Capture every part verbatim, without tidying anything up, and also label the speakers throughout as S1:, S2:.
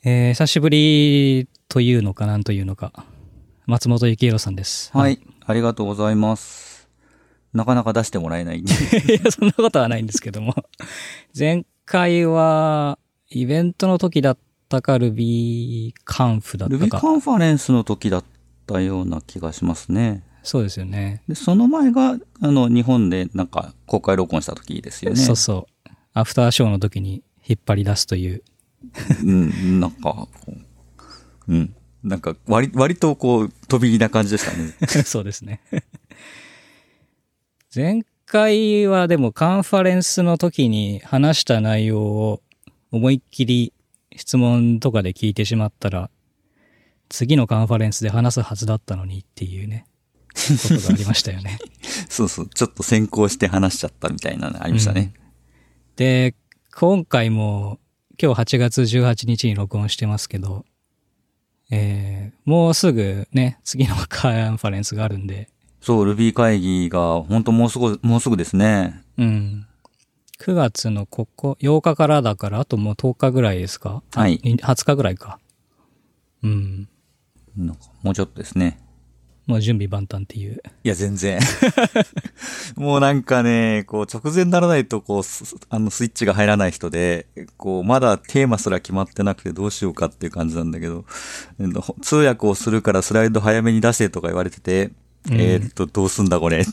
S1: えー、久しぶりというのかなんというのか、松本幸宏さんです。
S2: はい、はい、ありがとうございます。なかなか出してもらえないんで。
S1: いや、そんなことはないんですけども。前回は、イベントの時だったか、Ruby カンフだったか。
S2: Ruby カンファレンスの時だったような気がしますね。
S1: そうですよね。
S2: で、その前が、あの、日本でなんか公開録音した時ですよね。
S1: そうそう。アフターショーの時に引っ張り出すという。
S2: うん、なんか、うん。なんか割、割とこう、飛び入りな感じでしたね。
S1: そうですね。前回はでもカンファレンスの時に話した内容を思いっきり質問とかで聞いてしまったら、次のカンファレンスで話すはずだったのにっていうね、ことがありましたよね。
S2: そうそう。ちょっと先行して話しちゃったみたいなのありましたね。
S1: うん、で、今回も今日はちがつじゅうはちにちに録音してますけど、えー、もうすぐね、次のカンファレンスがあるんで。
S2: そう、Ruby 会議が本当もうすぐ、もうすぐですね。
S1: うん。くがつのここ、ようかからだから、あともうとおかぐらいですか？
S2: はい。
S1: はつかぐらいか。うん。
S2: なんかもうちょっとですね。
S1: もう準備万端っていう。
S2: いや、全然。もうなんかね、こう直前にならないと、こう、あのスイッチが入らない人で、こう、まだテーマすら決まってなくてどうしようかっていう感じなんだけど、通訳をするからスライド早めに出せとか言われてて、うん、えー、っと、どうすんだこれって。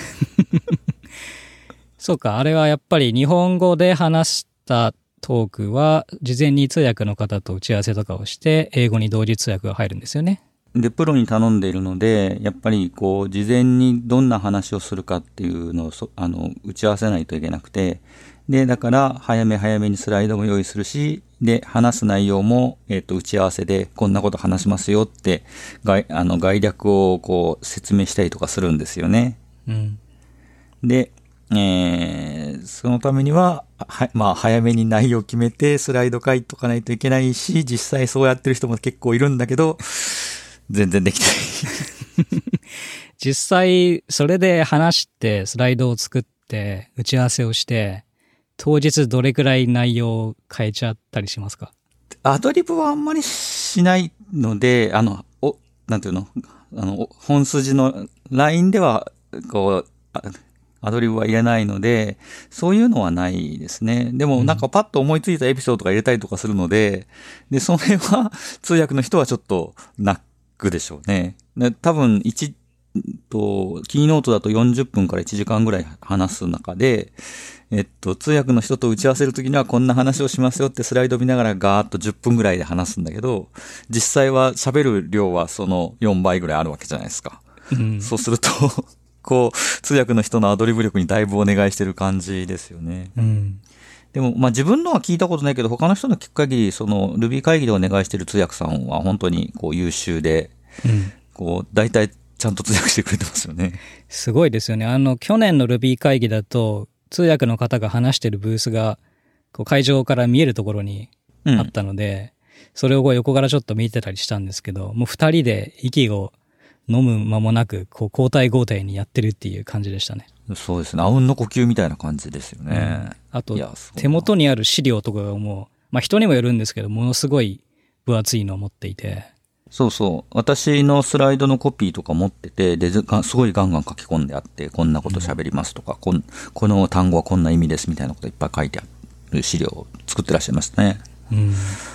S1: そうか、あれはやっぱり日本語で話したトークは、事前に通訳の方と打ち合わせとかをして、英語に同時通訳が入るんですよね。
S2: で、プロに頼んでいるので、やっぱりこう、事前にどんな話をするかっていうのをそ、あの、打ち合わせないといけなくて、で、だから、早め早めにスライドも用意するし、で、話す内容も、えっと、打ち合わせで、こんなこと話しますよって、概、あの、概略をこう、説明したりとかするんですよね。
S1: うん。
S2: で、えー、そのためには、は、まあ、早めに内容を決めて、スライド書いとかないといけないし、実際そうやってる人も結構いるんだけど、全然できてない
S1: 実際それで話してスライドを作って打ち合わせをして当日どれくらい内容を変えちゃったりしますか？
S2: アドリブはあんまりしないので、あの、お、なんていうの、あの、本筋のラインでは、こう、アドリブは入れないので、そういうのはないですね。でもなんかパッと思いついたエピソードとか入れたりとかするので、で、それは通訳の人はちょっとナックでしょうね。多分一と、キーノートだとよんじゅっぷんからいちじかんぐらい話す中で、えっと、通訳の人と打ち合わせるときにはこんな話をしますよってスライド見ながらガーッとじゅっぷんぐらいで話すんだけど、実際は喋る量はそのよんばいぐらいあるわけじゃないですか。うん、そうすると、こう、通訳の人のアドリブ力にだいぶお願いしてる感じですよね。うん、でも、まあ自分のは聞いたことないけど、他の人の聞く限り、その Ruby 会議でお願いしてる通訳さんは本当にこう優秀で、うん、こう、大体ちゃんと通訳してくれてますよね。
S1: すごいですよね。あの、去年の Ruby 会議だと、通訳の方が話してるブースが、こう会場から見えるところにあったので、うん、それを横からちょっと見てたりしたんですけど、もう二人で息を飲む間もなく、こう交代交代にやってるっていう感じでしたね。
S2: そうですね。あうんの呼吸みたいな感じですよね。
S1: うん、あと、手元にある資料とかがもう、まあ人にもよるんですけど、ものすごい分厚いのを持っていて。
S2: そうそう。私のスライドのコピーとか持ってて、で、すごいガンガン書き込んであって、こんなこと喋りますとか、うん、こん、この単語はこんな意味ですみたいなこといっぱい書いてある資料を作ってらっしゃいますね。うん。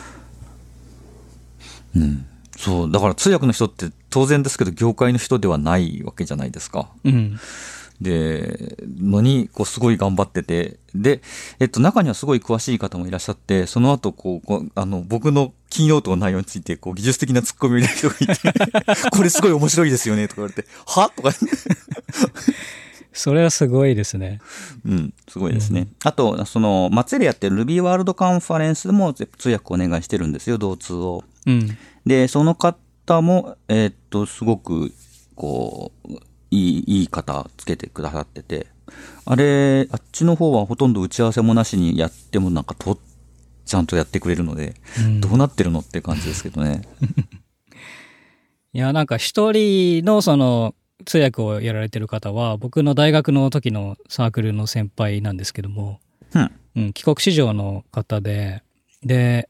S2: うん。そう。だから通訳の人って当然ですけど、業界の人ではないわけじゃないですか。うん。で、のに、こう、すごい頑張ってて、で、えっと、中にはすごい詳しい方もいらっしゃって、その後、こう、こうあの、僕のキーノートの内容について、こう、技術的なツッコミを入れる人がいて、これすごい面白いですよね、とか言われて、はとか
S1: それはすごいですね。
S2: うん、すごいですね。うん、あと、その、松江でやってる Ruby ワールドカンファレンスでも通訳お願いしてるんですよ、同通を。うん、で、その方も、えー、っと、すごく、こう、いい、いい方つけてくださってて、あれ、あっちの方はほとんど打ち合わせもなしにやってもなんかと、ちゃんとやってくれるので、うん、どうなってるのって感じですけどね。
S1: いや、なんか一人のその通訳をやられてる方は、僕の大学の時のサークルの先輩なんですけども、うんうん、帰国子女の方で、で、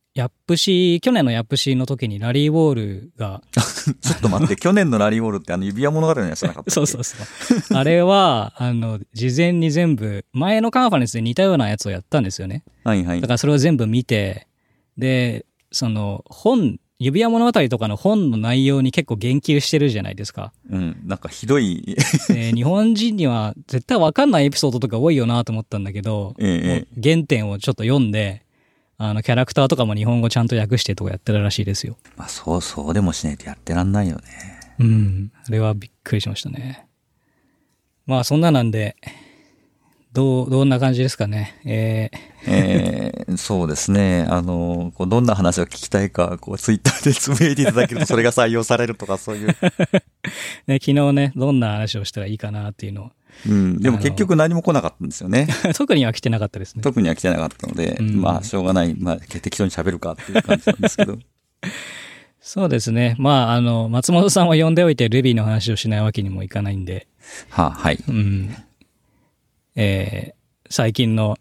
S1: ヤップシ、去年のヤップシの時にラリー・ウォールが。
S2: ちょっと待って、去年のラリー・ウォールってあの指輪物語のやつじゃなかったっけ？
S1: そうそうそう。あれは、あの、事前に全部、前のカンファレンスで似たようなやつをやったんですよね。
S2: はいはい。
S1: だからそれを全部見て、で、その、本、指輪物語とかの本の内容に結構言及してるじゃないですか。
S2: うん、なんかひどい。
S1: で日本人には絶対わかんないエピソードとか多いよなと思ったんだけど、
S2: ええ、
S1: 原点をちょっと読んで、あの、キャラクターとかも日本語ちゃんと訳してとかやってるらしいですよ。
S2: まあそう、そうでもしないとやってらんないよね。
S1: うん。あれはびっくりしましたね。まあそんななんで、どう、どんな感じですかね。えー、
S2: えー、そうですね。あの、こうどんな話を聞きたいか、こうツイッターでつぶやいていただけるとそれが採用されるとかそういう。
S1: ね、昨日ね、どんな話をしたらいいかなっていうのを。
S2: うん。でも結局何も来なかったんですよね。
S1: 特には来てなかったですね。
S2: 特には来てなかったので、うん、まあしょうがない。まあ適当に喋るかっていう感じなんですけど。
S1: そうですね。まあ、あの、松本さんを呼んでおいて Ruby の話をしないわけにもいかないんで。
S2: はあ、はい。
S1: うん。えー、最近の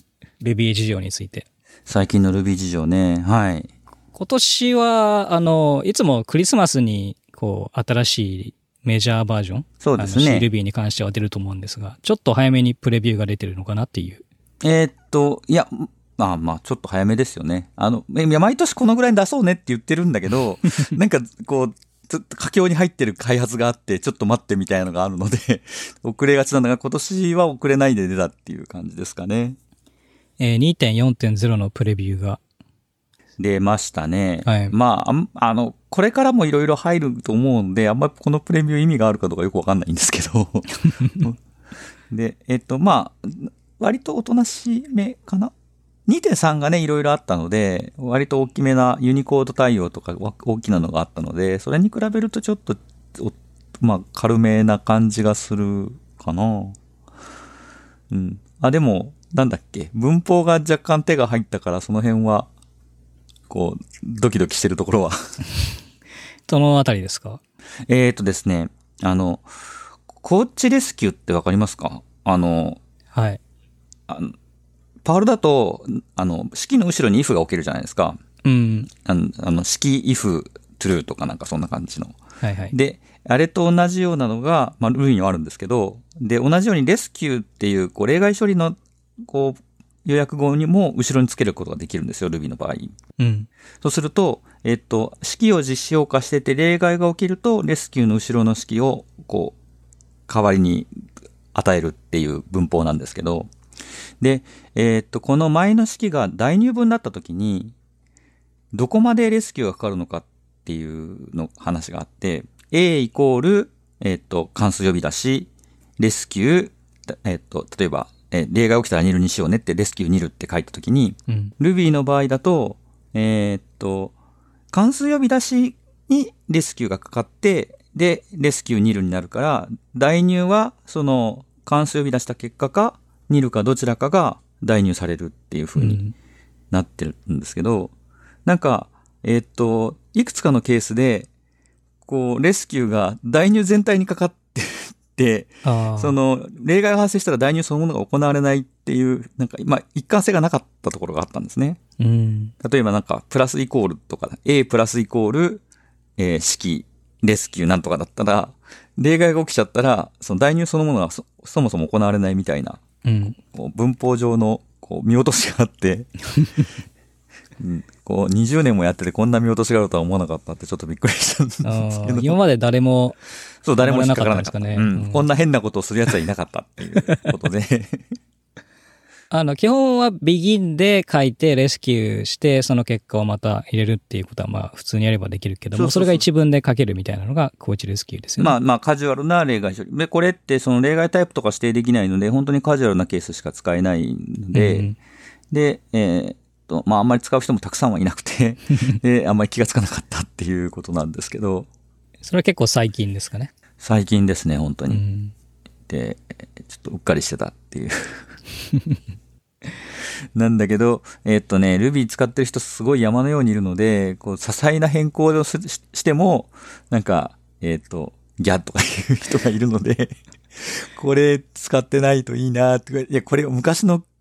S1: Ruby 事情について。
S2: 最近の Ruby 事情ね。はい。
S1: 今年は、あの、いつもクリスマスに、こう、新しいメジャーバージョン。
S2: そうですね。
S1: C Ruby に関しては出ると思うんですが、ちょっと早めにプレビューが出てるのかなっていう。
S2: えー、っと、いや、まあまあ、ちょっと早めですよね。あの、いや、毎年このぐらいに出そうねって言ってるんだけど、なんか、こう、ちょっと佳境に入ってる開発があって、ちょっと待ってみたいなのがあるので、遅れがちなのが今年は遅れないで出たっていう感じですかね。
S1: えー、にてんよんてんゼロ のプレビューが。
S2: 出ましたね。
S1: はい。
S2: まあ、あ, あの、これからもいろいろ入ると思うんで、あんまりこのプレビュー意味があるかどうかよくわかんないんですけど。で、えっと、まあ、割とおとなしめかな？ にてんさん がね、いろいろあったので、割と大きめなユニコード対応とか大きなのがあったので、それに比べるとちょっと、まあ、軽めな感じがするかな。うん。あ、でも、なんだっけ、文法が若干手が入ったから、その辺は、こう、ドキドキしてるところは。
S1: どのあたりですか？
S2: えーとですね、あの、コーチレスキューってわかりますか？あの、
S1: はい。
S2: あのパールだと、あの、式の後ろに if が起きるじゃないですか。
S1: うん。
S2: あの、あの式 if true とかなんかそんな感じの。
S1: はいはい。
S2: で、あれと同じようなのが、まあ、Ruby にはあるんですけど、で、同じようにレスキューっていう、こう、例外処理の、こう、予約語にも後ろにつけることができるんですよ、Ruby の場合。
S1: うん。
S2: そうすると、えっと、式を実用化してて、例外が起きると、レスキューの後ろの式を、こう、代わりに与えるっていう文法なんですけど、で、えー、っと、この前の式が代入文になった時に、どこまでレスキューがかかるのかっていうの話があって、A イコール、えー、っと、関数呼び出し、レスキュー、えー、っと、例えば、えー、例が起きたらニルにしようねってレスキューニルって書いた時に、うん、Ruby の場合だと、えー、っと、関数呼び出しにレスキューがかかって、で、レスキューニルになるから、代入はその関数呼び出した結果か、ニルかどちらかが代入されるっていう風になってるんですけど、うん、なんか、えー、っと、いくつかのケースで、こう、レスキューが代入全体にかかってて、その、例外が発生したら代入そのものが行われないっていう、なんか、まあ、一貫性がなかったところがあったんですね。
S1: うん、
S2: 例えばなんか、プラスイコールとか、A プラスイコール、えー、式、レスキューなんとかだったら、例外が起きちゃったら、その代入そのものが そ, そもそも行われないみたいな、うん、こう文法上のこう見落としがあって、うん、こうにじゅうねんもやっててこんな見落としがあるとは思わなかったってちょっとびっくりしたんですけど。
S1: 今まで誰も、
S2: そう、誰も引っかからなかった。
S1: ね、
S2: うんうん、こんな変なことをする奴はいなかったっていうことで。
S1: あの、基本は begin で書いてレスキューして、その結果をまた入れるっていうことはまあ普通にやればできるけども、そうそうそう、それが一文で書けるみたいなのがコーチレスキューですよね。
S2: まあまあカジュアルな例外処理。で、これってその例外タイプとか指定できないので、本当にカジュアルなケースしか使えないので、うん、で、えー、っと、まああんまり使う人もたくさんはいなくて、で、あんまり気がつかなかったっていうことなんですけど。
S1: それは結構最近ですかね。
S2: 最近ですね、本当に。うん、で、ちょっとうっかりしてたっていう。なんだけど、えー、っとね、Ruby 使ってる人すごい山のようにいるので、こう、些細な変更を し, しても、なんか、えー、っと、ギャッとかいう人がいるので、これ使ってないといいなとか、いや、これ昔の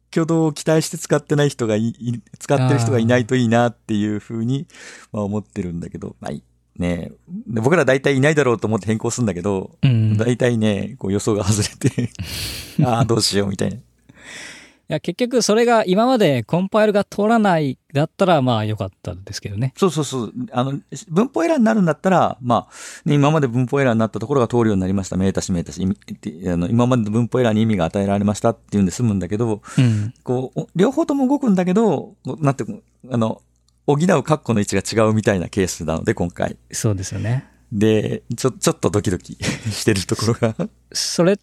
S2: 挙動を期待して使ってない人がい、い使ってる人がいないといいなっていうふうに、まあ、思ってるんだけど、まあ、ねで僕ら大体いないだろうと思って変更するんだけど、うん、大体ね、こう予想が外れて、ああ、どうしようみたいな。
S1: いや、結局それが今までコンパイルが通らないだったらまあ良かったですけどね。
S2: そうそうそう。あの、文法エラーになるんだったら、まあ、ね、今まで文法エラーになったところが通るようになりました。メータシメータシ。あの今までの文法エラーに意味が与えられましたっていうんで済むんだけど、うん、こう、両方とも動くんだけど、なんていう、あの、補う括弧の位置が違うみたいなケースなので、今回。
S1: そうですよね。
S2: で、ちょ、ちょっとドキドキしてるところが。
S1: それって、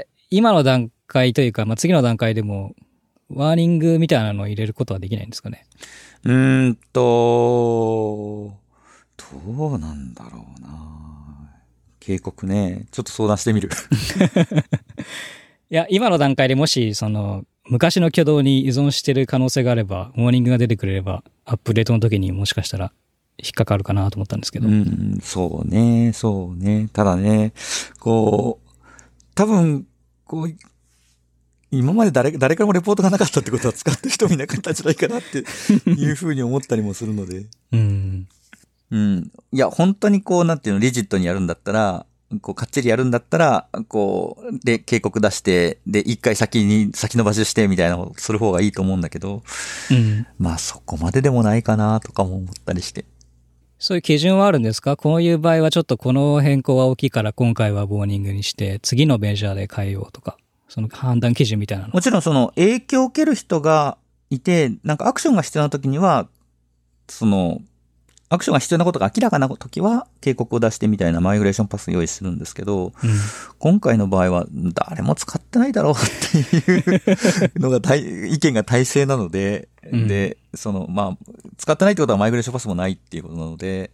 S1: 今の段階というか、まあ、次の段階でも、ワーニングみたいなのを入れることはできないんですかね。
S2: うーんと、どうなんだろうな。警告ね。ちょっと相談してみる。
S1: いや、今の段階でもし、その、昔の挙動に依存してる可能性があれば、ワーニングが出てくれれば、アップデートの時にもしかしたら引っかかるかなと思ったんですけど。
S2: うん、そうね、そうね。ただね、こう、多分、こう、今まで誰、誰からもレポートがなかったってことは使ってる人もいなかったんじゃないかなっていうふうに思ったりもするので。
S1: うん。
S2: うん。いや、本当にこう、なんていうの、リジットにやるんだったら、こう、かっちりやるんだったら、こう、で、警告出して、で、一回先に、先延ばしして、みたいなのをする方がいいと思うんだけど、うん。まあ、そこまででもないかな、とかも思ったりして。
S1: そういう基準はあるんですか？こういう場合はちょっとこの変更は大きいから今回はボーニングにして、次のメジャーで変えようとか。その判断基準みたいなの。
S2: もちろんその影響を受ける人がいて、なんかアクションが必要な時には、その、アクションが必要なことが明らかな時は警告を出してみたいなマイグレーションパス用意するんですけど、うん、今回の場合は誰も使ってないだろうっていうのが意見が大勢なので、うん、で、その、まあ、使ってないってことはマイグレーションパスもないっていうことなので、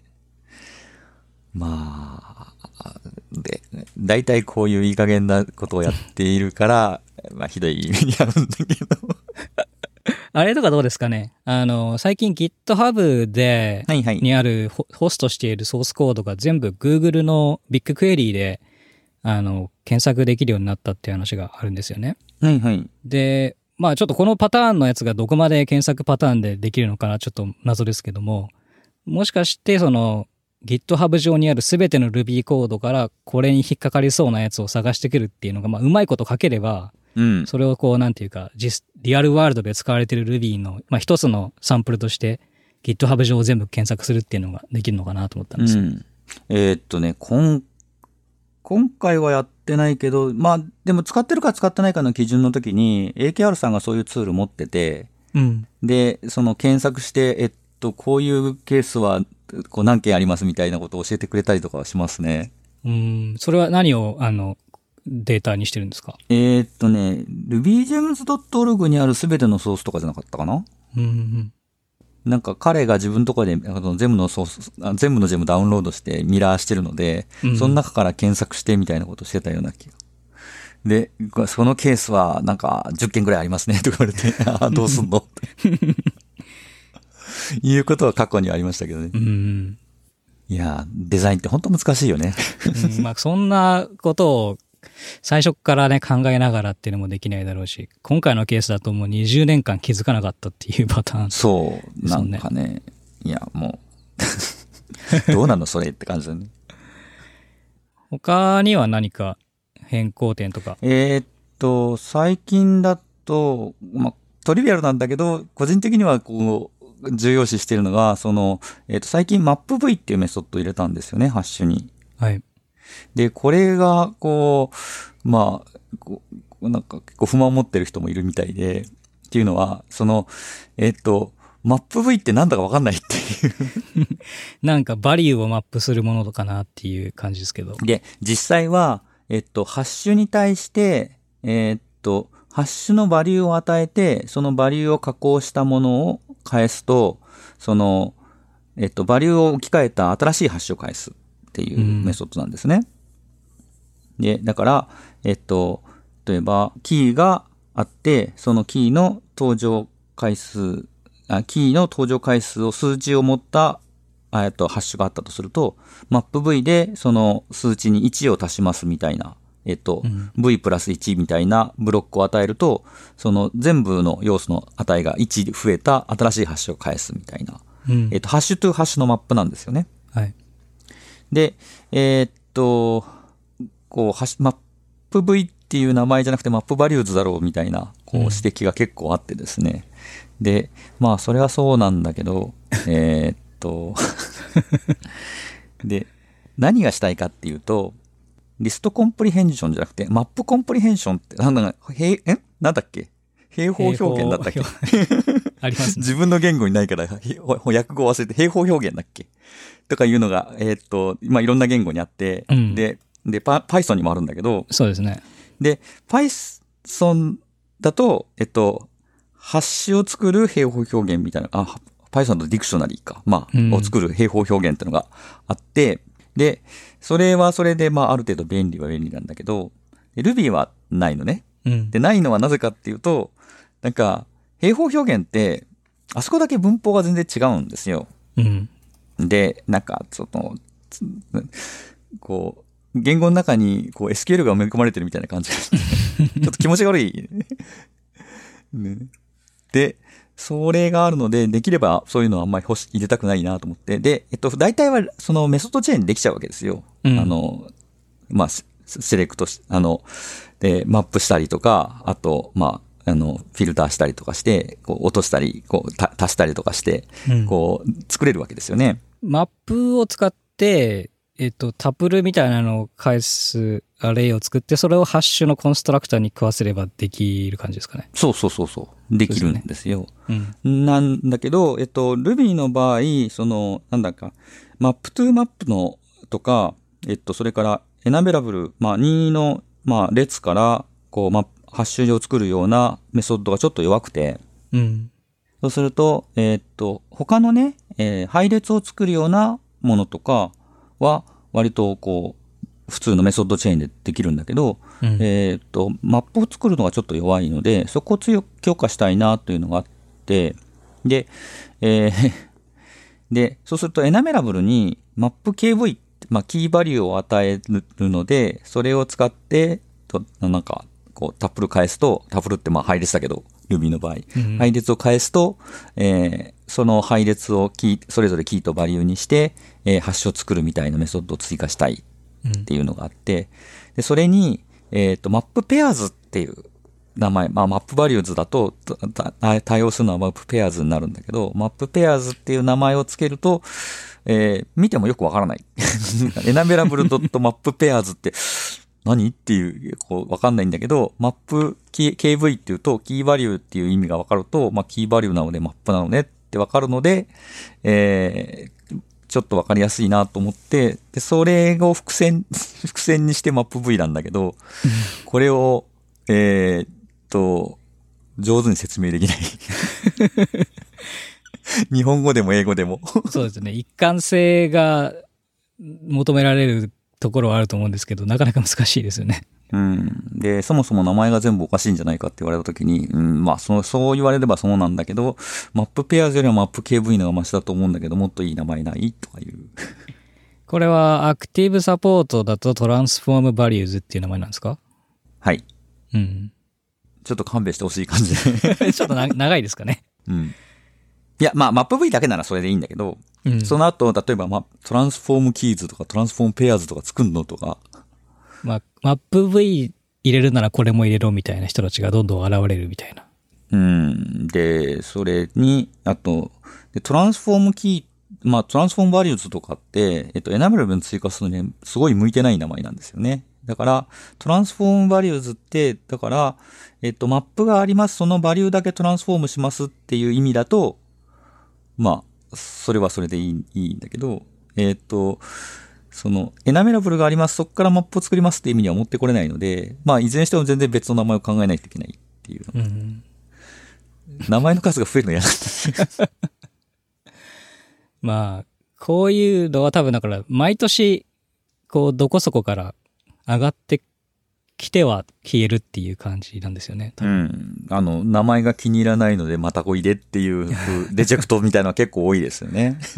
S2: まあ、で、大体こういういい加減なことをやっているから、まあひどい目に遭うんだけど。
S1: あれとかどうですかね？あの、最近 GitHub で、はいはい、にあるホストしているソースコードが全部 Google のビッグクエリーで、あの、検索できるようになったっていう話があるんですよね。
S2: はいはい。
S1: で、まあちょっとこのパターンのやつがどこまで検索パターンでできるのかなちょっと謎ですけども、もしかしてその、GitHub 上にあるすべての Ruby コードからこれに引っかかりそうなやつを探してくるっていうのが、まあ、うまいこと書ければ、うん、それをこう、なんていうか、実、リアルワールドで使われている Ruby の、まあ、一つのサンプルとして GitHub 上を全部検索するっていうのができるのかなと思ったんですよ。うん、
S2: えー、っとね、今、今回はやってないけど、まあ、でも使ってるか使ってないかの基準の時に エーケーアール さんがそういうツール持ってて、うん、で、その検索して、えっと、こういうケースは、こう何件ありますみたいなことを教えてくれたりとかはしますね。
S1: うん、それは何をあのデータにしてるんですか？
S2: えー、っとね、ルビージェムズドットオルグ にあるすべてのソースとかじゃなかったかな？うん、なんか彼が自分のところであの全部のソース、全部のジェムダウンロードしてミラーしてるので、うん、その中から検索してみたいなことをしてたような気が。で、そのケースはなんかじゅっけんぐらいありますねとか言われて、あどうすんのいうことは過去にありましたけどね。うん、いや、デザインって本当難しいよね。
S1: うん、まあそんなことを最初からね考えながらっていうのもできないだろうし、今回のケースだともうにじゅうねんかん気づかなかったっていうパターン、
S2: そう、なんかね、いやもうどうなのそれって感じだね。
S1: 他には何か変更点とか？
S2: えー、っと最近だと、まあトリビアルなんだけど個人的にはこう重要視しているのが、その、えっと、最近 マップブイ っていうメソッドを入れたんですよね、ハッシュに。
S1: はい。
S2: で、これが、こう、まあ、こうなんか結構不満を持ってる人もいるみたいで、っていうのは、その、えっと、マップブイ ってなんだかわかんないっていう
S1: なんかバリューをマップするものかなっていう感じですけど。
S2: で、実際は、えっと、ハッシュに対して、えっと、ハッシュのバリューを与えて、そのバリューを加工したものを返すと、その、えっと、バリューを置き換えた新しいハッシュを返すっていうメソッドなんですね。うん、で、だから、えっと、例えば、キーがあって、そのキーの登場回数、あキーの登場回数を数値を持った、えっと、ハッシュがあったとすると、マップブイ でその数値にいちを足しますみたいなえっと、うん、V プラスいちみたいなブロックを与えると、その全部の要素の値がいち増えた新しいハッシュを返すみたいな、うん、えっと、ハッシュトゥハッシュのマップなんですよね。
S1: はい。
S2: で、えー、っと、こう、マップ V っていう名前じゃなくてマップバリューズだろうみたいな、こう、指摘が結構あってですね。うん、で、まあ、それはそうなんだけど、えー、っと、で、何がしたいかっていうと、リストコンプリヘンションじゃなくて、マップコンプリヘンションって、なんだか、へえなんだっけ平方表現だったっけ
S1: ありますね。
S2: 自分の言語にないから、訳語忘れて平方表現だっけとかいうのが、えー、っと、まあ、いろんな言語にあって、うん、で、で、Python にもあるんだけど、
S1: そうですね。
S2: で、Python だと、えっと、ハッシュを作る平方表現みたいな、あ、Python とディクショナリーか、まあ、うん、を作る平方表現っていうのがあって、で、それはそれで、まあ、ある程度便利は便利なんだけど、Ruby はないのね。うん、で、ないのはなぜかっていうと、なんか、平方表現って、あそこだけ文法が全然違うんですよ。うん、で、なんか、その、こう、言語の中にこう エスキューエル が埋め込まれてるみたいな感じがして、ちょっと気持ちが悪い、ね。で、それがあるので、できればそういうのはあんまり欲し入れたくないなと思って。で、えっと、大体はそのメソッドチェーンでできちゃうわけですよ。うん、あの、まあ、セレクトし、あの、で、マップしたりとか、あと、まあ、あの、フィルターしたりとかして、こう落としたり、こう、足したりとかして、こう、作れるわけですよね。
S1: うん、マップを使って、えっと、タプルみたいなのを返すアレイを作って、それをハッシュのコンストラクターに食わせればできる感じですかね。
S2: そうそうそうそう。できるんですよ。すね、うん、なんだけど、えっと、Ruby の場合、その、なんだか、マップトゥーマップのとか、えっと、それからエナベラブル、まあ、にの、まあ、列から、こう、まあ、ハッシュを作るようなメソッドがちょっと弱くて、うん。そうすると、えっと、他のね、えー、配列を作るようなものとか、は割とこう普通のメソッドチェーンでできるんだけど、うん、えっとマップを作るのがちょっと弱いので、そこを強く強化したいなというのがあって、で、えー、でそうするとエナメラブルにマップ ケーブイ、まあ、キーバリューを与えるので、それを使ってとなんかこうタプル返すと、タプルってまあ配列だけど Ruby の場合、うん、配列を返すと、えー、その配列をキーそれぞれキーとバリューにして、えー、ハッシュを作るみたいなメソッドを追加したいっていうのがあって、でそれに、えーと、マップペアーズっていう名前、まあ、マップバリューズだと対応するのはマップペアーズになるんだけど、マップペアーズっていう名前をつけると、えー、見てもよくわからない。エナベラブルドットマップペアーズって何っていう、こう、わかんないんだけど、マップ ケーブイ っていうと、キーバリューっていう意味がわかると、まあ、キーバリューなのでマップなのねってわかるので、えー、ちょっとわかりやすいなと思って、で、それを伏線、伏線にしてマップ V なんだけど、これを、えー、っと、上手に説明できない。日本語でも英語でも。
S1: そうですね。一貫性が求められるところはあると思うんですけど、なかなか難しいですよね。
S2: うん。で、そもそも名前が全部おかしいんじゃないかって言われたときに、うん、まあそう、そう言われればそうなんだけど、マップペアーズよりはマップ ケーブイ のがマシだと思うんだけど、もっといい名前ないとかいう。
S1: これはアクティブサポートだとトランスフォームバリューズっていう名前なんですか？
S2: はい。
S1: うん。
S2: ちょっと勘弁してほしい感じ
S1: で。ちょっとな長いですかね。
S2: うん。いや、まあ、マップ V だけならそれでいいんだけど、うん、その後、例えば、まあ、トランスフォームキーズとかトランスフォームペアーズとか作んのとか。
S1: まあ、マップ V 入れるならこれも入れろみたいな人たちがどんどん現れるみたいな。
S2: うん。で、それに、あと、でトランスフォームキー、まあ、トランスフォームバリューズとかって、えっと、エナベラブルに追加するのにすごい向いてない名前なんですよね。だから、トランスフォームバリューズって、だから、えっと、マップがあります、そのバリューだけトランスフォームしますっていう意味だと、まあ、それはそれでいい、いいんだけど、えっと、その、エナメラブルがあります、そこからマップを作りますっていう意味には持ってこれないので、まあ、いずれにしても全然別の名前を考えないといけないっていう。うん、名前の数が増えるの嫌なんですよ。
S1: まあ、こういうのは多分だから、毎年、こう、どこそこから上がって来ては消えるっていう感じなんですよね。
S2: うん。あの、名前が気に入らないのでまたこいでっていうレジェクトみたいなのは結構多いですよね。うん。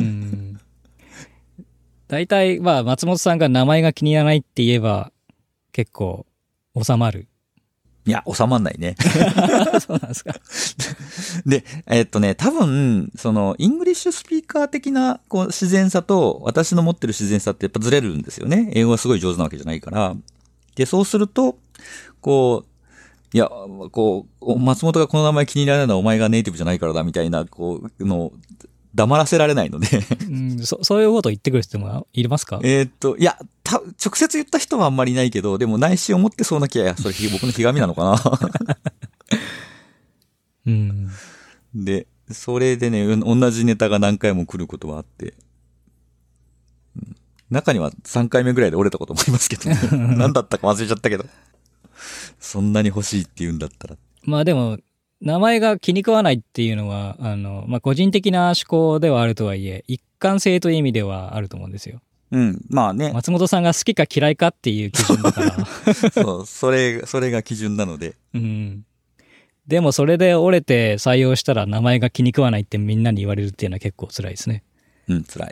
S1: 大体、まあ、松本さんが名前が気に入らないって言えば、結構収まる。
S2: いや、収まんないね。
S1: そうなんですか。
S2: で、えっとね、多分、その、イングリッシュスピーカー的な、こう、自然さと、私の持ってる自然さってやっぱずれるんですよね。英語がすごい上手なわけじゃないから。で、そうすると、こう、いや、こう、松本がこの名前気に入らないのはお前がネイティブじゃないからだ、みたいな、こう、の、黙らせられないので
S1: うん、そ。そういうこと言ってくる人もいますか？
S2: えっと、いや、た、直接言った人はあんまりいないけど、でも内心思ってそうな気が、それ僕のひがみなのかな。
S1: うん。
S2: で、それでね、同じネタが何回も来ることはあって、うん、中にはさんかいめぐらいで折れたこともありますけど、ね、何だったか忘れちゃったけど、そんなに欲しいって言うんだったら。
S1: まあでも、名前が気に食わないっていうのは、あの、まあ個人的な思考ではあるとはいえ、一貫性という意味ではあると思うんですよ。
S2: うん、まあね。
S1: 松本さんが好きか嫌いかっていう基準だから。
S2: そう、それ、それが基準なので。
S1: うん。でもそれで折れて採用したら名前が気に食わないってみんなに言われるっていうのは結構辛いですね。
S2: うん、辛い。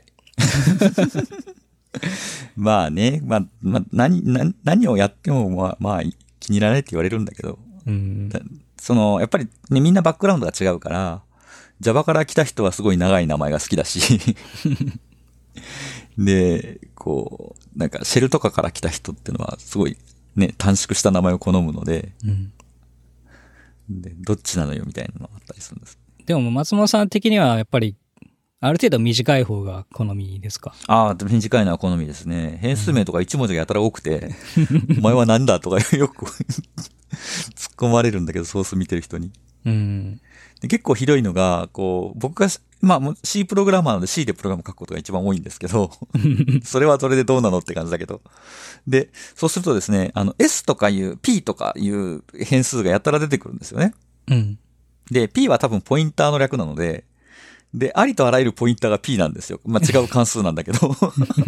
S2: まあね、まあ、まあ、何、何、何をやっても、まあ、まあ、気に入らないって言われるんだけど、
S1: うん、
S2: その、やっぱりね、みんなバックグラウンドが違うから、Java から来た人はすごい長い名前が好きだし、で、こう、なんか、シェルとかから来た人っていうのは、すごいね、短縮した名前を好むので、うん、で、どっちなのよみたいなのがあったりするんです。
S1: でも、松本さん的にはやっぱり、ある程度短い方が好みですか？
S2: ああ、短いのは好みですね。変数名とか一文字がやたら多くて、うん、お前は何だとかよく突っ込まれるんだけど、ソース見てる人に。
S1: うん、
S2: で結構ひどいのが、こう、僕が、まあ、C プログラマーなので C でプログラム書くことが一番多いんですけど、それはそれでどうなのって感じだけど。で、そうするとですね、あの、S とかいう、P とかいう変数がやたら出てくるんですよね。
S1: うん。
S2: で、P は多分ポインターの略なので、で、ありとあらゆるポインターが P なんですよ。まあ、違う関数なんだけど。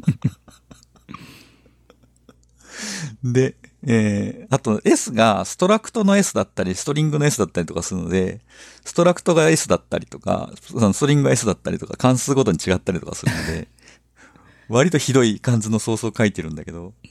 S2: で、えー、あと S がストラクトの S だったり、ストリングの S だったりとかするので、ストラクトが S だったりとか、ストリングが S だったりとか、関数ごとに違ったりとかするので、割とひどい感じのソースを書いてるんだけど。
S1: うん。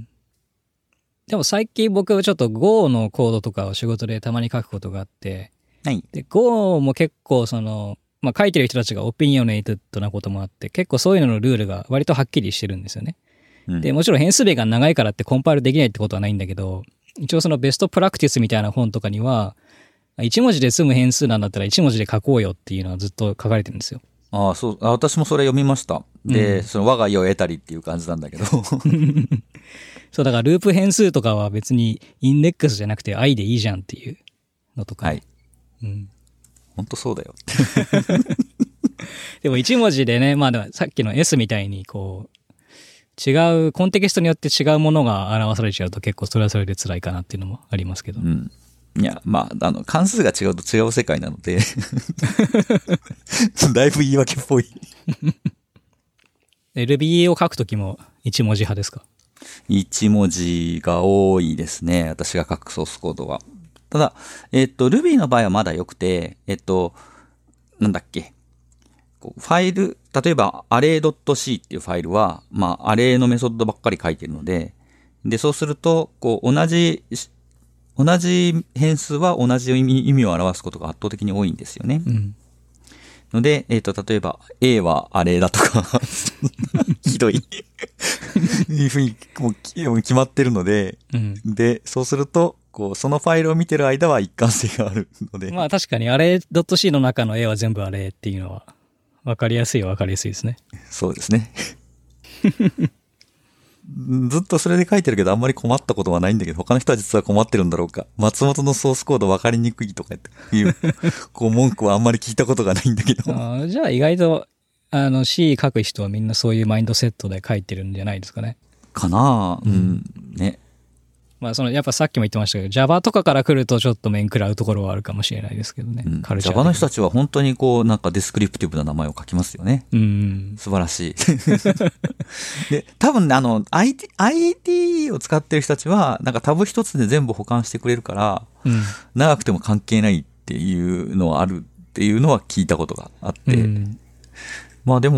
S1: でも最近僕はちょっと Go のコードとかを仕事でたまに書くことがあって、
S2: はい。
S1: で、Go も結構その、まあ書いてる人たちがオピニオネイテッドなこともあって、結構そういうののルールが割とはっきりしてるんですよね。うん、で、もちろん変数名が長いからってコンパイルできないってことはないんだけど、一応そのベストプラクティスみたいな本とかには、一文字で済む変数なんだったら一文字で書こうよっていうのはずっと書かれてるんですよ。
S2: ああ、そう、あ、私もそれ読みました。で、うん、その我が家を得たりっていう感じなんだけど。
S1: そう、だからループ変数とかは別にインデックスじゃなくて i でいいじゃんっていうのとか。
S2: はい。
S1: うん。
S2: 本当そうだよ。
S1: でも一文字でね、まあでもさっきの S みたいにこう、違う、コンテキストによって違うものが表されちゃうと結構それはそれで辛いかなっていうのもありますけど。
S2: うん。いや、まあ、あの、関数が違うと違う世界なので、だいぶ言い訳っぽい。
S1: エルビー を書くときも一文字派ですか？
S2: 一文字が多いですね。私が書くソースコードは。ただ、えっと、Ruby の場合はまだ良くて、えっと、なんだっけ。ファイル、例えば array.c っていうファイルは、まあ、アレイのメソッドばっかり書いてるので、で、そうすると、こう、同じ、同じ変数は同じ意味、意味を表すことが圧倒的に多いんですよね。うん、ので、えっと、例えば、A はアレイだとか、ひどい。いうふうにもう決まってるので、うん、で、そうすると、こう、そのファイルを見てる間は一貫性があるので。
S1: まあ確かに、アレイ .c の中の A は全部アレイっていうのは、わかりやすいはわかりやすいですね。
S2: そうですね。ずっとそれで書いてるけどあんまり困ったことはないんだけど、他の人は実は困ってるんだろうか。松本のソースコード分かりにくいとかっていう、こう文句はあんまり聞いたことがないんだけど。
S1: あ、じゃあ意外と、あの C 書く人はみんなそういうマインドセットで書いてるんじゃないですかね。
S2: かなぁ。うん。ね。
S1: まあそのやっぱさっきも言ってましたけど Java とかから来るとちょっと面食らうところはあるかもしれないですけどね、
S2: うん、Java の人たちは本当にこうなんかディスクリプティブな名前を書きますよね。うん、素晴らしい。で多分ねあの アイティー, アイティー を使ってる人たちはなんかタブ一つで全部保管してくれるから、うん、長くても関係ないっていうのはあるっていうのは聞いたことがあって、うん、まあでも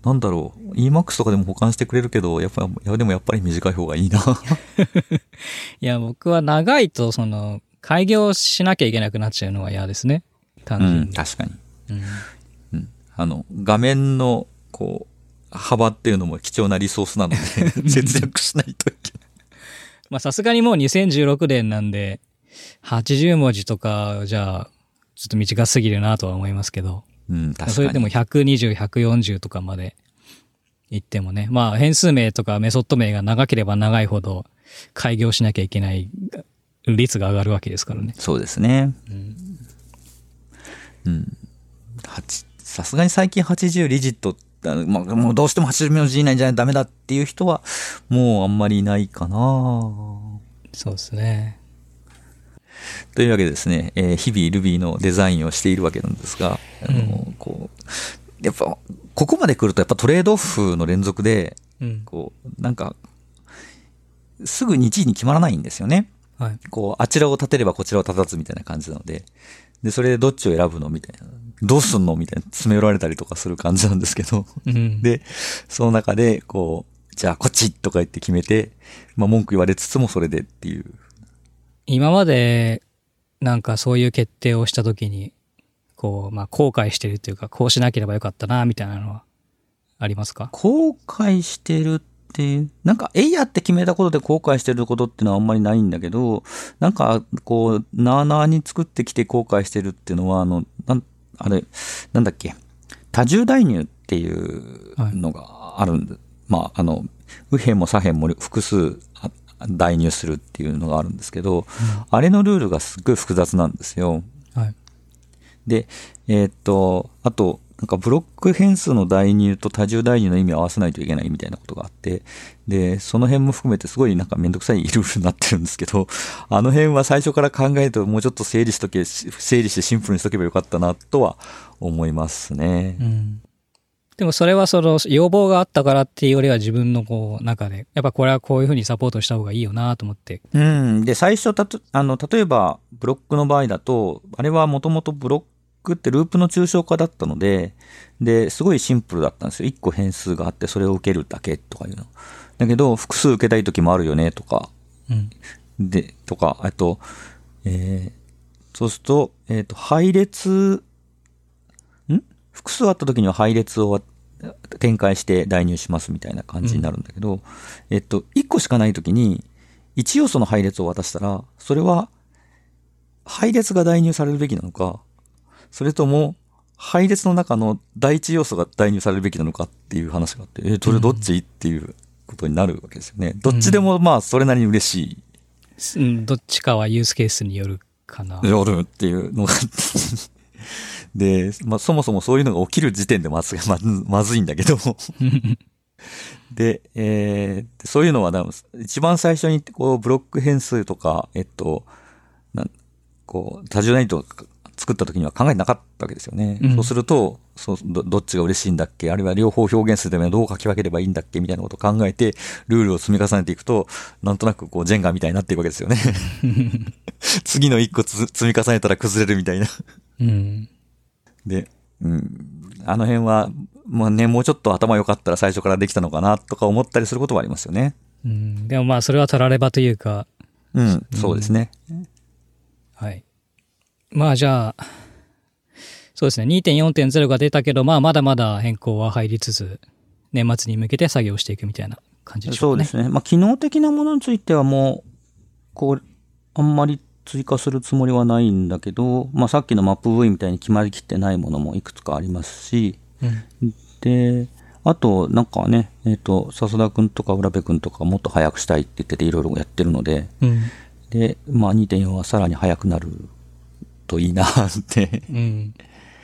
S2: なんだろう、イーマックス とかでも保管してくれるけど、やっぱ、いや、でもやっぱり短い方がいいな。
S1: いや、僕は長いと、その、開業しなきゃいけなくなっちゃうのは嫌ですね。単純に。
S2: うん、確かに。
S1: うん
S2: うん。あの、画面の、こう、幅っていうのも貴重なリソースなので、節約しないといけない。
S1: まあ、さすがにもうにせんじゅうろくねんなんで、はちじゅうもじとか、じゃあ、ちょっと短すぎるなとは思いますけど。
S2: うん、確かに。
S1: それでもひゃくにじゅう、ひゃくよんじゅうとかまで行ってもね。まあ、変数名とかメソッド名が長ければ長いほど、開業しなきゃいけない率が上がるわけですからね。
S2: そうですね。
S1: うん。
S2: うん。さすがに最近はちじゅうリジット、まあ、もうどうしてもはちじゅう文字以内じゃダメだっていう人は、もうあんまりいないかな。
S1: そうですね。
S2: というわけでですね、えー、日々 Ruby のデザインをしているわけなんですが、あの、うん、こう、やっぱ、ここまで来るとやっぱトレードオフの連続で、うん、こう、なんか、すぐにいちいに決まらないんですよね。
S1: はい。
S2: こう、あちらを立てればこちらを立たずみたいな感じなので、で、それでどっちを選ぶのみたいな。どうすんのみたいな詰め寄られたりとかする感じなんですけど、うん、で、その中で、こう、じゃあこっちとか言って決めて、まあ文句言われつつもそれでっていう。
S1: 今まで、なんかそういう決定をしたときに、こう、まあ後悔してるっていうか、こうしなければよかったな、みたいなのはありますか？
S2: 後悔してるっていう、なんか、えいやって決めたことで後悔してることっていうのはあんまりないんだけど、なんか、こう、なあなあに作ってきて後悔してるっていうのは、あの、なん、あれ、なんだっけ、多重代入っていうのがあるんで、はい、まあ、あの、右辺も左辺も複数代入するっていうのがあるんですけど、うん、あれのルールがすっごい複雑なんですよ。
S1: はい、
S2: で、えー、っと、あと、なんかブロック変数の代入と多重代入の意味を合わせないといけないみたいなことがあって、で、その辺も含めてすごいなんかめんどくさいルールになってるんですけど、あの辺は最初から考えるともうちょっと整理しとけ、整理してシンプルにしとけばよかったなとは思いますね。
S1: うん、でもそれはその要望があったからっていうよりは自分のこう中で、やっぱこれはこういうふうにサポートした方がいいよなと思って。
S2: うん。で、最初たと、あの、例えばブロックの場合だと、あれはもともとブロックってループの抽象化だったので、で、すごいシンプルだったんですよ。いっこ変数があってそれを受けるだけとかいうの。だけど、複数受けたい時もあるよねとか、
S1: うん、
S2: で、とか、あと、えー、そうすると、えっと、配列、ん複数あった時には配列を展開して代入しますみたいな感じになるんだけど、うん、えっと、いっこしかない時に、いち要素の配列を渡したら、それは、配列が代入されるべきなのか、それとも、配列の中の第一要素が代入されるべきなのかっていう話があって、え、それどっち、うん、っていうことになるわけですよね。どっちでもまあ、それなりに嬉しい。
S1: うん、どっちかはユースケースによるかな。
S2: よるっていうのがで、まあ、そもそもそういうのが起きる時点でまず、ま、まずいんだけどで、えー、そういうのは一番最初にこうブロック変数とか、えっと、なこう多重代入とか作った時には考えてなかったわけですよね。うん、そうすると、そう ど, どっちが嬉しいんだっけ、あるいは両方表現するためにどう書き分ければいいんだっけみたいなことを考えて、ルールを積み重ねていくと、なんとなくこうジェンガみたいになっていくわけですよね。次の一個つ積み重ねたら崩れるみたいな。
S1: うん、
S2: で、うん、あの辺は、まあね、もうちょっと頭良かったら最初からできたのかなとか思ったりすることはありますよね。
S1: うん、でもまあそれはたらればというか。
S2: うん、そうですね。
S1: うん、はい。まあじゃあ、そうですね、にてんよんてんゼロ が出たけど、まあまだまだ変更は入りつつ、年末に向けて作業していくみたいな感じでしょうかね。
S2: そうですね。まあ機能的なものについてはもう、こう、あんまり追加するつもりはないんだけど、まあさっきのマップ ブイ みたいに決まりきってないものもいくつかありますし、うん、で、あとなんかね、えっと、笹田くんとか浦部くんとかもっと早くしたいって言ってていろいろやってるので、うん、で、まあ にてんよん はさらに早くなるといいなって、うん、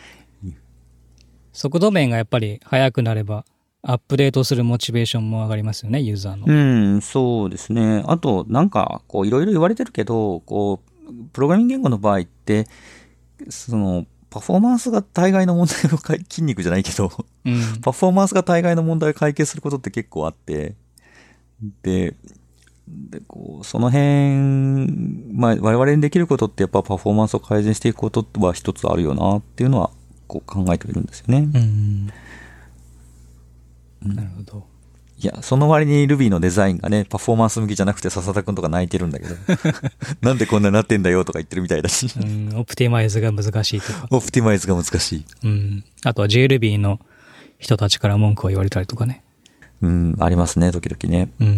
S1: 速度面がやっぱり速くなればアップデートするモチベーションも上がりますよね、ユーザーの。
S2: うん、そうですね。あとなんかこういろいろ言われてるけど、こうプログラミング言語の場合ってそのパフォーマンスが大概の問題を筋肉じゃないけど、うん、パフォーマンスが大概の問題を解決することって結構あって、で、でこうその辺、まあ、我々にできることってやっぱパフォーマンスを改善していくことは一つあるよなっていうのはこう考えているんですよね。
S1: うん、
S2: うん、
S1: なるほど。
S2: いや、その割に Ruby のデザインがね、パフォーマンス向きじゃなくて笹田くんとか泣いてるんだけど、なんでこんなになってんだよとか言ってるみたいだし。
S1: うん、オプティマイズが難しいとか。
S2: オプティマイズが難しい。
S1: うん。あとは ジェイルビー の人たちから文句を言われたりとかね。
S2: うん、ありますね、時々ね。
S1: うん。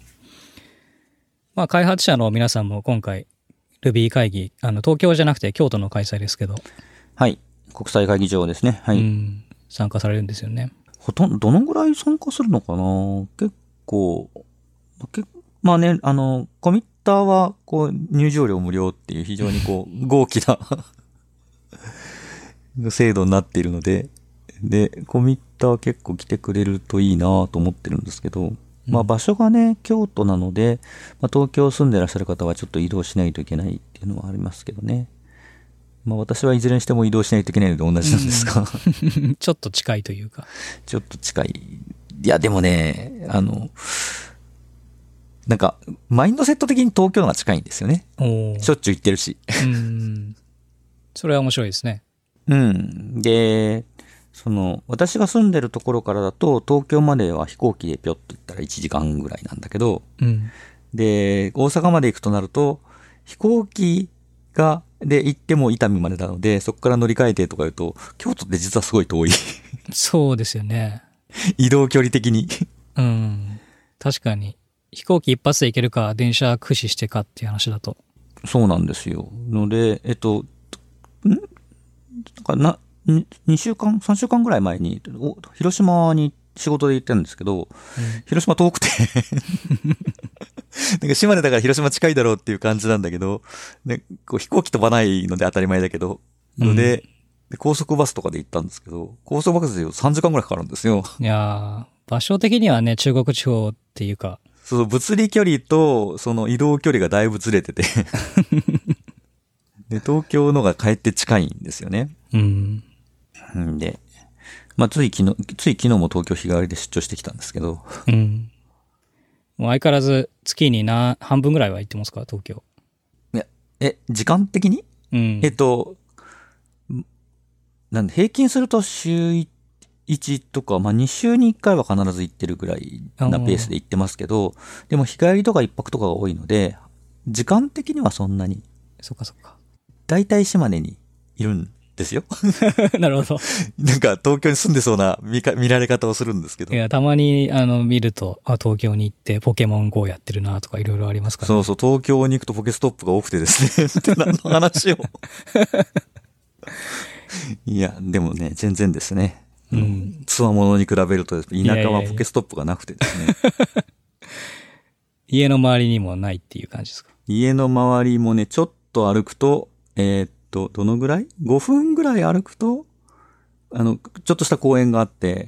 S1: まあ、開発者の皆さんも今回、Ruby 会議、あの、東京じゃなくて京都の開催ですけど。
S2: はい。国際会議場ですね。はい。
S1: うん。参加されるんですよね。
S2: ほとんど、どのぐらい参加するのかな結構、けまあね、あの、コミッターは、こう、入場料無料っていう非常にこう、豪気な制度になっているので、で、コミッター結構来てくれるといいなと思ってるんですけど、まあ場所がね、京都なので、まあ、東京住んでらっしゃる方はちょっと移動しないといけないっていうのはありますけどね。まあ私はいずれにしても移動しないといけないので同じなんですが、
S1: うん、ちょっと近いというか。
S2: ちょっと近い。いやでもね、あの、なんか、マインドセット的に東京の方が近いんですよね。しょっちゅう行ってるし。
S1: うん。それは面白いですね。
S2: うん。で、その、私が住んでるところからだと、東京までは飛行機でぴょっと行ったらいちじかんぐらいなんだけど、
S1: うん、
S2: で、大阪まで行くとなると、飛行機が、で行っても伊丹までなので、そこから乗り換えてとか言うと、京都って実はすごい遠い。
S1: そうですよね。
S2: 移動距離的に。
S1: うん。確かに。飛行機一発で行けるか、電車駆使してかっていう話だと。
S2: そうなんですよ。ので、えっと、んなんかな、にしゅうかん、さんしゅうかんぐらい前に、広島に仕事で行ってるんですけど、うん、広島遠くてなんか島根だから広島近いだろうっていう感じなんだけど、ね、こう飛行機飛ばないので当たり前だけど、ので、うん、高速バスとかで行ったんですけど、高速バスでさんじかんぐらいかかるんですよ。
S1: いやー、場所的にはね、中国地方っていうか。
S2: そう、物理距離とその移動距離がだいぶずれててで、東京のがかえって近いんですよね。
S1: うん。
S2: んで、まあ、つい昨日、つい昨日も東京日帰りで出張してきたんですけど。
S1: うん。もう相変わらず月にな半分ぐらいは行ってますか、東京。
S2: いや、え、時間的に？
S1: うん。
S2: えっと、なんで平均すると週いちとか、まあ、に週にいっかいは必ず行ってるぐらいなペースで行ってますけど、でも日帰りとか一泊とかが多いので、時間的にはそんなに。
S1: そっかそっか。
S2: 大体島根にいるんですよ。
S1: なるほど。
S2: なんか東京に住んでそうな見か見られ方をするんですけど。
S1: いや、たまにあの見ると、あ、東京に行ってポケモン ゴー やってるなとかいろいろありますから、ね。
S2: そうそう、東京に行くとポケストップが多くてですね。って何の話を。いや、でもね、全然ですね。うん。つわものに比べると、田舎はポケストップがなくてですね。いやいやいや
S1: 家の周りにもないっていう感じですか？
S2: 家の周りもね、ちょっと歩くと、えー、っと、どのぐらい ?ご 分ぐらい歩くと、あの、ちょっとした公園があって、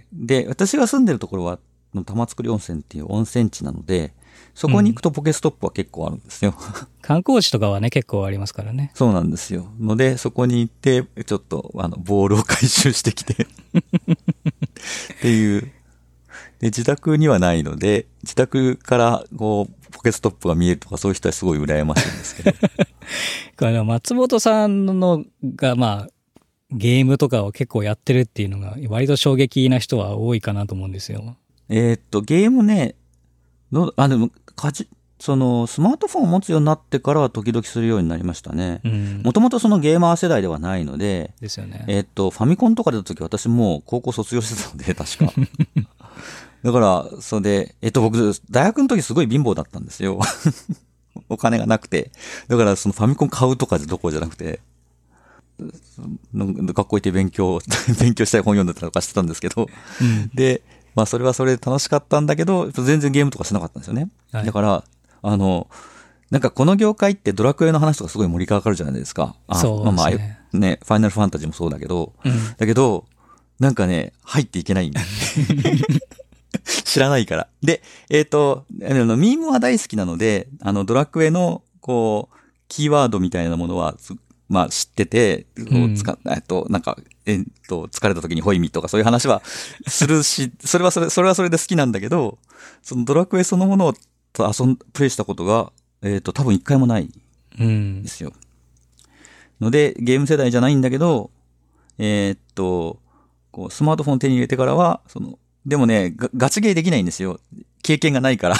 S2: で、私が住んでるところは、玉造温泉っていう温泉地なので、そこに行くとポケストップは結構あるんですよ。うん、
S1: 観光地とかはね、結構ありますからね。
S2: そうなんですよ。ので、そこに行って、ちょっと、あの、ボールを回収してきてっていう。で、自宅にはないので、自宅から、こう、ポケストップが見えるとか、そういう人はすごい羨ましいんですけど。
S1: これ松本さんのが、まあ、ゲームとかを結構やってるっていうのが、割と衝撃な人は多いかなと思うんですよ。
S2: えーっと、ゲームね、のあ、でも、かじ、その、スマートフォンを持つようになってからは時々するようになりましたね。もともとそのゲーマー世代ではないので、
S1: ですよね。
S2: えーっと、ファミコンとか出た時私もう高校卒業してたので、確か。だから、それで、えっと、僕、大学の時すごい貧乏だったんですよ。お金がなくて。だから、そのファミコン買うとかどころじゃなくて、学校行って勉強、勉強したい本読んでたりとかしてたんですけど、うん、で、まあそれはそれで楽しかったんだけど、全然ゲームとかしなかったんですよね。はい、だから、あの、なんかこの業界ってドラクエの話とかすごい盛りかかるじゃないですか。あ
S1: そうですね。まあま
S2: あ、ね、ファイナルファンタジーもそうだけど、うん、だけど、なんかね、入っていけないんだ。知らないから。で、えっと、あの、ミームは大好きなので、あの、ドラクエの、こう、キーワードみたいなものは、まあ知ってて、うん、使えっと、なんか、えっと、疲れた時にホイミとかそういう話はするし、それはそれ、それはそれで好きなんだけど、そのドラクエそのものを遊ん、プレイしたことが、えっと、多分一回もないんですよ。うん、ので、ゲーム世代じゃないんだけど、えー、っと、こう、スマートフォン手に入れてからは、その、 でもね、ガチゲーできないんですよ。経験がないから。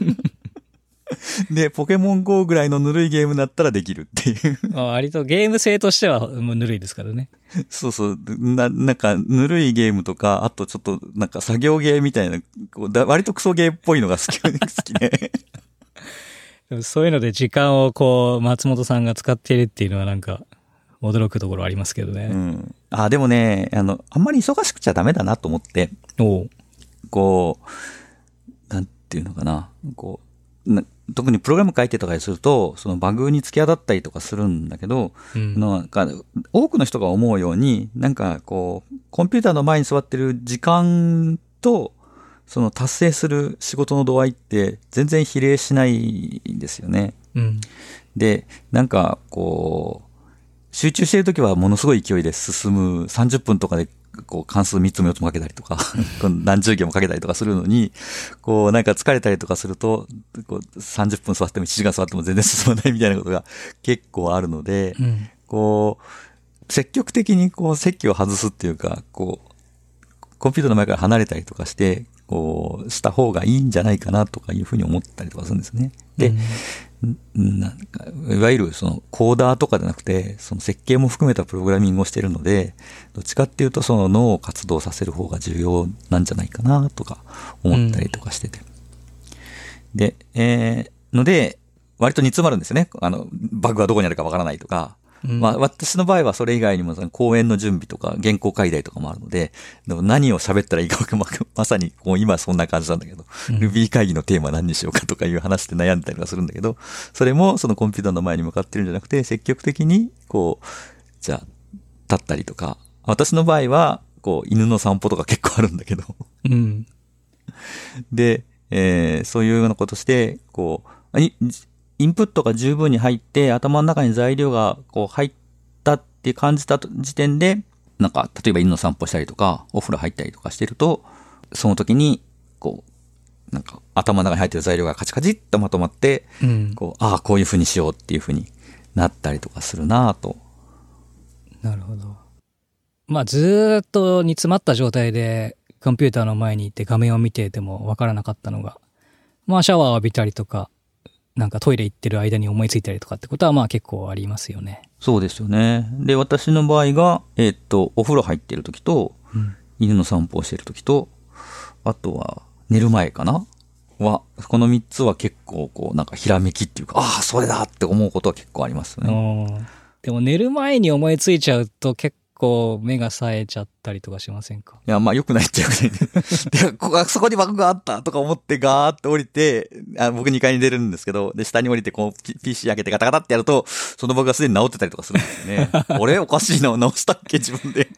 S2: で、ポケモン ゴー ぐらいのぬるいゲームだったらできるっていう。
S1: あ、割とゲーム性としてはもうぬるいですからね。
S2: そうそう。な、なんか、ぬるいゲームとか、あとちょっと、なんか作業ゲーみたいな、こうだ割とクソゲーっぽいのが好き、好きで。
S1: そういうので時間をこう、松本さんが使っているっていうのはなんか、驚くところありますけどね。
S2: うん。あ、でもね、あの、あんまり忙しくちゃダメだなと思って。
S1: おう。こ
S2: う、なんていうのかな。こう、な特にプログラム書いてとかにすると、そのバグに突き当たったりとかするんだけど、うん、なんか多くの人が思うように、なんかこう、コンピューターの前に座ってる時間と、その達成する仕事の度合いって全然比例しないんですよね。
S1: うん、
S2: で、なんかこう、集中しているときはものすごい勢いで進む、さんじゅっぷんとかでこう関数みっつもよっつもかけたりとか何十行もかけたりとかするのに、こうなんか疲れたりとかすると、こうさんじゅっぷん座ってもいちじかん座っても全然進まないみたいなことが結構あるので、
S1: うん、
S2: こう積極的にこう席を外すっていうか、こうコンピューターの前から離れたりとかして、こうした方がいいんじゃないかなとかいうふうに思ったりとかするんですね。で、うんなんかいわゆるそのコーダーとかじゃなくて、その設計も含めたプログラミングをしているので、どっちかっていうとその脳を活動させる方が重要なんじゃないかなとか思ったりとかしてて。うん、で、えー、ので、割と煮詰まるんですよね。あの、バグがどこにあるかわからないとか。うん、まあ、私の場合はそれ以外にも講演の準備とか原稿解題とかもあるので、でも何を喋ったらいいかま、まさにこう今そんな感じなんだけど、うん、Ruby 会議のテーマ何にしようかとかいう話で悩んだりとかするんだけど、それもそのコンピューターの前に向かってるんじゃなくて、積極的にこう、じゃあ、立ったりとか、私の場合は、こう、犬の散歩とか結構あるんだけど、
S1: うん、
S2: で、えー、そういうようなことして、こう、インプットが十分に入って頭の中に材料がこう入ったって感じた時点で、なんか例えば犬の散歩したりとかお風呂入ったりとかしてると、その時にこうなんか頭の中に入ってる材料がカチカチっとまとまって、
S1: うん、
S2: こうああこういう風にしようっていう風になったりとかするなぁと。
S1: なるほど。まあずっと煮詰まった状態でコンピューターの前に行って画面を見ていてもわからなかったのが、まあシャワーを浴びたりとか。なんかトイレ行ってる間に思いついたりとかってことはまあ結構ありますよね。
S2: そうですよね。で、私の場合が、えー、っと、お風呂入ってる時と、うん、犬の散歩をしてる時と、あとは寝る前かなは、このみっつは結構こう、なんかひらめきっていうか、ああ、それだって思うことは結構ありますよね。
S1: でも寝る前に思いついちゃうと結構目が冴えちゃったりとかしませんか？
S2: いや、まあ良くないっちゃ良くないで。で、ここ、そこにバグがあったとか思ってガーって降りて、あ僕にかいに出るんですけど、で、下に降りてこう ピーシー 開けてガタガタってやると、そのバグがすでに治ってたりとかするんですよね。俺おかしいの直したっけ自分で。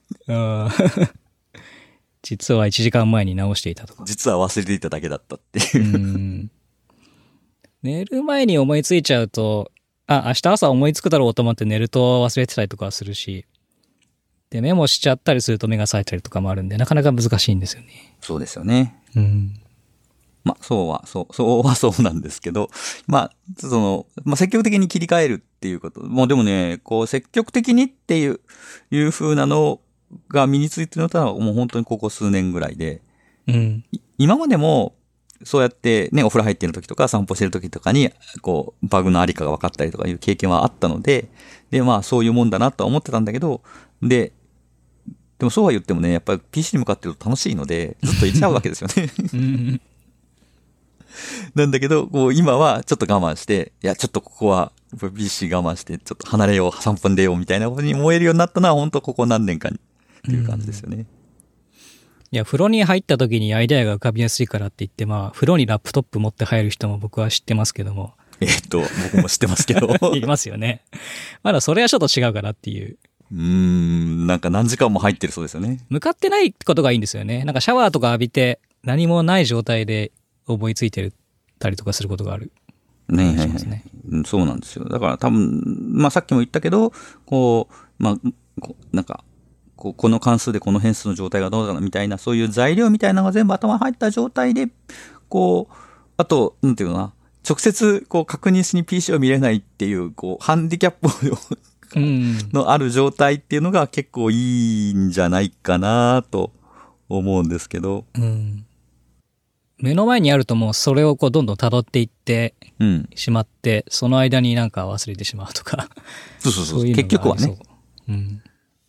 S1: 実はいちじかんまえに直していたとか。
S2: 実は忘れていただけだったっていう。うん
S1: 寝る前に思いついちゃうと、あ、明日朝思いつくだろうと思って寝ると忘れてたりとかするし、で、メモしちゃったりすると目が冴えたりとかもあるんで、なかなか難しいんですよね。
S2: そうですよね。
S1: うん。
S2: まあ、そうは、そう、そうはそうなんですけど、まあ、その、まあ、積極的に切り替えるっていうこと。もうでもね、こう、積極的にっていう、いう風なのが身についてるのは、もう本当にここ数年ぐらいで、
S1: うん。
S2: 今までも、そうやってね、お風呂入ってる時とか散歩してる時とかに、こう、バグのありかが分かったりとかいう経験はあったので、で、まあ、そういうもんだなとは思ってたんだけど、で、でもそうは言ってもね、やっぱり ピーシー に向かってると楽しいので、ずっといっちゃうわけですよね。
S1: うん、
S2: なんだけど、こう今はちょっと我慢して、いや、ちょっとここは ピーシー 我慢して、ちょっと離れよう、さんぷん出ようみたいなことに思えるようになったのは、本当ここ何年かにっていう感じですよね。うん、
S1: いや、風呂に入った時にアイデアが浮かびやすいからって言って、まあ、風呂にラップトップ持って入る人も僕は知ってますけども。
S2: えっと、僕も知ってますけど。
S1: いますよね。まだそれはちょっと違うかなっていう。
S2: うーん、なんか何時間も入ってるそうですよね。
S1: 向かってないことがいいんですよね。なんかシャワーとか浴びて何もない状態で思いついてるたりとかすることがある。
S2: ねえ、ね、そうなんですよ。だから多分、まあさっきも言ったけど、こう、まあ、こなんか、こ, この関数でこの変数の状態がどうだなみたいな、そういう材料みたいなのが全部頭に入った状態で、こう、あと、なんていうのかな、直接こう確認しに ピーシー を見れないっていう、こう、ハンディキャップをのある状態っていうのが結構いいんじゃないかなと思うんですけど。
S1: うん。目の前にあるともうそれをこうどんどん辿っていってしまって、うん、その間になんか忘れてしまうとか。
S2: そうそうそう。そういう結局はね。
S1: うん。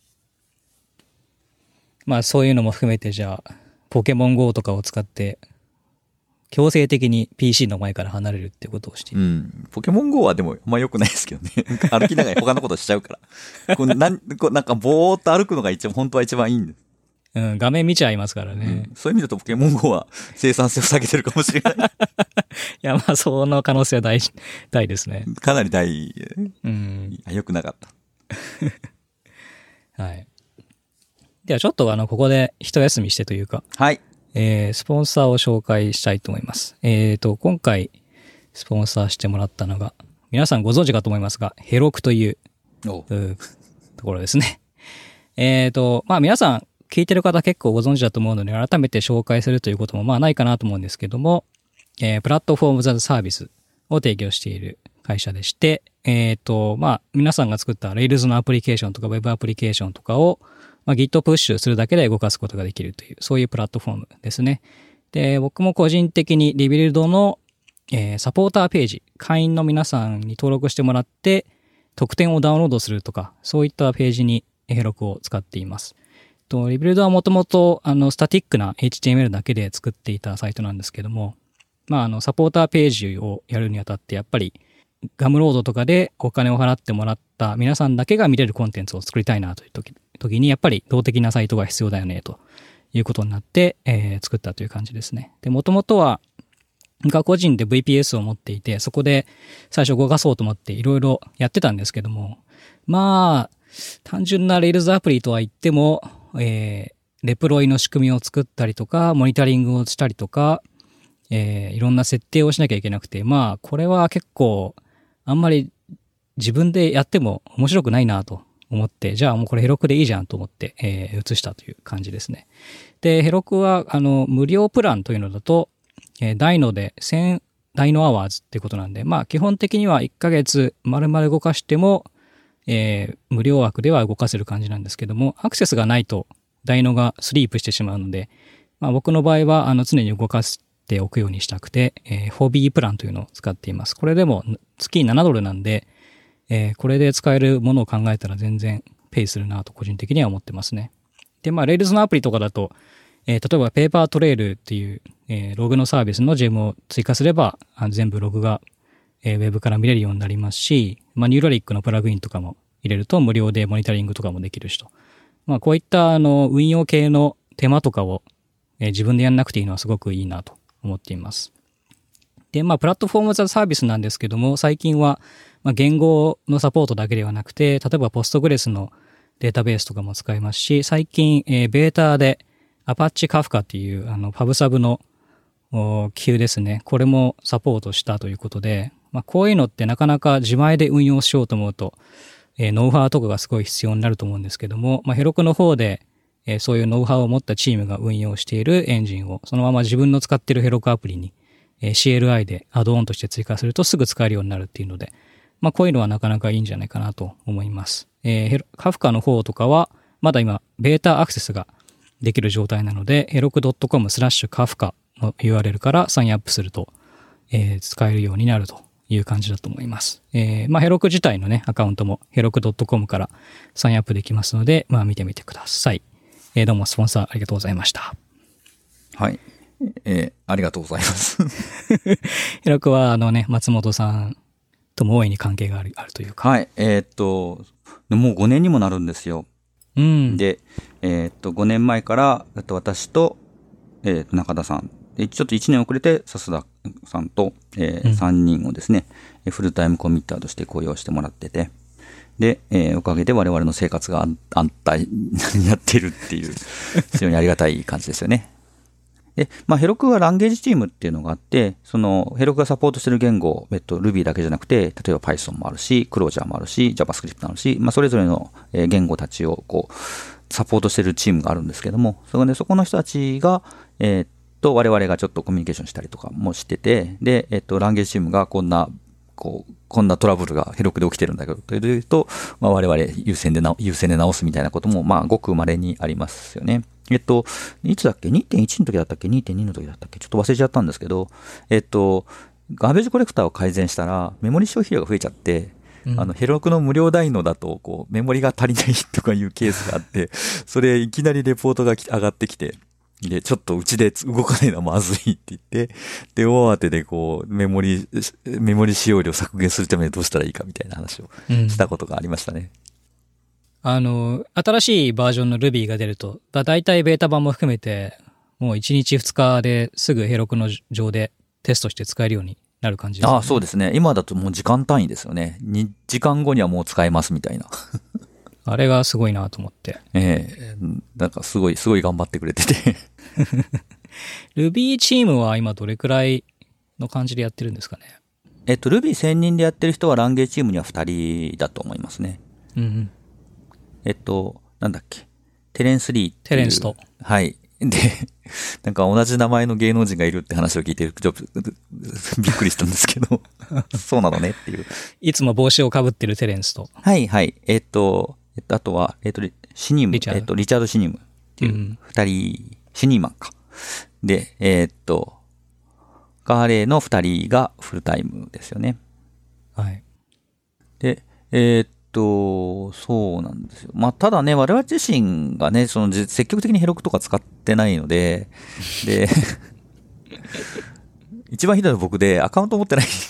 S1: まあそういうのも含めてじゃあ、ポケモン ゴー とかを使って、強制的に ピーシー の前から離れるってことをしている。
S2: うん。ポケモン ゴー はでもあんま良くないですけどね。歩きながら他のことしちゃうから。こうなんこうなんかぼーっと歩くのが一番、本当は一番いいんです。
S1: うん、画面見ちゃいますからね。
S2: うん、そういう意味だとポケモン ゴー は生産性を下げてるかもしれない。い
S1: や、まあ、その可能性は大、大ですね。
S2: かなり大、
S1: うん。
S2: 良くなかった。
S1: はい。では、ちょっとあの、ここで一休みしてというか、
S2: はい。
S1: えー、スポンサーを紹介したいと思います。えっと、今回、スポンサーしてもらったのが、皆さんご存知かと思いますが、ヘロクという、うところですね。えっと、まあ、皆さん、聞いてる方結構ご存知だと思うので、改めて紹介するということもまあないかなと思うんですけども、えー、プラットフォームザサービスを提供している会社でして、えっと、まあ、皆さんが作った Rails のアプリケーションとか Web アプリケーションとかを、まあ、Git プッシュするだけで動かすことができるという、そういうプラットフォームですね。で、僕も個人的にリビルドの、えー、サポーターページ、会員の皆さんに登録してもらって、特典をダウンロードするとか、そういったページにヘロクを使っています。リビルドはもともと、あの、スタティックな エイチティーエムエル だけで作っていたサイトなんですけども、まあ、あの、サポーターページをやるにあたって、やっぱり、ガムロードとかでお金を払ってもらった皆さんだけが見れるコンテンツを作りたいなという時、時に、やっぱり動的なサイトが必要だよね、ということになって、えー、作ったという感じですね。で、もともとは、僕個人で ブイピーエス を持っていて、そこで最初動かそうと思っていろいろやってたんですけども、まあ、単純な Rails アプリとは言っても、えー、レプロイの仕組みを作ったりとか、モニタリングをしたりとか、えー、いろんな設定をしなきゃいけなくて、まあ、これは結構、あんまり自分でやっても面白くないなと思って、じゃあもうこれヘロクでいいじゃんと思って、えー、移したという感じですね。で、ヘロクは、あの、無料プランというのだと、えー、ダイノでせんダイノアワーズっていうことなんで、まあ、基本的にはいっかげつ丸々動かしても、えー、無料枠では動かせる感じなんですけども、アクセスがないとダイノがスリープしてしまうので、まあ、僕の場合はあの常に動かしておくようにしたくて、えー、ホビープランというのを使っています。これでも月ななドルなんで、えー、これで使えるものを考えたら全然ペイするなと個人的には思ってますね。で、まあ、Rails のアプリとかだと、えー、例えばペーパートレイルっていう、えー、ログのサービスのジェムを追加すれば、全部ログがえー、ウェブから見れるようになりますし、まあ、ニューラリックのプラグインとかも入れると無料でモニタリングとかもできるしと。まあ、こういったあの運用系の手間とかを、えー、自分でやんなくていいのはすごくいいなと思っています。で、まあ、プラットフォームザサービスなんですけども、最近は、まあ、言語のサポートだけではなくて、例えばポストグレスのデータベースとかも使えますし、最近、えー、ベータで Apache Kafka っていうあのパブサブの級ですね。これもサポートしたということで、まあ、こういうのってなかなか自前で運用しようと思うと、えー、ノウハウとかがすごい必要になると思うんですけども、まあ、ヘロクの方で、えー、そういうノウハウを持ったチームが運用しているエンジンをそのまま自分の使っているヘロクアプリに、えー、シーエルアイ でアドオンとして追加するとすぐ使えるようになるっていうので、まあ、こういうのはなかなかいいんじゃないかなと思います。えー、カフカの方とかはまだ今ベータアクセスができる状態なので、ヘロク .com スラッシュカフカの ユーアールエル からサインアップすると、えー、使えるようになるという感じだと思います。えー、まあヘロク自体のね、アカウントもヘロク .com からサインアップできますので、まあ見てみてください。えー、どうもスポンサーありがとうございました。
S2: はい。えー、ありがとうございます。
S1: ヘロクはあのね、松本さんとも大いに関係がある、あるというか。
S2: はい。えー、っと、もうごねんにもなるんですよ。
S1: うん。
S2: で、えー、っと、ごねんまえから、私と、えー、中田さん、でちょっといちねん遅れて笹田さんと、えーうん、さんにんをですね、フルタイムコミッターとして雇用してもらってて、で、えー、おかげで我々の生活が安泰になっているっていう、非常にありがたい感じですよね。で、まあ、ヘロクはランゲージチームっていうのがあって、その、ヘロクがサポートしてる言語、えっと、Ruby だけじゃなくて、例えば Python もあるし、Clojure もあるし、JavaScript もあるし、まあ、それぞれの言語たちを、こう、サポートしてるチームがあるんですけども、そこで、そこの人たちが、えー、っと、我々がちょっとコミュニケーションしたりとかもしてて、で、えっと、ランゲージチームがこんな、こう、こんなトラブルがヘロクで起きてるんだけど、というと、まあ、我々優先でな、優先で直すみたいなことも、まあ、ごく稀にありますよね。 えっと、いつだっけ ?にてんいち の時だったっけ ?にてんに の時だったっけちょっと忘れちゃったんですけど、えっと、ガーベージコレクターを改善したら、メモリ消費量が増えちゃって、うん、あの、ヘロクの無料ダイノだと、こう、メモリが足りないとかいうケースがあって、それいきなりレポートが上がってきて、で、ちょっとうちで動かないのはまずいって言って、で、大当てでこう、メモリ、メモリ使用量削減するためにどうしたらいいかみたいな話をしたことがありましたね。
S1: うん、あの、新しいバージョンの Ruby が出ると、だ、だいたいベータ版も含めて、もういちにちふつかですぐヘロクの上でテストして使えるようになる感じですね。
S2: ああ、そうですね。今だともう時間単位ですよね。にじかんごにはもう使えますみたいな。
S1: あれがすごいなと思って。
S2: ええー、なんかすごい、すごい頑張ってくれてて。
S1: Ruby チームは今どれくらいの感じでやってるんですかね。
S2: えっと、Ruby 専任でやってる人はランゲーチームにはふたりだと思いますね。
S1: うんうん。
S2: えっと、なんだっけ。テレンス・リーっていう。
S1: テレンスと。
S2: はい。で、なんか同じ名前の芸能人がいるって話を聞いて、ちょっとびっくりしたんですけど、そうなのねっていう。
S1: いつも帽子をかぶってるテレンスと。
S2: はいはい。えっと、えっと、あとは、えっと、シニーム、えっと、リチャード・シニームっていう二人、うん、シニーマンか。で、えー、っと、彼の二人がフルタイムですよね。
S1: はい。
S2: で、えー、っと、そうなんですよ。まあ、ただね、我々自身がね、その、積極的にヘロクとか使ってないので、で、一番ひどいのは僕で、アカウント持ってないんで。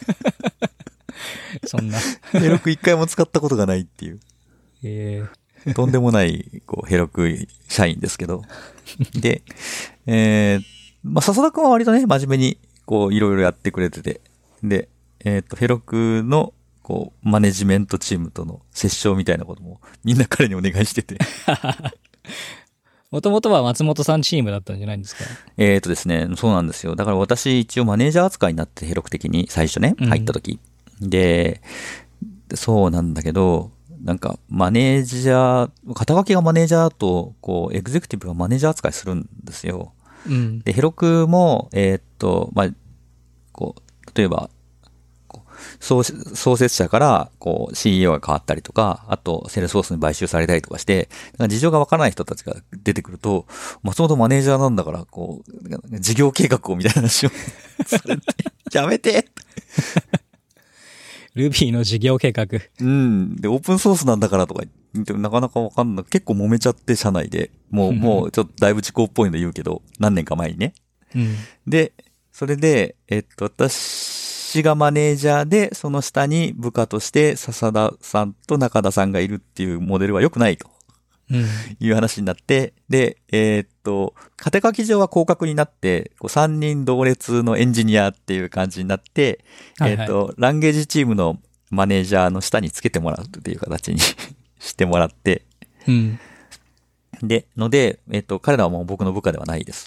S1: そんな。
S2: ヘロク一回も使ったことがないっていう。
S1: え
S2: ー、とんでもない、こう、ヘロク社員ですけど。で、えー、まあ、笹田くんは割とね、真面目に、こう、いろいろやってくれてて。で、えっと、ヘロクの、こう、マネジメントチームとの折衝みたいなことも、みんな彼にお願いしてて。
S1: もともとは松本さんチームだったんじゃないんですか？
S2: えっとですね、そうなんですよ。だから私、一応マネージャー扱いになって、ヘロク的に、最初ね、入った時。うん、で、そうなんだけど、なんか、マネージャー、肩書きがマネージャーと、こう、エグゼクティブがマネージャー扱いするんですよ。
S1: うん、
S2: で、ヘロクも、えー、っと、まあ、こう、例えば、こう創、創設者から、こう、シーイーオー が変わったりとか、あと、セールスフォースに買収されたりとかして、事情がわからない人たちが出てくると、松本マネージャーなんだから、こう、事業計画をみたいな話をされて、やめて
S1: Ruby の事業計画。
S2: うん。で、オープンソースなんだからとか言って、なかなかわかんない。結構揉めちゃって、社内で。もう、もう、ちょっとだいぶ時効っぽいの言うけど、何年か前にね。
S1: うん、
S2: で、それで、えっと、私がマネージャーで、その下に部下として笹田さんと中田さんがいるっていうモデルは良くないと。うん、いう話になって、で、えー、っと、縦書き上は広角になって、こうさんにん同列のエンジニアっていう感じになって、はいはい、えー、っと、ランゲージチームのマネージャーの下につけてもらうっていう形にしてもらって、
S1: うん、
S2: で、ので、えー、っと、彼らはもう僕の部下ではないです。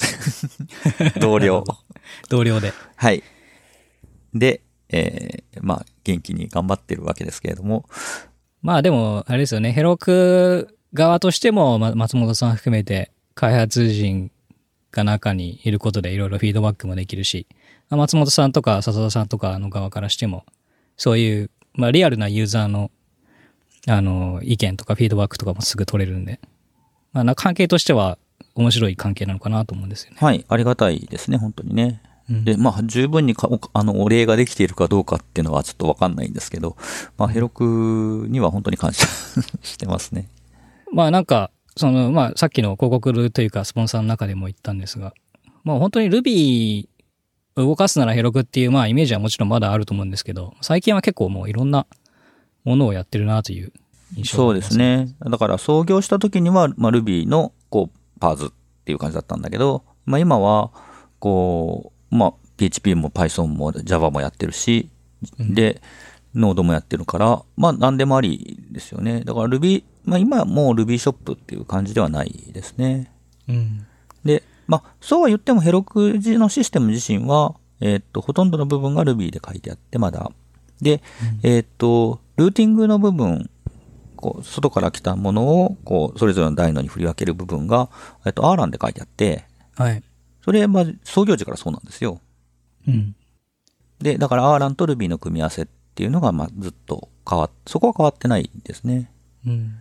S2: 同僚。
S1: 同僚で。
S2: はい。で、えー、まあ、元気に頑張ってるわけですけれども。
S1: まあでも、あれですよね、ヘロク側としても、ま、松本さん含めて開発陣が中にいることでいろいろフィードバックもできるし、松本さんとか笹田さんとかの側からしても、そういう、まあリアルなユーザーの、あの、意見とかフィードバックとかもすぐ取れるんで、まあ関係としては面白い関係なのかなと思うんですよね。
S2: はい、ありがたいですね、本当にね。うん、で、まあ十分にかあのお礼ができているかどうかっていうのはちょっとわかんないんですけど、まあヘロクには本当に感謝してますね。
S1: まあなんか、その、まあさっきの広告というかスポンサーの中でも言ったんですが、まあ本当に Ruby を動かすならヘロクっていうまあイメージはもちろんまだあると思うんですけど、最近は結構もういろんなものをやってるなという印象がありますね。
S2: そうですね。だから創業した時には、まあ Ruby のこうパーズっていう感じだったんだけど、まあ今はこう、まあ ピーエイチピー も Python も Java もやってるし、うん、で、ノードもやってるから、まあ何でもありですよね。だから Ruby、まあ今はもう Ruby ショップっていう感じではないですね。
S1: うん、
S2: で、まあそうは言ってもヘロクのシステム自身は、えー、っと、ほとんどの部分が Ruby で書いてあって、まだ。で、うん、えー、っと、ルーティングの部分、こう、外から来たものを、こう、それぞれのダイノに振り分ける部分が、えっと、アーランで書いてあって、
S1: はい。
S2: それ、まあ、創業時からそうなんですよ。
S1: うん。
S2: で、だからアーランと Ruby の組み合わせっていうのが、まあ、ずっと変わっ、そこは変わってないですね。
S1: うん。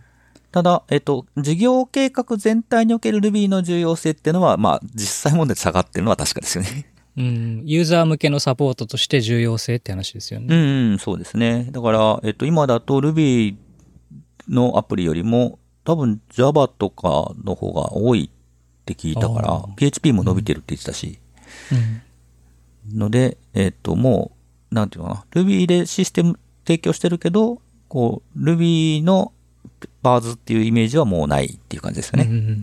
S2: ただ、えっと、事業計画全体における Ruby の重要性っていうのは、まあ、実際問題で下がってるのは確かですよね。
S1: うん、ユーザー向けのサポートとして重要性って話ですよね。
S2: うん、うん、そうですね。だから、えっと、今だと Ruby のアプリよりも、多分 Java とかの方が多いって聞いたから、ピーエイチピー も伸びてるって言ってたし。うん、ので、えっと、もう、なんていうのかな。Ruby でシステム提供してるけど、こう、Ruby のバーズっていうイメージはもうないっていう感じですよね。うん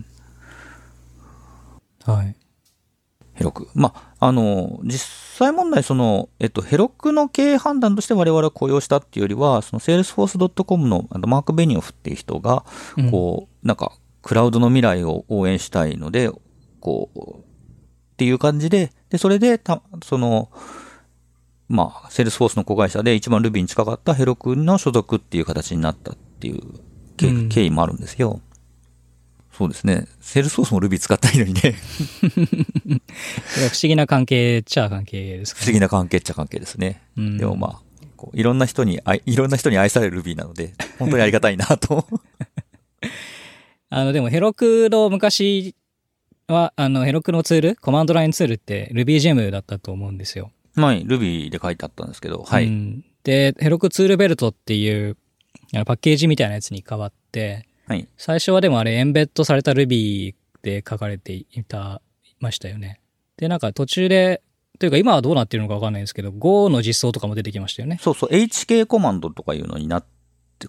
S1: うん、はい。
S2: ヘロク。まあ、あの、実際問題、その、えっと、ヘロクの経営判断として我々は雇用したっていうよりは、その、セールスフォースドットコム のあのマーク・ベニオフっていう人が、こう、うん、なんか、クラウドの未来を応援したいので、こう、っていう感じで、で、それで、た、その、まあ、セールスフォースの子会社で一番 Ruby に近かったヘロクの所属っていう形になったっていう経、うん、経緯もあるんですよ。そうですね。セールスフォースも Ruby 使ったらいいのにね。
S1: 不思議な関係っちゃ関係ですかね。
S2: 不思議な関係っちゃ関係ですね。うん、でもまあ、こういろんな人に愛、いろんな人に愛される Ruby なので、本当にありがたいなと。
S1: あの、でもヘロクの昔は、あの、ヘロクのツール、コマンドラインツールって RubyGem だったと思うんですよ。
S2: はい、Ruby で書いてあったんですけど、はい。うん、
S1: で、ヘロクツールベルトっていうあのパッケージみたいなやつに変わって、
S2: はい、
S1: 最初はでもあれエンベッドされた Ruby で書かれていた、ましたよね。で、なんか途中で、というか今はどうなってるのかわかんないんですけど、Go の実装とかも出てきましたよね。
S2: そうそう、エイチケー コマンドとかいうのになって、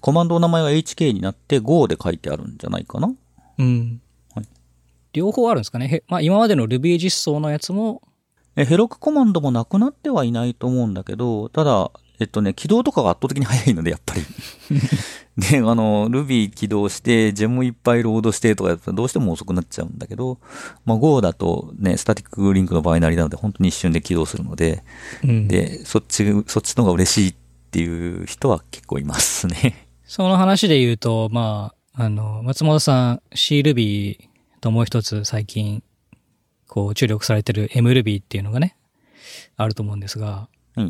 S2: コマンドの名前が エイチケー になって Go で書いてあるんじゃないかな。
S1: うん。はい、両方あるんですかね。まあ今までの Ruby 実装のやつも、
S2: え、ヘロクコマンドもなくなってはいないと思うんだけど、ただ、えっとね、起動とかが圧倒的に早いので、やっぱり。で、あの、Ruby 起動して、ジェムいっぱいロードしてとかやったらどうしても遅くなっちゃうんだけど、まあ Go だとね、スタティックリンクのバイナリなので、本当に一瞬で起動するので、うん、で、そっち、そっちの方が嬉しいっていう人は結構いますね。
S1: その話で言うと、まあ、あの、松本さん、C-Ruby ともう一つ最近、こう注力されてる M-Ruby っていうのがね、あると思うんですが、
S2: うん、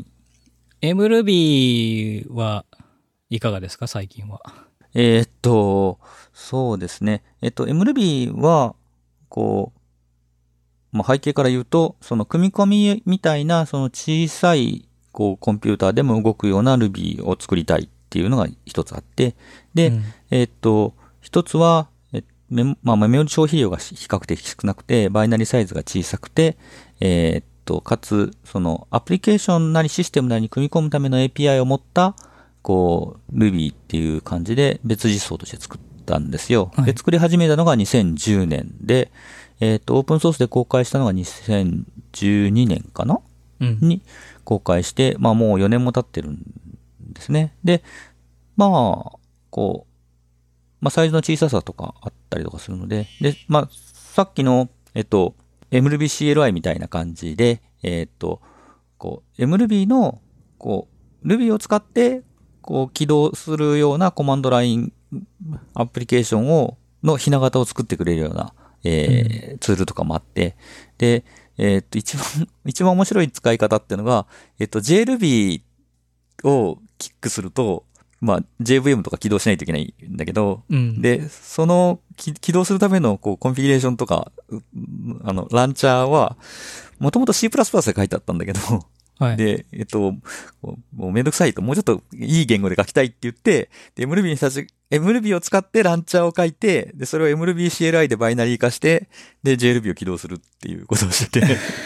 S1: M-Ruby はいかがですか、最近は。
S2: えー、っと、そうですね。えっと、M-Ruby は、こう、まあ、背景から言うと、その組み込みみたいな、その小さい、こう、コンピューターでも動くような Ruby を作りたいっていうのが一つあって、で、うん、えっと、一つは、メまあ、メモリ消費量が比較的少なくて、バイナリサイズが小さくて、えー、っと、かつ、その、アプリケーションなりシステムなりに組み込むための エーピーアイ を持った、こう、Ruby っていう感じで別実装として作ったんですよ。はい、で、作り始めたのがにせんじゅうねんで、えー、っと、オープンソースで公開したのがにせんじゅうにねんかな、うん、に公開して、まあもうよねんも経ってるんですね。で、まあ、こう、まあ、サイズの小ささとかあったりとかするので、で、まあ、さっきの、えっと、エムルビーシーエルアイ みたいな感じで、えっと、こう、M-Ruby の、こう、Ruby を使って、こう、起動するようなコマンドラインアプリケーションを、のひな型を作ってくれるような、えーうん、ツールとかもあって、で、えっと、一番、一番面白い使い方っていうのが、えっと、ジェイルビー をキックすると、まあ、ジェイブイエム とか起動しないといけないんだけど、うん、で、その起動するためのこうコンフィギュレーションとか、あの、ランチャーは、もともと C++ で書いてあったんだけど、はい、で、えっと、もうめんどくさいと、もうちょっといい言語で書きたいって言って、で、M-Ruby にさし、M-Ruby を使ってランチャーを書いて、で、それを エムルビーシーエルアイ でバイナリー化して、で、ジェイルビー を起動するっていうことをしてて。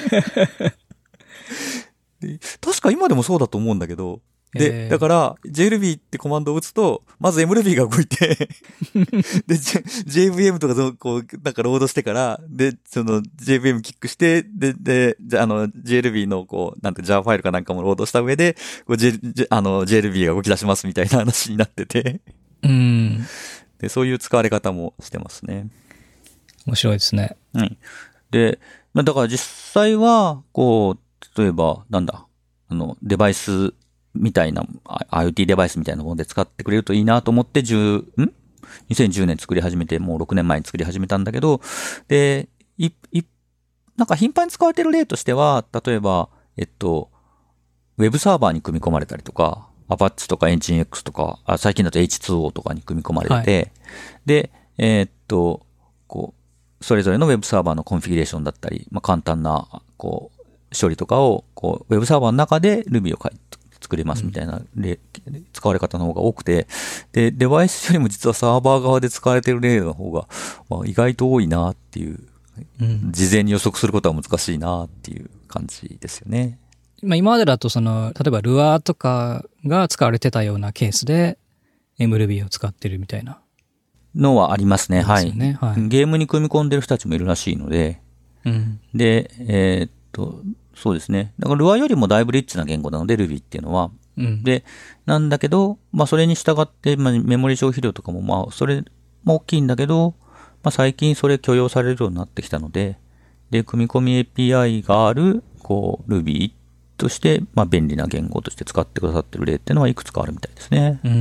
S2: で、確か今でもそうだと思うんだけど、で、だから、ジェイルビー ってコマンドを打つと、まず M-Ruby が動いて、で、ジェイブイエム とかこう、なんかロードしてから、で、その ジェイブイエム キックして、で、で、じゃあの、ジェイルビー のこう、なんて Java ファイルかなんかもロードした上で、こう、J、あの、ジェイルビー が動き出しますみたいな話になってて。
S1: うん。
S2: で、そういう使われ方もしてますね。
S1: 面白いですね。
S2: うん。で、まあ、だから実際は、こう、例えば、なんだ、あの、デバイス、みたいな、IoT デバイスみたいなもので使ってくれるといいなと思って、10、ん ?にせんじゅうねん作り始めて、もうろくねんまえに作り始めたんだけど、で、い、い、なんか頻繁に使われてる例としては、例えば、えっと、ウェブサーバーに組み込まれたりとか、 アパッチとかエンジン X とか、あ最近だと エイチツーオー とかに組み込まれて、はい、で、えー、っと、こう、それぞれのウェブサーバーのコンフィギュレーションだったり、まあ、簡単な、こう、処理とかを、こう、ウェブサーバーの中で Ruby を書いて作れますみたいな、うん、使われ方の方が多くて、で、デバイスよりも実はサーバー側で使われている例の方が、まあ、意外と多いなっていう、うん、事前に予測することは難しいなっていう感じですよね。
S1: まあ、今までだとその、例えば Lua とかが使われてたようなケースで エムルービー を使ってるみたいな
S2: のはありますね。はい。
S1: はい、
S2: ゲームに組み込んでる人たちもいるらしいので、
S1: うん、
S2: で、えー、っと、そうですね。だから Lua よりもだいぶリッチな言語なので Ruby っていうのは、うん、で、なんだけど、まあそれに従って、まあ、メモリ消費量とかもまあそれも大きいんだけど、まあ最近それ許容されるようになってきたので、で、組み込み エーピーアイ がある、こう、Ruby として、まあ便利な言語として使ってくださってる例っていうのはいくつかあるみたいですね。
S1: うん。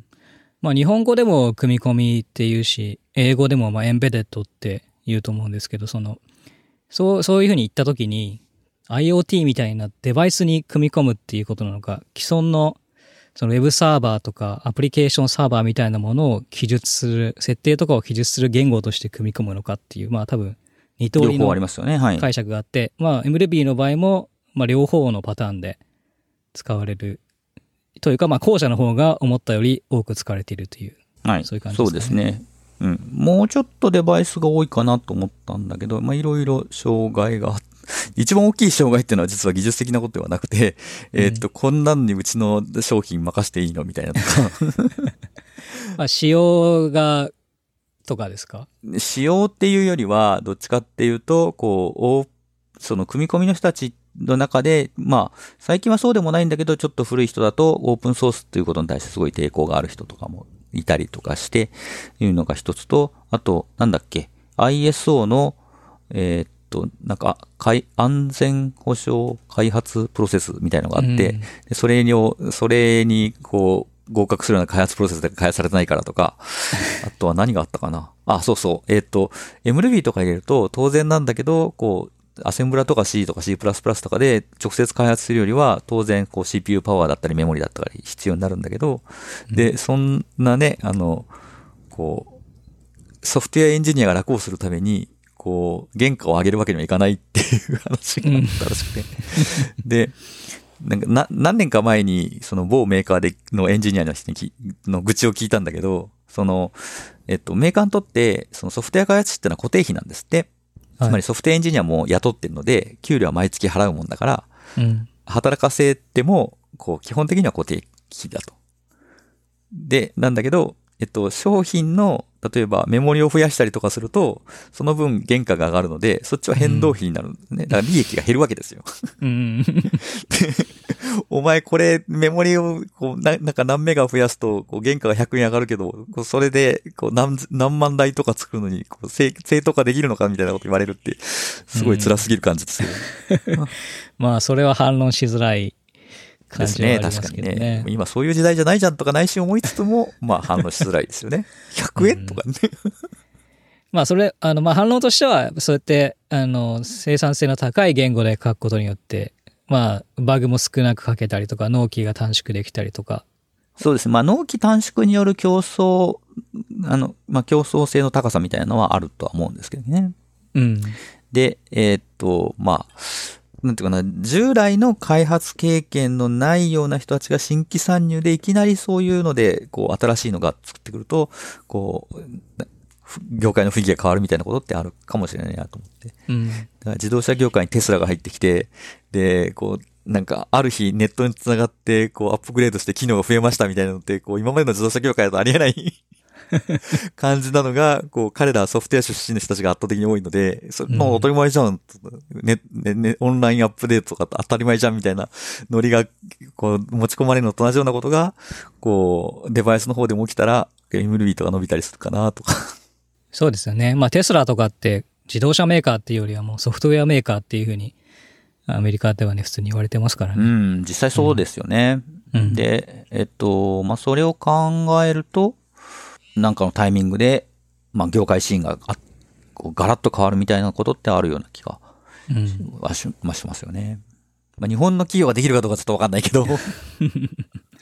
S1: まあ日本語でも組み込みっていうし、英語でもまあエンベデッドって言うと思うんですけど、その、そう、そういうふうに言ったときに、IoT みたいなデバイスに組み込むっていうことなのか、既存のそのウェブサーバーとかアプリケーションサーバーみたいなものを記述する、設定とかを記述する言語として組み込むのかっていう、まあ多分二通りの解釈があって、まあ エムルービー の場合も、まあ両方のパターンで使われるというか、まあ後者の方が思ったより多く使われているという、
S2: はい、
S1: そういう感じですね。
S2: そうですね。うん。もうちょっとデバイスが多いかなと思ったんだけど、まあいろいろ障害があって、一番大きい障害っていうのは実は技術的なことではなくて、うん、えっと、こんなんにうちの商品任せていいのみたいなとか。
S1: まあ、仕様が、とかですか？
S2: 仕様っていうよりは、どっちかっていうと、こう、その組み込みの人たちの中で、まあ、最近はそうでもないんだけど、ちょっと古い人だと、オープンソースっていうことに対してすごい抵抗がある人とかもいたりとかして、いうのが一つと、あと、なんだっけ、アイエスオー の、えーなんか、安全保障開発プロセスみたいなのがあって、うん、でそれに、それに、こう、合格するような開発プロセスで開発されてないからとか、あとは何があったかな。あ、そうそう。えっと、エムルービー とか入れると当然なんだけど、こう、アセンブラとか C とか C++ とかで直接開発するよりは、当然、こう シーピーユー パワーだったりメモリだったり必要になるんだけど、うん、で、そんなね、あの、こう、ソフトウェアエンジニアが楽をするために、こう、原価を上げるわけにはいかないっていう話があったらしくて。うん、で、なんかな、何年か前に、その某メーカーでのエンジニアの人にの愚痴を聞いたんだけど、その、えっと、メーカーにとって、そのソフトウェア開発ってのは固定費なんですって。つまりソフトウェアエンジニアも雇ってるので、給料は毎月払うもんだから、うん、働かせても、こう、基本的には固定費だと。で、なんだけど、えっと、商品の、例えばメモリを増やしたりとかすると、その分原価が上がるので、そっちは変動費になるんですね。だから利益が減るわけですよ。うん、お前これメモリをこう な, なんか何メガ増やすとこう原価がひゃくえん上がるけど、それでこう 何, 何万台とか作るのにこう 正, 正当化できるのかみたいなこと言われるって、すごい辛すぎる感じですよ、
S1: うん。まあそれは反論しづらい。
S2: ですね、確かにね。今そういう時代じゃないじゃんとか内心思いつつも、まあ反応しづらいですよね。ひゃくえんとかね。うん、
S1: まあそれ、あの、まあ反応としては、そうやって、あの、生産性の高い言語で書くことによって、まあバグも少なく書けたりとか、納期が短縮できたりとか。
S2: そうですね。まあ納期短縮による競争、あの、まあ競争性の高さみたいなのはあるとは思うんですけどね。
S1: うん。
S2: で、えー、っと、まあ、なんていうかな、従来の開発経験のないような人たちが新規参入でいきなりそういうので、こう、新しいのが作ってくると、こう、業界の雰囲気が変わるみたいなことってあるかもしれないなと思って。うん、だから自動車業界にテスラが入ってきて、で、こう、なんか、ある日ネットにつながって、こう、アップグレードして機能が増えましたみたいなのって、こう、今までの自動車業界だとありえない感じなのが、こう、彼らはソフトウェア出身の人たちが圧倒的に多いので、それもう当たり前じゃん、ね、ね、ね、オンラインアップデートとか当たり前じゃんみたいなノリが、こう、持ち込まれるのと同じようなことが、こう、デバイスの方でも起きたら、エムルービー とか伸びたりするかなとか。
S1: そうですよね。まあ、テスラとかって自動車メーカーっていうよりはもうソフトウェアメーカーっていうふうに、アメリカではね、普通に言われてますからね。
S2: うん、実際そうですよね。うん、で、えっと、まあ、それを考えると、なんかのタイミングで、まあ、業界シーンがあこうガラッと変わるみたいなことってあるような気が、うん、はし、まあ、しますよね。まあ、日本の企業ができるかどうかちょっとわかんないけど。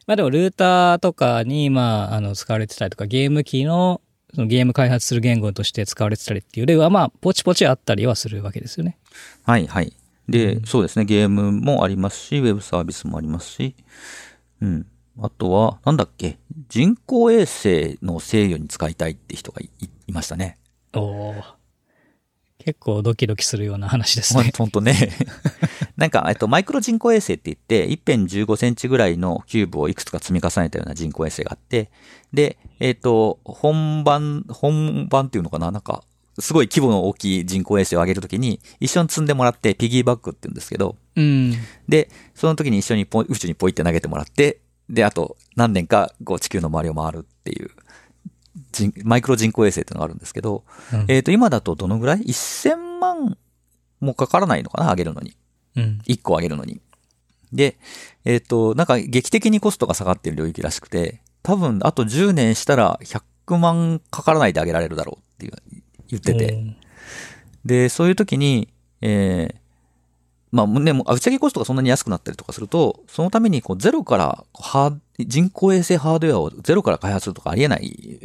S1: まあでもルーターとかに、まあ、あの、使われてたりとか、ゲーム機の、そのゲーム開発する言語として使われてたりっていう例は、まあ、ポチポチあったりはするわけですよね。
S2: はいはい。で、
S1: うん、
S2: そうですね。ゲームもありますし、ウェブサービスもありますし、うん。あとは、なんだっけ、人工衛星の制御に使いたいって人が い, いましたね。
S1: おー。結構ドキドキするような話ですね。
S2: ほんとね。なんか、えっと、マイクロ人工衛星って言って、いっぺんじゅうごセンチぐらいのキューブをいくつか積み重ねたような人工衛星があって、で、えっと、本番、本番っていうのかな、なんか、すごい規模の大きい人工衛星を上げるときに、一緒に積んでもらって、ピギーバックって言うんですけど、
S1: うん。
S2: で、その時に一緒にポイ宇宙にポイって投げてもらって、で、あと何年かこう地球の周りを回るっていう、マイクロ人工衛星っていうのがあるんですけど、うん、えっと、今だとどのぐらい ?せんまんもかからないのかな、上げるのに。
S1: うん。
S2: いっこ上げるのに。で、えっと、なんか劇的にコストが下がっている領域らしくて、多分あとじゅうねんしたらひゃくまんかからないで上げられるだろうっていう言ってて。で、そういう時に、えー、まあね、打ち上げコストがそんなに安くなったりとかすると、そのためにこうゼロからハー人工衛星ハードウェアをゼロから開発するとかありえない、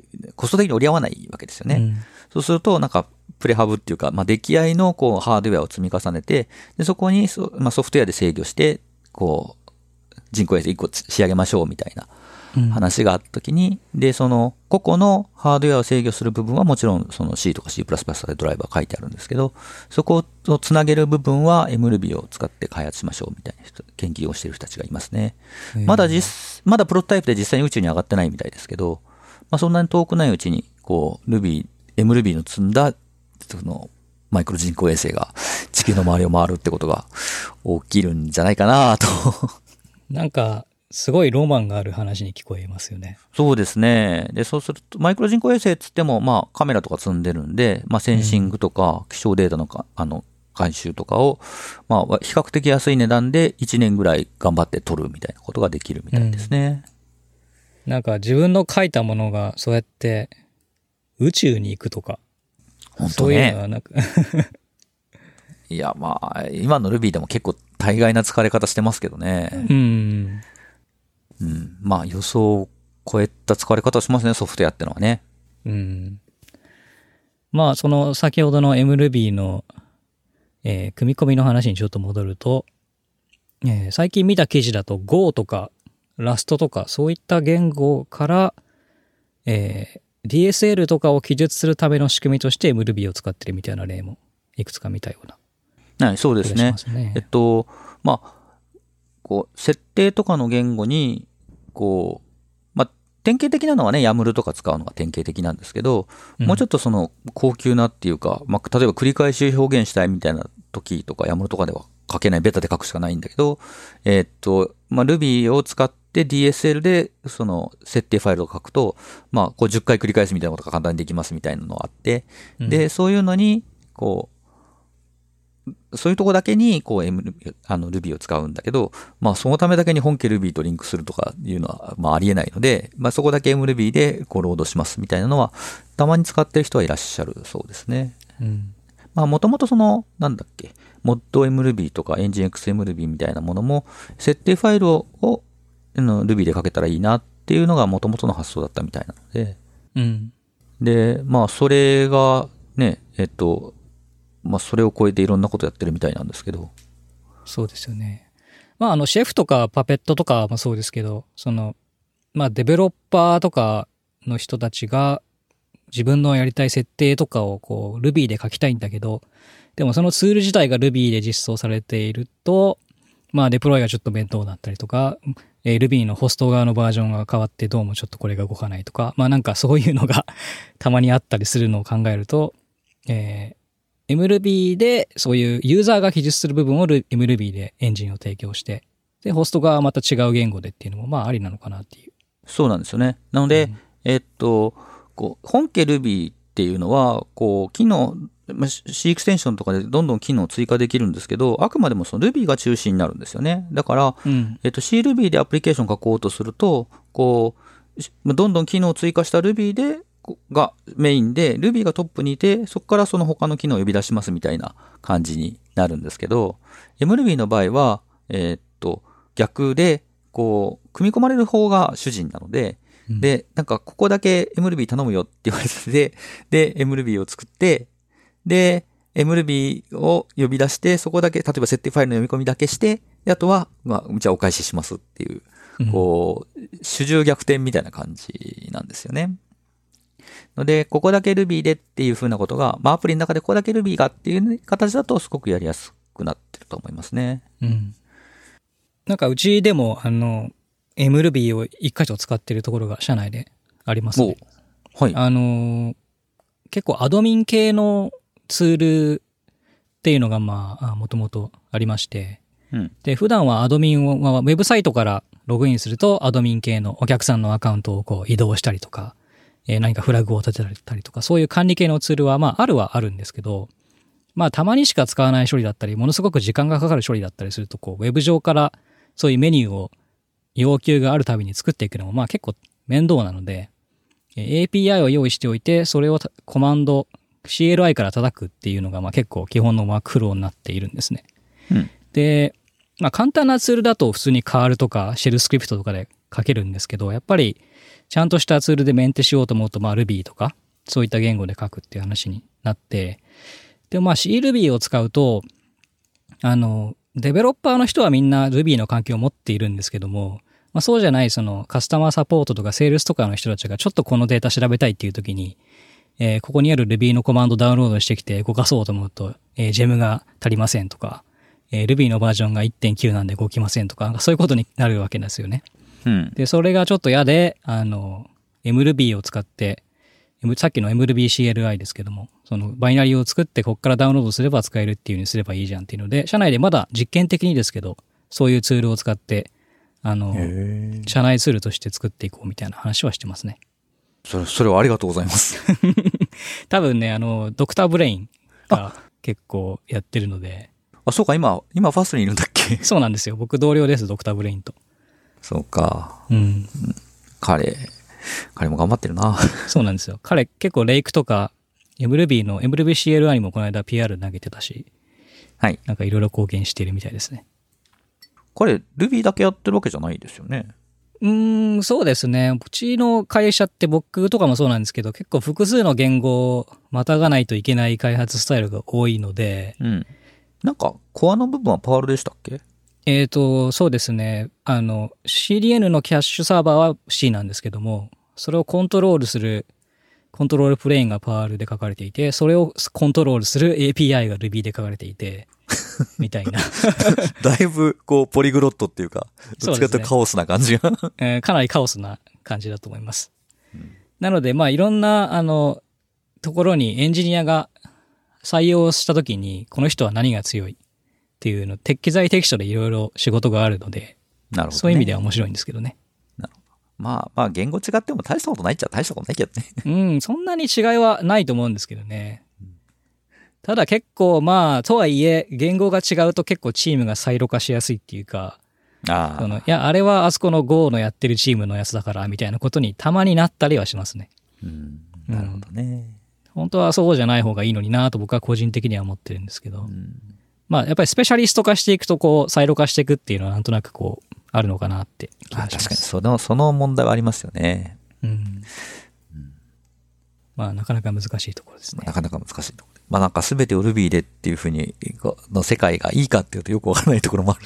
S2: コスト的に折り合わないわけですよね。うん、そうすると、なんか、プレハブっていうか、まあ、出来合いのこうハードウェアを積み重ねて、でそこにそ、まあ、ソフトウェアで制御して、こう、人工衛星いっこ仕上げましょうみたいな話があったときに、うん、で、その、個々のハードウェアを制御する部分はもちろん、その C とか C++ でドライバー書いてあるんですけど、そこをつなげる部分は エムルビー を使って開発しましょうみたいな研究をしている人たちがいますね。まだ実、まだプロトタイプで実際に宇宙に上がってないみたいですけど、まあ、そんなに遠くないうちに、こう、Ruby、エムルビー の積んだ、その、マイクロ人工衛星が地球の周りを回るってことが起きるんじゃないかなと。
S1: なんか、すごいロマンがある話に聞こえますよね。
S2: そうですね。で、そうすると、マイクロ人工衛星っつっても、まあ、カメラとか積んでるんで、まあ、センシングとか、気象データのか、あの、回収とかを、まあ、比較的安い値段でいちねんぐらい頑張って取るみたいなことができるみたいですね。
S1: うん、なんか、自分の書いたものが、そうやって、宇宙に行くとか、
S2: 本当ね、
S1: そういうのはなんか
S2: いや、まあ、今の Ruby でも結構大概な疲れ方してますけどね。
S1: うん。
S2: うん。まあ、予想を超えた疲れ方をしますね、ソフトウェアってのはね。
S1: うん。まあ、その先ほどの エムルビー の、えー、組み込みの話にちょっと戻ると、えー、最近見た記事だと Go とか Rust とかそういった言語から、えー、ディーエスエル とかを記述するための仕組みとして エムルビー を使ってるみたいな例もいくつか見たような。
S2: はい、そうですね。ねえっと、まあ、こう、設定とかの言語に、こう、まあ、典型的なのはね、ヤムル とか使うのが典型的なんですけど、うん、もうちょっとその高級なっていうか、まあ、例えば繰り返し表現したいみたいな時とか、ヤムル とかでは書けない、ベタで書くしかないんだけど、えー、っと、まあ、Ruby を使って ディーエスエル でその設定ファイルを書くと、まあ、こうじゅっかい繰り返すみたいなことが簡単にできますみたいなのがあって、うん、で、そういうのに、こう、そういうとこだけに、こう、M、あの、Ruby を使うんだけど、まあ、そのためだけに本家 Ruby とリンクするとかいうのは、まあ、ありえないので、まあ、そこだけ エムルビー で、こう、ロードしますみたいなのは、たまに使ってる人はいらっしゃるそうですね。うん。まあ、もともとその、なんだっけ、ModMruby とか EngineXMruby みたいなものも、設定ファイルを、を Ruby で書けたらいいなっていうのがもともとの発想だったみたいなので、うん。で、まあ、それが、ね、えっと、まあ、それを超えていろんなことやってるみたいなんですけど。
S1: そうですよね。まあ、あの、シェフとかパペットとかもそうですけど、その、まあ、デベロッパーとかの人たちが自分のやりたい設定とかをこう、Ruby で書きたいんだけど、でもそのツール自体が Ruby で実装されていると、まあ、デプロイがちょっと面倒だったりとか、えー、Ruby のホスト側のバージョンが変わってどうもちょっとこれが動かないとか、まあなんかそういうのがたまにあったりするのを考えると、えーエムルビー でそういうユーザーが記述する部分を エムルビー でエンジンを提供して、で、ホスト側はまた違う言語でっていうのもまあありなのかなっていう。
S2: そうなんですよね。なので、うん、えっと、こう、本家 Ruby っていうのは、こう、機能、C エクステンションとかでどんどん機能を追加できるんですけど、あくまでもその Ruby が中心になるんですよね。だから、うん、えっと、C-Ruby でアプリケーション書こうとすると、こう、どんどん機能を追加した Ruby で、がメインで Ruby がトップにいて、そこからその他の機能を呼び出しますみたいな感じになるんですけど、エムルビー の場合は、えー、っと、逆で、 こう、組み込まれる方が主人なので、うん、で、なんかここだけ エムエルビー 頼むよって言われてて、で、エムエルビー を作って、で、エムエルビー を呼び出して、そこだけ、例えば設定ファイルの読み込みだけして、であとは、まあ、じゃあお返ししますっていう、こう、うん、主従逆転みたいな感じなんですよね。ので、ここだけ Ruby でっていう風なことが、まあ、アプリの中でここだけ Ruby がっていう形だとすごくやりやすくなってると思いますね。
S1: うん。なんかうちでも、あの、エムエルビー を一箇所使ってるところが社内でありますね。
S2: はい。
S1: あの、結構アドミン系のツールっていうのがまあ、もともとありまして、うん、で、普段はアドミンを、まあ、ウェブサイトからログインするとアドミン系のお客さんのアカウントをこう移動したりとか、えー、何かフラグを立てられたりとか、そういう管理系のツールはまあ、あるはあるんですけど、まあ、たまにしか使わない処理だったり、ものすごく時間がかかる処理だったりすると、こう、ウェブ上からそういうメニューを要求があるたびに作っていくのも、まあ結構面倒なので、エーピーアイ を用意しておいて、それをコマンド、シーエルアイ から叩くっていうのが、まあ結構基本のワークフローになっているんですね。うん、で、まあ簡単なツールだと普通にカールとかシェルスクリプトとかで書けるんですけど、やっぱりちゃんとしたツールでメンテしようと思うと、まあ Ruby とか、そういった言語で書くっていう話になって、でもまあ シールビー を使うと、あの、デベロッパーの人はみんな Ruby の環境を持っているんですけども、まあ、そうじゃないそのカスタマーサポートとかセールスとかの人たちがちょっとこのデータ調べたいっていう時に、えー、ここにある Ruby のコマンドダウンロードしてきて動かそうと思うと、えー、ジェム が足りませんとか、えー、Ruby のバージョンが いってんきゅう なんで動きませんとか、そういうことになるわけですよね。うん、で、それがちょっと嫌で、あの、エムエルビー を使って、さっきの エムエルビーシーエルアイ ですけども、そのバイナリーを作ってここからダウンロードすれば使えるっていう風にすればいいじゃんっていうので、社内でまだ実験的にですけど、そういうツールを使って、あの、社内ツールとして作っていこうみたいな話はしてますね。
S2: それ、それはありがとうございます。
S1: 多分ね、あの、ドクターブレインが結構やってるので。
S2: あ、そうか、今、今ファーストにいるんだっけ？
S1: そうなんですよ。僕同僚です、ドクターブレインと。
S2: そうか。うん。彼、彼も頑張ってるな。
S1: そうなんですよ。彼結構レイクとか、エムエルビー の エムエルビーシーエルアイ にもこの間 ピーアール 投げてたし、はい。なんかいろいろ貢献しているみたいですね。
S2: 彼、Ruby だけやってるわけじゃないですよね。
S1: うーん、そうですね。うちの会社って僕とかもそうなんですけど、結構複数の言語をまたがないといけない開発スタイルが多いので。
S2: うん。なんか、コアの部分はパールでしたっけ？
S1: えっと、そうですね。あの、シーディーエヌ のキャッシュサーバーは C なんですけども、それをコントロールする、コントロールプレインがパールで書かれていて、それをコントロールする エーピーアイ が Ruby で書かれていて、みたいな。
S2: だいぶ、こう、ポリグロットっていうか、どっちかというとカオスな感じが、
S1: えー。かなりカオスな感じだと思います。うん、なので、まあ、いろんな、あの、ところにエンジニアが採用したときに、この人は何が強いっていうの、適材適所でいろいろ仕事があるので、なるほどね、そういう意味では面白いんですけどね。
S2: なるほど。まあ、まあ、言語違っても大したことないっちゃ大したことないけどね。
S1: うん、そんなに違いはないと思うんですけどね。ただ結構まあ、とはいえ、言語が違うと結構チームがサイロ化しやすいっていうか、あそのいや、あれはあそこの Go のやってるチームのやつだから、みたいなことにたまになったりはしますね。
S2: うん、なるほどね、うん。
S1: 本当はそうじゃない方がいいのになと僕は個人的には思ってるんですけど、うん、まあ、やっぱりスペシャリスト化していくと、こう、サイロ化していくっていうのはなんとなくこう、あるのかなって気がします。
S2: 確かに、その、その問題はありますよね。うん。うん、
S1: まあ、なかなか難しいところですね。
S2: なかなか難しいところ。まあなんか全てを Ruby でっていうふうに、の世界がいいかっていうとよくわからないところもある。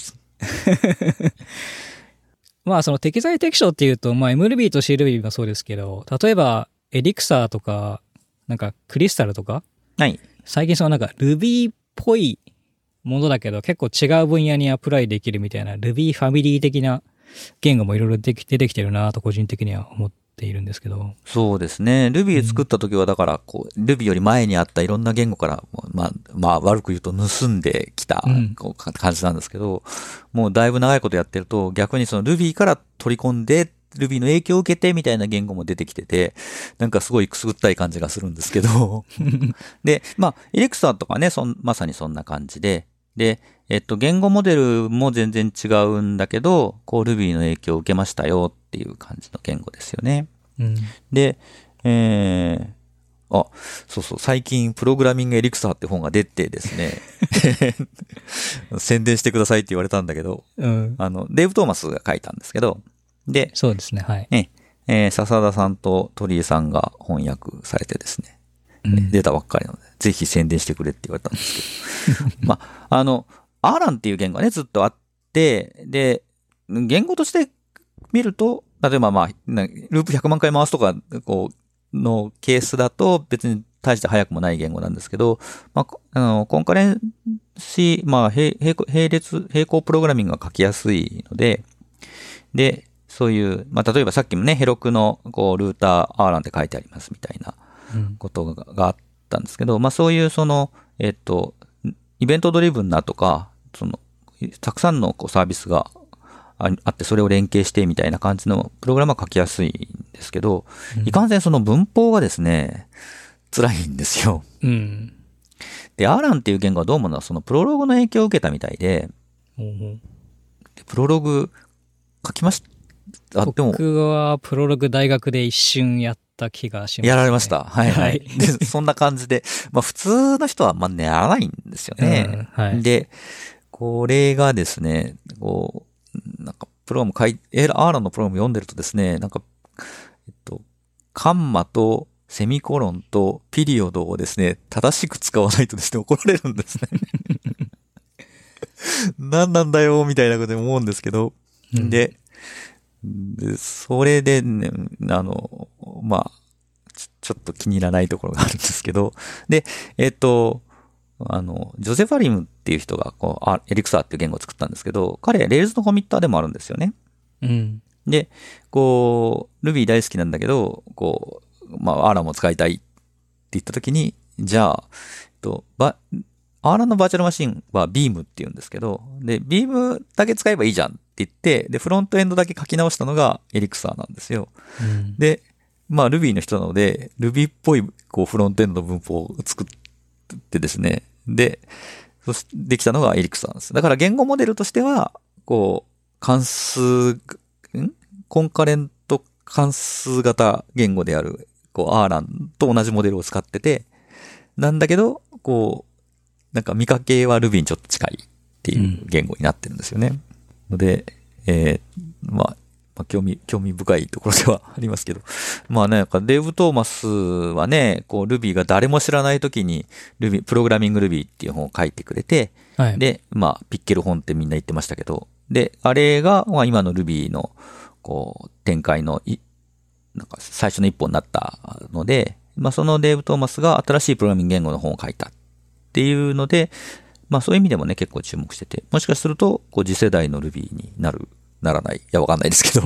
S1: まあその適材適所っていうと、まあ エムエルビー と シーエルビー もそうですけど、例えばエリクサーとか、なんかクリスタルとか、はい。最近そのなんか Ruby っぽいものだけど結構違う分野にアプライできるみたいな Ruby ファミリー的な言語もいろいろ出てきてるなと個人的には思っているんですけど。
S2: そうですね。Ruby 作った時はだからこう、うん、Ruby より前にあったいろんな言語からまあまあ悪く言うと盗んできたこう感じなんですけど、うん、もうだいぶ長いことやってると逆にその Ruby から取り込んで Ruby の影響を受けてみたいな言語も出てきてて、なんかすごいくすぐったい感じがするんですけど。で、まあ、エレクサとかね、そん、まさにそんな感じで、で、えっと、言語モデルも全然違うんだけど、こう Ruby の影響を受けましたよっていう感じの言語ですよね。うん、で、えー、 あ、そうそう、最近プログラミングエリクサーって本が出てですね、宣伝してくださいって言われたんだけど、
S1: うん。
S2: あの、デーブ・トーマスが書いたんですけど、で、
S1: そうですね、はい。
S2: ね、えー、笹田さんと鳥居さんが翻訳されてですね、うん、出たばっかりなので、ぜひ宣伝してくれって言われたんですけど、まあ、あの、アーランっていう言語がね、ずっとあって、で、言語として見ると、例えばまあ、ループひゃくまんかい回すとか、こう、のケースだと別に大して速くもない言語なんですけど、まあ、あの、コンカレンシー、まあ、並列、並行プログラミングが書きやすいので、で、そういう、まあ、例えばさっきもね、ヘロクの、こう、ルーター、アーランって書いてありますみたいなことが、うん、があったんですけど、まあ、そういう、その、えっと、イベントドリブンなとか、その、たくさんのこうサービスがあって、それを連携してみたいな感じのプログラムは書きやすいんですけど、うん、いかんせんその文法がですね、辛いんですよ。
S1: うん。
S2: で、アーランっていう言語はどうもな、そのプロローグの影響を受けたみたいで、うん、でプロローグ書きました。あ、でも。
S1: 僕はプロローグ大学で一瞬やった気がします、ね。
S2: やられました。はいはい。はい、で、そんな感じで、まあ普通の人はまあやらないんですよね。うん、はい、で、これがですね、こう、なんか、プログラム書い、エラーランのプログラム読んでるとですね、なんか、えっと、カンマとセミコロンとピリオドをですね、正しく使わないとですね、怒られるんですね。何なんだよ、みたいなことで思うんですけど、うん、で、で、それでね、あの、まあち、ちょっと気に入らないところがあるんですけど、で、えっと、あの、ジョゼフ・アリムっていう人が、こう、エリクサーっていう言語を作ったんですけど、彼、レールズのコミッターでもあるんですよね。
S1: うん。
S2: で、こう、Ruby 大好きなんだけど、こう、まあ、アーランも使いたいって言ったときに、じゃあ、えっと、ば、アーランのバーチャルマシンは ビーム って言うんですけど、で、ビーム だけ使えばいいじゃんって言って、で、フロントエンドだけ書き直したのがエリクサーなんですよ。うん、で、まあ、Ruby の人なので、Ruby っぽい、こう、フロントエンドの文法を作ってですね、で、そしてできたのがエリクサーなんです。だから言語モデルとしては、こう、関数、んコンカレント関数型言語である、こう、アーランと同じモデルを使ってて、なんだけど、こう、なんか見かけは Ruby にちょっと近いっていう言語になってるんですよね。うん、ので、えー、まあ、まあ、興味、興味深いところではありますけど。まあね、なんかデーブ・トーマスはね、こう Ruby が誰も知らないときに Ruby、プログラミング Ruby っていう本を書いてくれて、はい、で、まあ、ピッケル本ってみんな言ってましたけど、で、あれが、まあ、今の Ruby の、こう、展開のい、なんか最初の一歩になったので、まあ、そのデーブ・トーマスが新しいプログラミング言語の本を書いたっていうので、まあ、そういう意味でもね、結構注目してて、もしかすると、こう、次世代の Ruby になる、ならない。いや、わかんないですけど。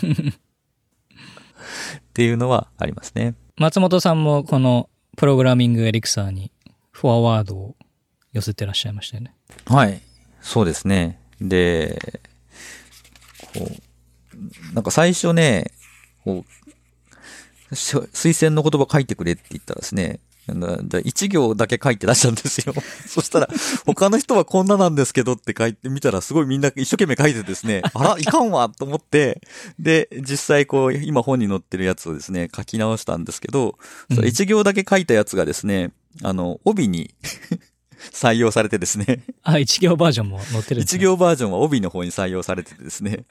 S2: っていうのはありますね。
S1: 松本さんもこのプログラミングエリクサーにフォアワードを寄せてらっしゃいましたよね。
S2: はい。そうですね。で、こう、なんか最初ね、こう、推薦の言葉書いてくれって言ったらですね、一行だけ書いて出したんですよ。そしたら、他の人はこんななんですけどって書いてみたら、すごいみんな一生懸命書いてですね、あら、いかんわと思って、で、実際こう、今本に載ってるやつをですね、書き直したんですけど、それ一行だけ書いたやつがですね、あの、帯に採用されてですね。
S1: あ、一行バージョンも載ってるんですね。
S2: 一行バージョンは帯の方に採用されててですね。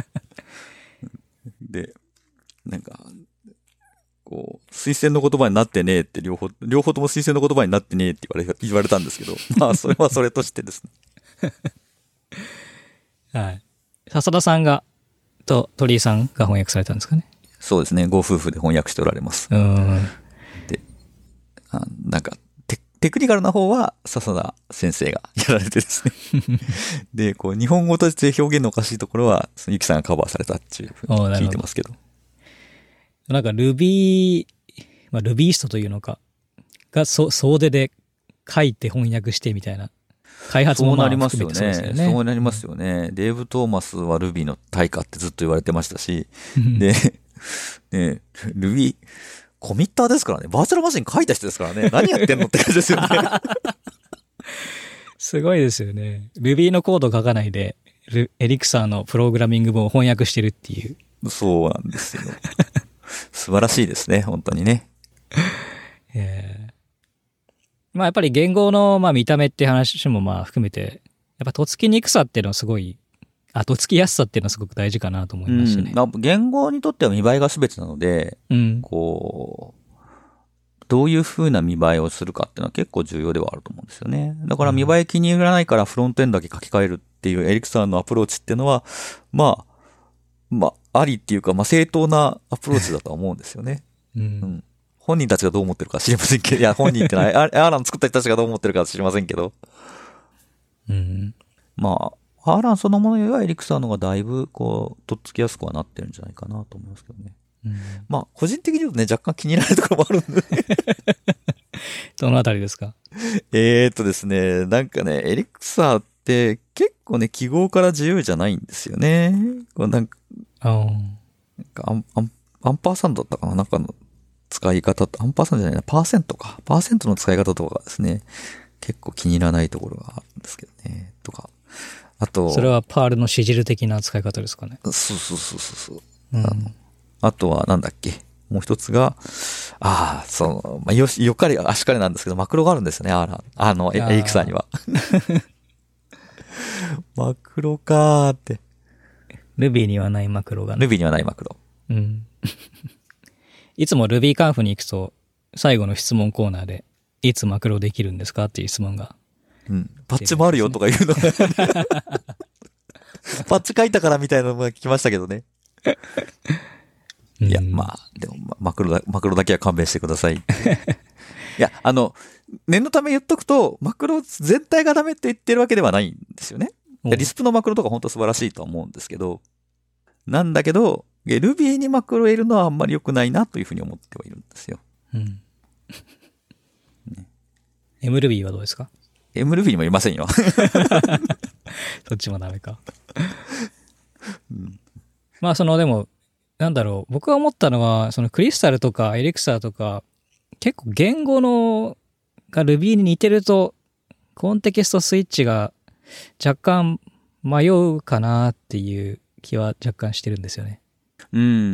S2: で、なんか、こう、推薦の言葉になってねえって両方、両方とも推薦の言葉になってねえって言われ、言われたんですけど、まあ、それはそれとしてですね。
S1: はい。笹田さんが、と鳥居さんが翻訳されたんですかね。
S2: そうですね。ご夫婦で翻訳しておられます。うん。で、あなんかテ、テクニカルな方は笹田先生がやられてですね。で、こう、日本語として表現のおかしいところは、ゆきさんがカバーされたっていうふうに聞いてますけど。
S1: なんか Ruby、まあ、Rubyist というのか、がそ総出で書いて翻訳してみたいな。開発もまあ含めてそうですよね。
S2: そうなりますよね。うん、デーブ・トーマスは Ruby の大家ってずっと言われてましたし、で、ね、Ruby、コミッターですからね。バーチャルマシン書いた人ですからね。何やってんのって感じですよね。
S1: すごいですよね。Ruby のコード書かないで、エリクサーのプログラミング本を翻訳してるっていう。
S2: そうなんですよ。素晴らしいですね、本当にね。
S1: えー、まあやっぱり言語のまあ見た目って話もまあ含めて、やっぱとっつきにくさっていうのはすごい、あ、とっつきやすさっていうのはすごく大事かなと思いますしね。
S2: うん、言語にとっては見栄えが全てなので、
S1: うん、
S2: こう、どういう風な見栄えをするかっていうのは結構重要ではあると思うんですよね。だから見栄え気に入らないからフロントエンドだけ書き換えるっていうエリクサーのアプローチっていうのは、まあ、まあ、ありっていうか、まあ正当なアプローチだとは思うんですよね。
S1: うん。う
S2: ん。本人たちがどう思ってるか知りませんけど、いや、本人ってのは、アーラン作った人たちがどう思ってるか知りませんけど。
S1: うん。
S2: まあ、アーランそのものよりはエリクサーの方がだいぶ、こう、とっつきやすくはなってるんじゃないかなと思いますけどね。うん、まあ、個人的に言うとね、若干気になるところもあるんで、ね。
S1: どのあたりですか？
S2: えーっとですね、なんかね、エリクサーって結構ね、記号から自由じゃないんですよね。こうなんか、なんかアン、アン、アンパーサンドだったかななんかの使い方と、アンパーサンドじゃないな、パーセントか。パーセントの使い方とかがですね、結構気に入らないところがあるんですけどね。とか。あと、
S1: それはパールのシジル的な使い方ですかね。
S2: そうそうそうそうそう。
S1: うん、
S2: あのあとはなんだっけ。もう一つが、ああ、その、まあ、よし、よかれ、あしかれなんですけど、マクロがあるんですよね、あら、あの、エエリクサーには。マクロかーって。
S1: Ruby にはないマクロが
S2: ね。Ruby にはないマクロ。
S1: うん。いつも Ruby カンフに行くと、最後の質問コーナーで、いつマクロできるんですかっていう質問が。
S2: うん。パッチもあるよとか言うのが。パッチ書いたからみたいなのが聞きましたけどね。いや、まあ、でも、マクロだ、マクロだけは勘弁してください。いや、あの、念のため言っとくと、マクロ全体がダメって言ってるわけではないんですよね。リスプのマクロとか本当素晴らしいとは思うんですけど、なんだけど、Ruby にマクロを入れるのはあんまり良くないなというふうに思ってはいるんですよ。うん。
S1: ね、MRuby はどうですか？
S2: MRuby にもいませんよ。
S1: そっちもダメか。うん、まあ、その、でも、なんだろう、僕が思ったのは、そのクリスタルとかエリクサーとか、結構言語のが Ruby に似てると、コンテキストスイッチが若干迷うかなっていう気は若干してるんですよね。
S2: うん。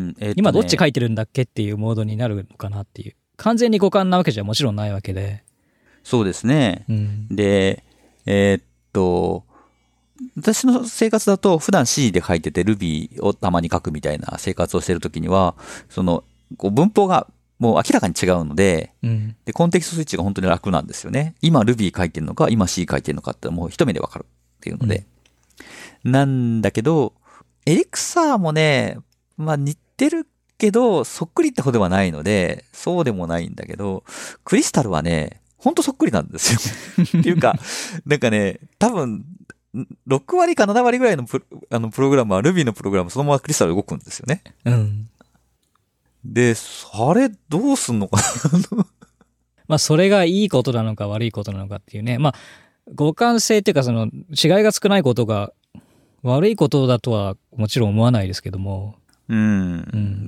S2: えー、ね、
S1: 今どっち書いてるんだっけっていうモードになるのかなっていう。完全に互換なわけじゃもちろんないわけで。
S2: そうですね。うん、で、えー、っと、私の生活だと普段 C で書いてて Ruby をたまに書くみたいな生活をしてるときには、その、こう文法がもう明らかに違うので、うん、で、コンテキストスイッチが本当に楽なんですよね。今 Ruby 書いてるのか、今 C 書いてるのかってもう一目でわかるっていうので。うん、なんだけど、エリクサーもね、まあ似てるけど、そっくりってほどではないので、そうでもないんだけど、クリスタルはね、ほんとそっくりなんですよ。っていうか、なんかね、多分、ろくわりかななわりぐらいのプ ロ, あのプログラムは Ruby のプログラムそのままクリスタル動くんですよね。うん。で、それどうすんのかな
S1: まあそれがいいことなのか悪いことなのかっていうね。まあ互換性っていうかその違いが少ないことが悪いことだとはもちろん思わないですけども。
S2: うん。うん、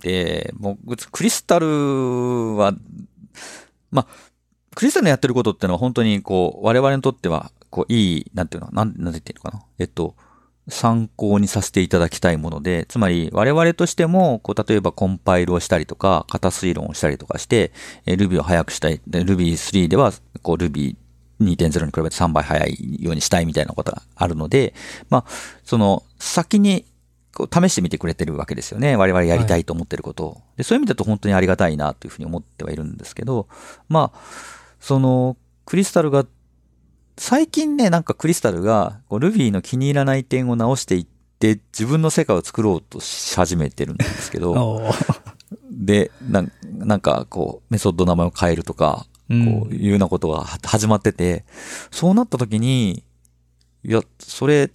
S2: で、もうクリスタルは、まあ、クリスタルのやってることってのは本当にこう我々にとってはこう、いい、なんていうの、なん、なんて言っていいのかな。えっと、参考にさせていただきたいもので、つまり、我々としても、こう、例えばコンパイルをしたりとか、型推論をしたりとかして、え、Ruby を早くしたい。で、Ruby スリーでは、こう、Ruby にてんゼロ に比べてさんばい早いようにしたいみたいなことがあるので、まあ、その、先に、こう、試してみてくれてるわけですよね。我々やりたいと思ってることを。はい、で、そういう意味だと本当にありがたいな、というふうに思ってはいるんですけど、まあ、その、クリスタルが、最近ね、なんかクリスタルが Ruby の気に入らない点を直していって自分の世界を作ろうとし始めてるんですけどでな、なんかこうメソッドの名前を変えるとか、こういうようなことが始まってて、そうなった時に、いや、それ、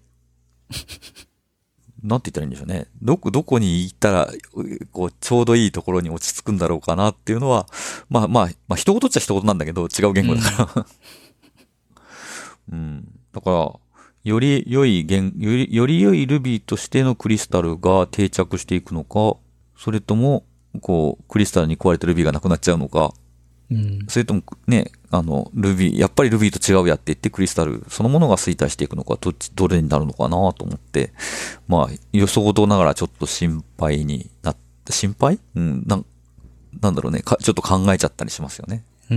S2: なんて言ったらいいんでしょうね。どこ、どこに行ったら、こう、ちょうどいいところに落ち着くんだろうかなっていうのは、まあまあ、まあ、一言っちゃ一言なんだけど、違う言語だから、うんうん。だから、より良い言、より、より良い Ruby としてのクリスタルが定着していくのか、それとも、こう、クリスタルに壊れた Ruby がなくなっちゃうのか、うん、それともね、あの、Ruby、やっぱり Ruby と違うやって言ってクリスタルそのものが衰退していくのか、どっち、どれになるのかなと思って、まあ、予想とながらちょっと心配になって、心配うん、なん、なんだろうねか、ちょっと考えちゃったりしますよね。
S1: うん。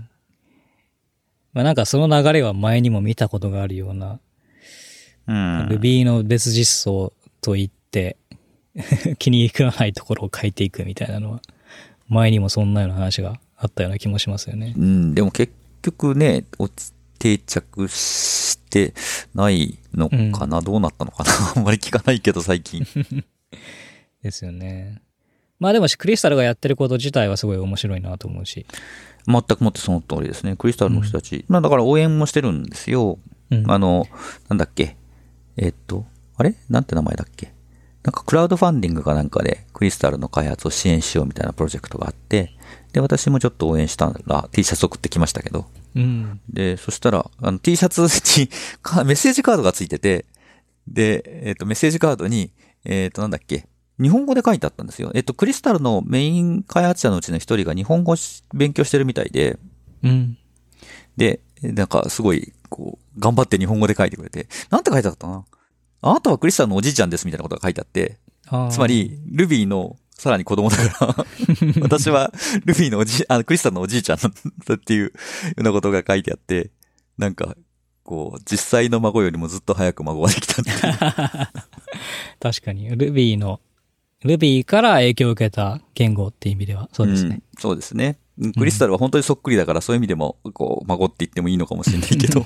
S1: まあなんかその流れは前にも見たことがあるような、
S2: うん。
S1: Ruby の別実装といって、気に食わないところを変えていくみたいなのは、前にもそんなような話があったような気もしますよね。
S2: うん、でも結局ね、落ち定着してないのかな、うん、どうなったのかなあんまり聞かないけど最近。
S1: ですよね。まあでもクリスタルがやってること自体はすごい面白いなと思うし。
S2: 全くもってその通りですね。クリスタルの人たち。うん、まあだから応援もしてるんですよ。うん、あの、なんだっけ。えー、っと、あれなんて名前だっけ。なんかクラウドファンディングかなんかでクリスタルの開発を支援しようみたいなプロジェクトがあって、で、私もちょっと応援したら T シャツ送ってきましたけど。うん、で、そしたら、あの T シャツにメッセージカードがついてて、で、えっと、メッセージカードに、えっと、なんだっけ、日本語で書いてあったんですよ。えっと、クリスタルのメイン開発者のうちの一人が日本語勉強してるみたいで、うん、で、なんかすごい、こう、頑張って日本語で書いてくれて、なんて書いてあったかな？あなたはクリスタルのおじいちゃんですみたいなことが書いてあって、つまり、Ruby のさらに子供だから私は Ruby のおじ、あの、クリスタルのおじいちゃんだっていうようなことが書いてあって、なんか、こう、実際の孫よりもずっと早く孫ができたっていう。
S1: 確かに、Ruby の、Ruby から影響を受けた言語っていう意味では、そうですね。
S2: うん、そうですね。クリスタルは本当にそっくりだから、そういう意味でも、こう、孫って言ってもいいのかもしれないけど。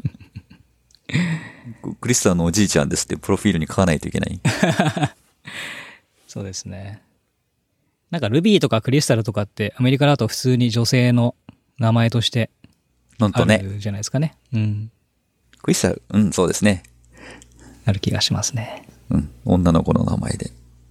S2: クリスタルのおじいちゃんですってプロフィールに書かないといけない。
S1: そうですね。なんか Ruby とかクリスタルとかってアメリカだと普通に女性の名前としてあるじゃないですかね。うん。
S2: クリスタル、うん、そうですね。
S1: ある気がしますね。
S2: うん、女の子の名前で。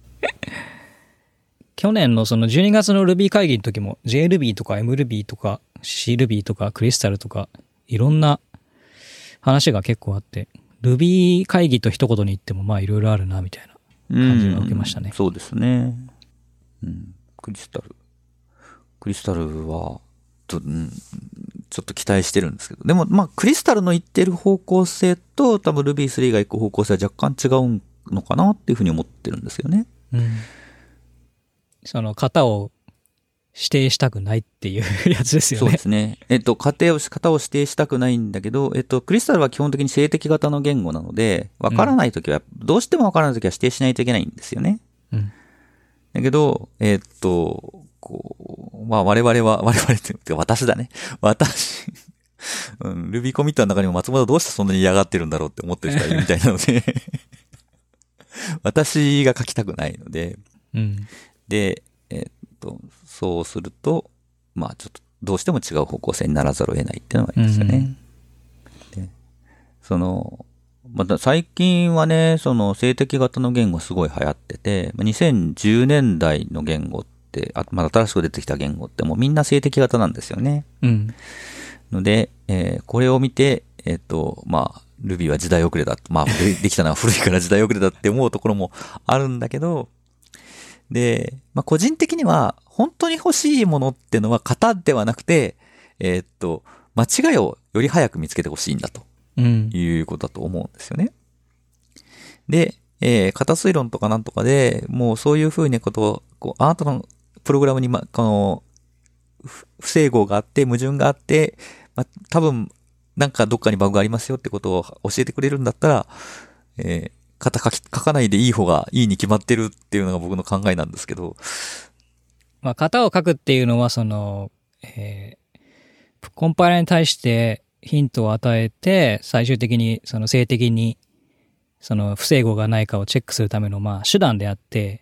S1: 去年のそのじゅうにがつの Ruby 会議の時も JRuby とか MRuby とか CRuby とかクリスタルとかいろんな話が結構あって、Ruby 会議と一言に言ってもまあいろいろあるなみたいな感じが受けましたね。
S2: うん、そうですね。うん、クリスタル。クリスタルは、と、うん、ちょっと期待してるんですけど。でも、まあ、クリスタルの言ってる方向性と多分 Ruby スリーが行く方向性は若干違うのかなっていうふうに思ってるんですよね。うん。
S1: その型を指定したくないっていうやつですよね。
S2: そうですね。えっと、型を、型を指定したくないんだけど、えっと、クリスタルは基本的に静的型の言語なので、わからないときは、うん、どうしてもわからないときは指定しないといけないんですよね。うん。だけど、えっと、こう、まあ我々は、我々って、私だね。私、うん、Ruby コミットの中にも松本はどうしてそんなに嫌がってるんだろうって思ってる人がいるみたいなので、私が書きたくないので、うん、で、えっと、そうすると、まあちょっとどうしても違う方向性にならざるを得ないっていうのがありますよね。うん、でその、また最近はね、その静的型の言語すごい流行ってて、にせんじゅうねんだいの言語って、あまだ新しく出てきた言語ってもうみんな静的型なんですよね。うん。ので、えー、これを見て、えっと、まあ、Ruby は時代遅れだ。まあ、で, できたのは古いから時代遅れだって思うところもあるんだけど、で、まあ個人的には本当に欲しいものってのは型ではなくて、えー、っと、間違いをより早く見つけてほしいんだと。うん、いうことだと思うんですよね。で、えー、型推論とかなんとかで、もうそういうふうなことを、こう、あなたのプログラムに、ま、この、不整合があって、矛盾があって、ま、多分、なんかどっかにバグがありますよってことを教えてくれるんだったら、えー、型書き、書かないでいい方がいいに決まってるっていうのが僕の考えなんですけど。
S1: まあ、型を書くっていうのは、その、えー、コンパイラーに対して、ヒントを与えて、最終的にその静的にその不整合がないかをチェックするためのまあ手段であって、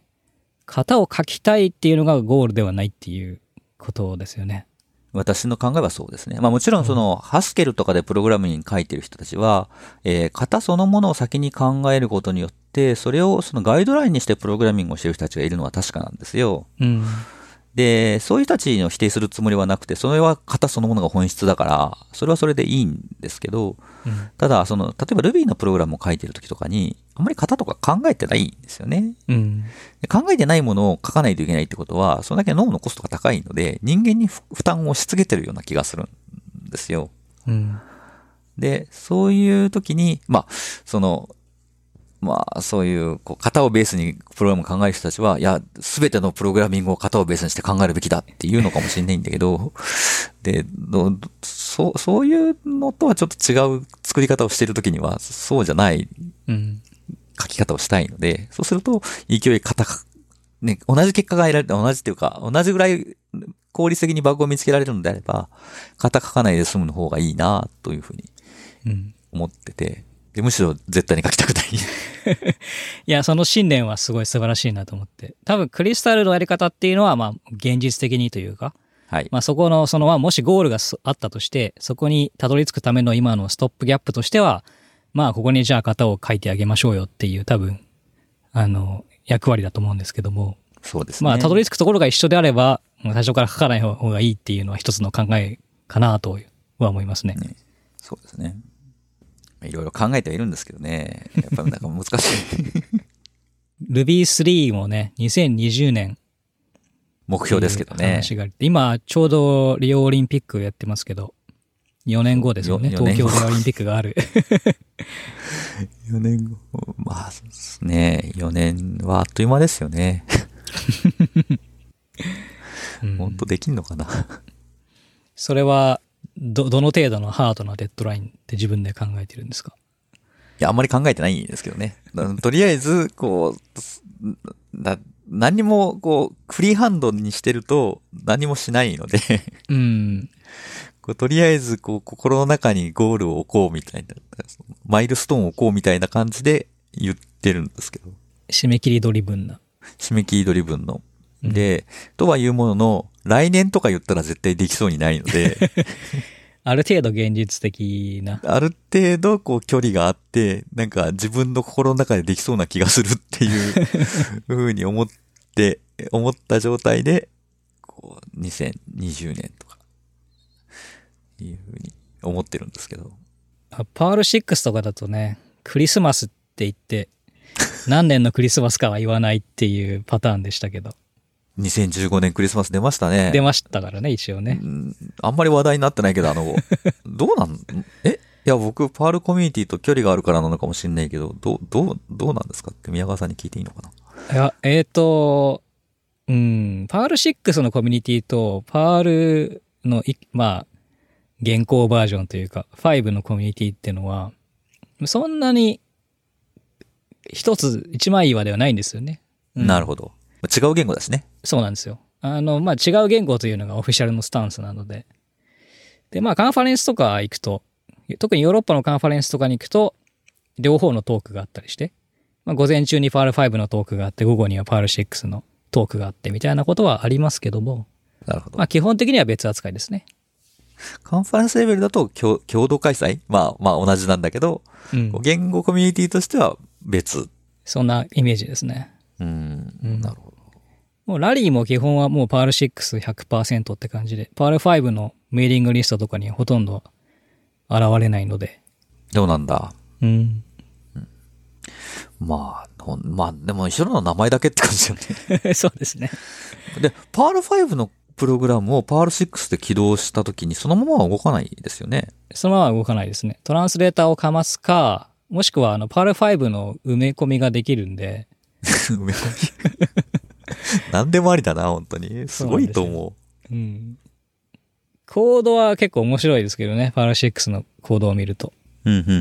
S1: 型を書きたいっていうのがゴールではないっていうことですよね。
S2: 私の考えはそうですね。まあもちろんその、うん、ハスケルとかでプログラムに書いてる人たちは、えー、型そのものを先に考えることによって、それをそのガイドラインにしてプログラミングをしてる人たちがいるのは確かなんですよ。うんで、そういう人たちを否定するつもりはなくて、それは型そのものが本質だから、それはそれでいいんですけど、うん、ただ、その、例えば Ruby のプログラムを書いてるときとかに、あんまり型とか考えてないんですよね、うん。考えてないものを書かないといけないってことは、それだけ脳のコストが高いので、人間に負担をしつけてるような気がするんですよ。うん、で、そういうときに、まあ、その、 まあ、そういう、こう、型をベースにプログラムを考える人たちは、いや、すべてのプログラミングを型をベースにして考えるべきだっていうのかもしれないんだけど、で、どそう、そういうのとはちょっと違う作り方をしているときには、そうじゃない書き方をしたいので、そうすると、勢い型、ね、同じ結果が得られる、同じっていうか、同じぐらい効率的にバグを見つけられるのであれば、型書かないで済むの方がいいな、というふうに思ってて、でむしろ絶対に書きたくない。
S1: いや、その信念はすごい素晴らしいなと思って。多分クリスタルのやり方っていうのは、まあ、現実的にというか、はい。まあそこの、その、まあもしゴールがあったとして、そこにたどり着くための今のストップギャップとしては、まあここにじゃあ型を書いてあげましょうよっていう多分、あの、役割だと思うんですけども。
S2: そうですね。
S1: まあたどり着くところが一緒であれば、最初から書かない方がいいっていうのは一つの考えかなとは思いますね。ね、
S2: そうですね。いろいろ考えてはいるんですけどね。やっぱりなんか難しい。
S1: ルビースリー もね、にせんにじゅうねん。
S2: 目標ですけどね。
S1: 話があって今、ちょうどリオオリンピックやってますけど、よねんごですよね。東京でオリンピックがある。
S2: よねんご。まあ、そうですね。よねんはあっという間ですよね。本当できんのかな。
S1: それは、ど、どの程度のハードなデッドラインって自分で考えてるんですか？
S2: いや、あんまり考えてないんですけどね。とりあえず、こう、な何も、こう、フリーハンドにしてると何もしないので、
S1: うん。
S2: こうとりあえず、こう、心の中にゴールを置こうみたいな、マイルストーンを置こうみたいな感じで言ってるんですけど。
S1: 締め切りドリブンな。
S2: 締め切りドリブンの。で、うん、とはいうものの、来年とか言ったら絶対できそうにないので、
S1: ある程度現実的な。
S2: ある程度こう距離があって、なんか自分の心の中でできそうな気がするっていうふうに思って、思った状態で、こうにせんにじゅうねんとか、いうふうに思ってるんですけど。
S1: パールシックスとかだとね、クリスマスって言って、何年のクリスマスかは言わないっていうパターンでしたけど。
S2: にせんじゅうごねんクリスマス出ましたね。
S1: 出ましたからね、一応ね。
S2: うん、あんまり話題になってないけど、あの、どうなんえいや、僕、パールコミュニティと距離があるからなのかもしれないけど、どう、どう、どうなんですかって宮川さんに聞いていいのかな？
S1: いや、えっと、うん、パールシックスのコミュニティと、パールの、まあ、現行バージョンというか、ファイブのコミュニティっていうのは、そんなに、一つ、一枚岩ではないんですよね。
S2: うん、なるほど。違う言語ですね。
S1: そうなんですよ。あの、まあ、違う言語というのがオフィシャルのスタンスなので。で、まあ、カンファレンスとか行くと、特にヨーロッパのカンファレンスとかに行くと、両方のトークがあったりして、まあ、午前中にパールファイブのトークがあって、午後にはパールシックスのトークがあって、みたいなことはありますけども、
S2: なるほど。
S1: まあ、基本的には別扱いですね。
S2: カンファレンスレベルだと共、共同開催まあ、まあ同じなんだけど、うん、言語コミュニティとしては別。
S1: そんなイメージですね。
S2: うん、うん、なるほど。
S1: もうラリーも基本はもうパールシックス ひゃくパーセント って感じで、パールファイブのメーリングリストとかにはほとんど現れないので。
S2: どうなんだ。
S1: うん。
S2: うん、まあ、まあ、でも一緒の名前だけって感じよ
S1: ね。そうですね。
S2: で、パールファイブのプログラムをパールシックスで起動したときにそのままは動かないですよね。
S1: そのままは動かないですね。トランスレーターをかますか、もしくはあのパールファイブの埋め込みができるんで。
S2: 埋め込み何でもありだな、本当に。すごいと思う。
S1: うん。コードは結構面白いですけどね、パールシックスのコードを見ると。
S2: うん、うん、うん。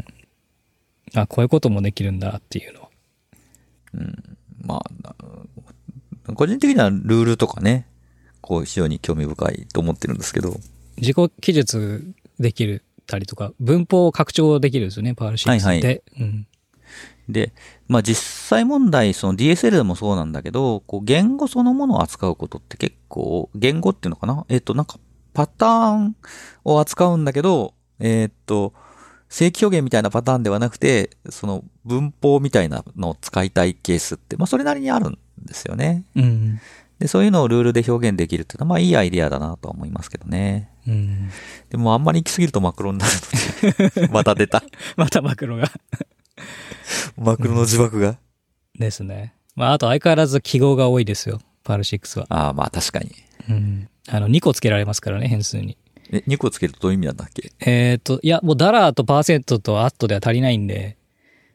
S1: あ、こういうこともできるんだっていうのは。
S2: うん。まあ、個人的にはルールとかね、こう非常に興味深いと思ってるんですけど。
S1: 自己記述できるたりとか、文法を拡張できるんですよね、パールシックスで。はいはい。うん。
S2: で、まあ実際問題、その ディーエスエル でもそうなんだけど、こう言語そのものを扱うことって結構、言語っていうのかなえっとなんかパターンを扱うんだけど、えっと、正規表現みたいなパターンではなくて、その文法みたいなのを使いたいケースって、まあそれなりにあるんですよね。
S1: うん。
S2: で、そういうのをルールで表現できるっていうのは、まあいいアイディアだなとは思いますけどね。
S1: うん。
S2: でもあんまり行き過ぎるとマクロになるので、また出た。
S1: またマクロが。
S2: マクロの呪縛が、うん、
S1: ですね。まあ、あと相変わらず記号が多いですよ。パールシックスは。
S2: ああ、まあ確かに。
S1: うん。あの、にこつけられますからね、変数に。
S2: え、にこつけるとどういう意味なんだっけ？
S1: えっと、いや、もうダラーとパーセントとアットでは足りないんで、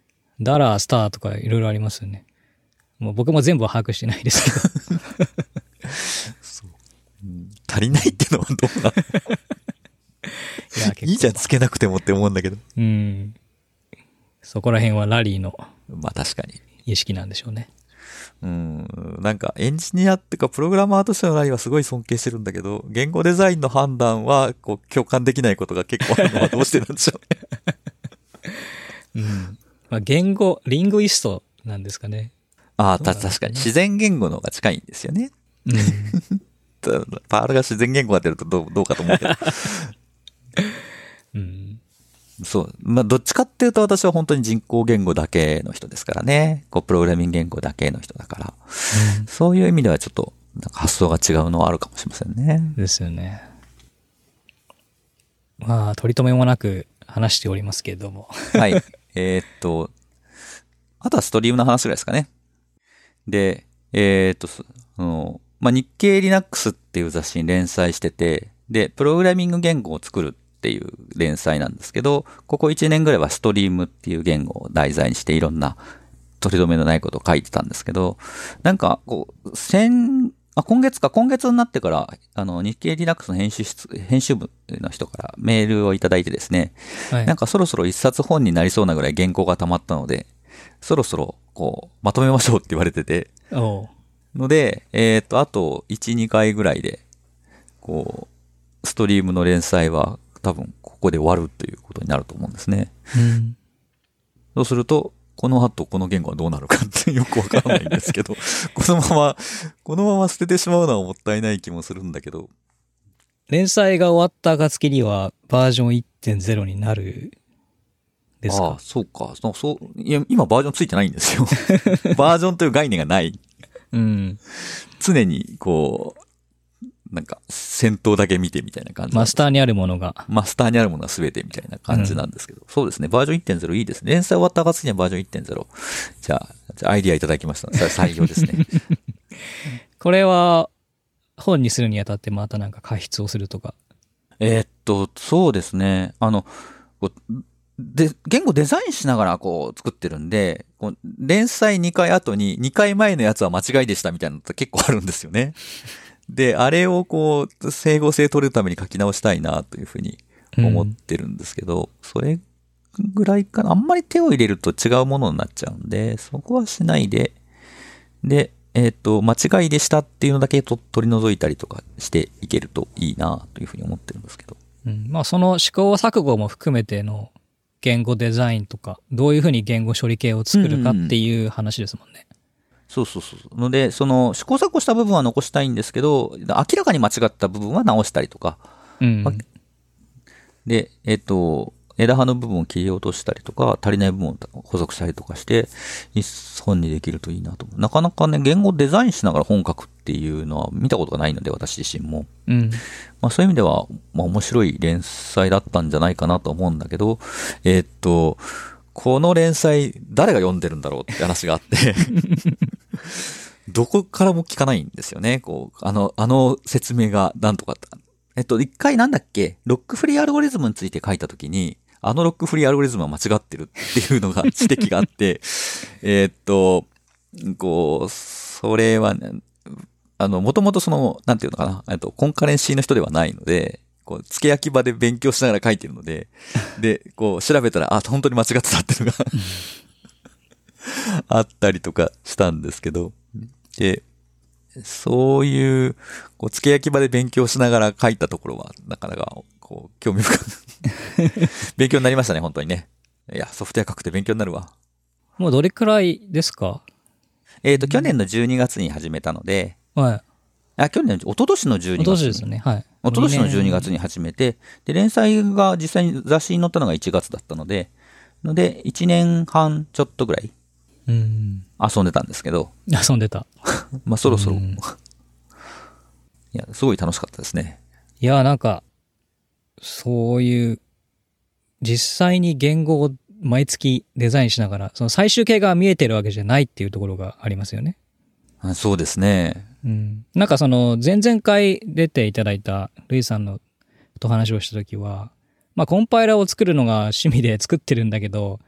S1: ダラー、スターとかいろいろありますよね。もう僕も全部は把握してないですけど。
S2: そう、うん、足りないってのはどうなのいやいいじゃんつけなくてもって思うんだけど。
S1: うん。そこら辺はラリーの
S2: まあ確かに
S1: 意識なんでしょうね。
S2: うん、なんかエンジニアっていうかプログラマーとしてのラリーはすごい尊敬してるんだけど、言語デザインの判断はこう共感できないことが結構あるのはどうしてなんでしょ
S1: うね。うん。まあ言語、リングイストなんですかね。
S2: ああ、た、確かに自然言語の方が近いんですよね。うん、パールが自然言語が出るとどう、どうかと思うけど。
S1: うん、
S2: そう。まあ、どっちかっていうと私は本当に人工言語だけの人ですからね。こう、プログラミング言語だけの人だから。うん、そういう意味ではちょっと、なんか発想が違うのはあるかもしれませんね。
S1: ですよね。まあ、取り留めもなく話しておりますけれども。
S2: はい。えー、っと、あとはストリームの話ぐらいですかね。で、えー、っと、あの、まあ、日経 Linux っていう雑誌に連載してて、で、プログラミング言語を作るっていう連載なんですけど、ここいちねんぐらいはストリームっていう言語を題材にしていろんな取り留めのないことを書いてたんですけど、なんか、こう、先、あ、今月か、今月になってから、あの、日経 Linux の編集室、編集部の人からメールをいただいてですね、はい、なんかそろそろ一冊本になりそうなぐらい原稿が溜まったので、そろそろ、こう、まとめましょうって言われてて、ので、えっと、あといち、にかいぐらいで、こう、ストリームの連載は多分ここで終わるということになると思うんですね。うん、そうすると、この後この言語はどうなるかってよくわからないんですけど、このまま、このまま捨ててしまうのはもったいない気もするんだけど。
S1: 連載が終わった暁にはバージョン いってんゼロ になるですか？
S2: ああ、そうか。そう、そう、いや、今バージョンついてないんですよ。バージョンという概念がない。うん。常に、こう、なんか、先頭だけ見てみたいな感じ。
S1: マスターにあるものが。
S2: マスターにあるものが全てみたいな感じなんですけど。うん、そうですね。バージョン いってんゼロ いいですね。連載終わった暁にはバージョン いってんゼロ。じゃあ、じゃあアイディアいただきました。採用ですね。
S1: これは、本にするにあたってまたなんか加筆をするとか。
S2: えー、っと、そうですね。あの、で、言語デザインしながらこう作ってるんで、こう連載にかい後ににかいまえのやつは間違いでしたみたいなのって結構あるんですよね。で、あれをこう、整合性取るために書き直したいなというふうに思ってるんですけど、うん、それぐらいかな。あんまり手を入れると違うものになっちゃうんで、そこはしないで、で、えっと、間違いでしたっていうのだけと取り除いたりとかしていけるといいなというふうに思ってるんですけど。
S1: うん、まあその試行錯誤も含めての言語デザインとか、どういうふうに言語処理系を作るかっていう話ですもんね。
S2: うんうん、そうそうそう。ので、その試行錯誤した部分は残したいんですけど、明らかに間違った部分は直したりとか。うん、で、えっと、枝葉の部分を切り落としたりとか、足りない部分を補足したりとかして、一本にできるといいなと思う。なかなかね、言語デザインしながら本書くっていうのは見たことがないので、私自身も。うん、まあ、そういう意味では、まあ、面白い連載だったんじゃないかなと思うんだけど、えー、っと、この連載、誰が読んでるんだろうって話があって、どこからも聞かないんですよね。こう、あの、あの説明がなんとか。えっと、一回なんだっけ、ロックフリーアルゴリズムについて書いたときに、あのロックフリーアルゴリズムは間違ってるっていうのが指摘があって、えっと、こう、それは、ね、あの、もともとその、なんていうのかな、えっと、コンカレンシーの人ではないので、こう、付け焼き場で勉強しながら書いてるので、で、こう、調べたら、あ、本当に間違ってたっていうのがあったりとかしたんですけど、で、そういう、こう、付け焼き場で勉強しながら書いたところは、なかなか、こう、興味深く勉強になりましたね、本当にね。いや、ソフトウェア書くって勉強になるわ。
S1: もうどれくらいですか？
S2: えっと、去年のじゅうにがつに始めたので、
S1: はい。
S2: あ、去年の、一昨年のじゅうにがつに。
S1: 一昨年ですね、はい。
S2: 一昨年のじゅうにがつに始めて、で、連載が実際に雑誌に載ったのがいちがつだったので、ので、いちねんはんちょっとぐらい、うん、遊んでたんですけど。
S1: 遊んでた。
S2: まあ、そろそろ。いや、すごい楽しかったですね。
S1: いや、なんか、そういう、実際に言語を毎月デザインしながら、その最終形が見えてるわけじゃないっていうところがありますよね。
S2: そうですね。
S1: うん。なんかその、前々回出ていただいたルイさんのと話をしたときは、まあコンパイラーを作るのが趣味で作ってるんだけど、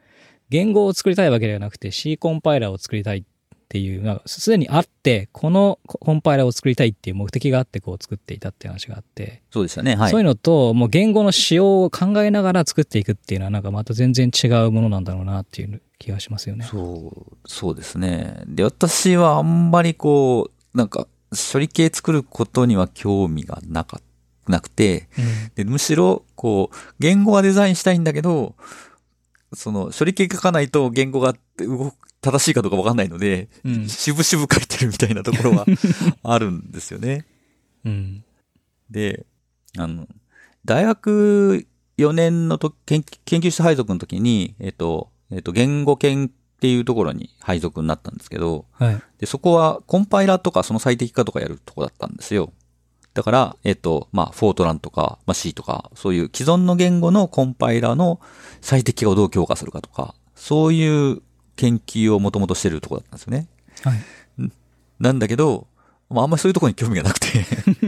S1: 言語を作りたいわけではなくて C コンパイラーを作りたいっていう、なんかすでにあって、このコンパイラーを作りたいっていう目的があってこう作っていたっていう話があって、
S2: そうでしたね。はい。
S1: そういうのと、もう言語の仕様を考えながら作っていくっていうのはなんかまた全然違うものなんだろうなっていう気がしますよね。
S2: そう、そうですね。で、私はあんまりこう、なんか処理系作ることには興味がなか、なくて、
S1: うん、
S2: でむしろ、こう、言語はデザインしたいんだけど、その処理系書かないと言語が動く、正しいかどうかわかんないので、うん、渋々書いてるみたいなところはあるんですよね。
S1: うん、
S2: で、あの、大学よねんのと研, 研究室配属の時に、えっと、えっと、言語研っていうところに配属になったんですけど、
S1: はい、
S2: でそこはコンパイラーとかその最適化とかやるとこだったんですよ。だから、えっと、まあ、フォートランとか、まあ、C とか、そういう既存の言語のコンパイラーの最適化をどう強化するかとか、そういう研究をもともとしてるところだったんですよね。
S1: はい。
S2: なんだけど、まあ、あんまりそういうところに興味がなくて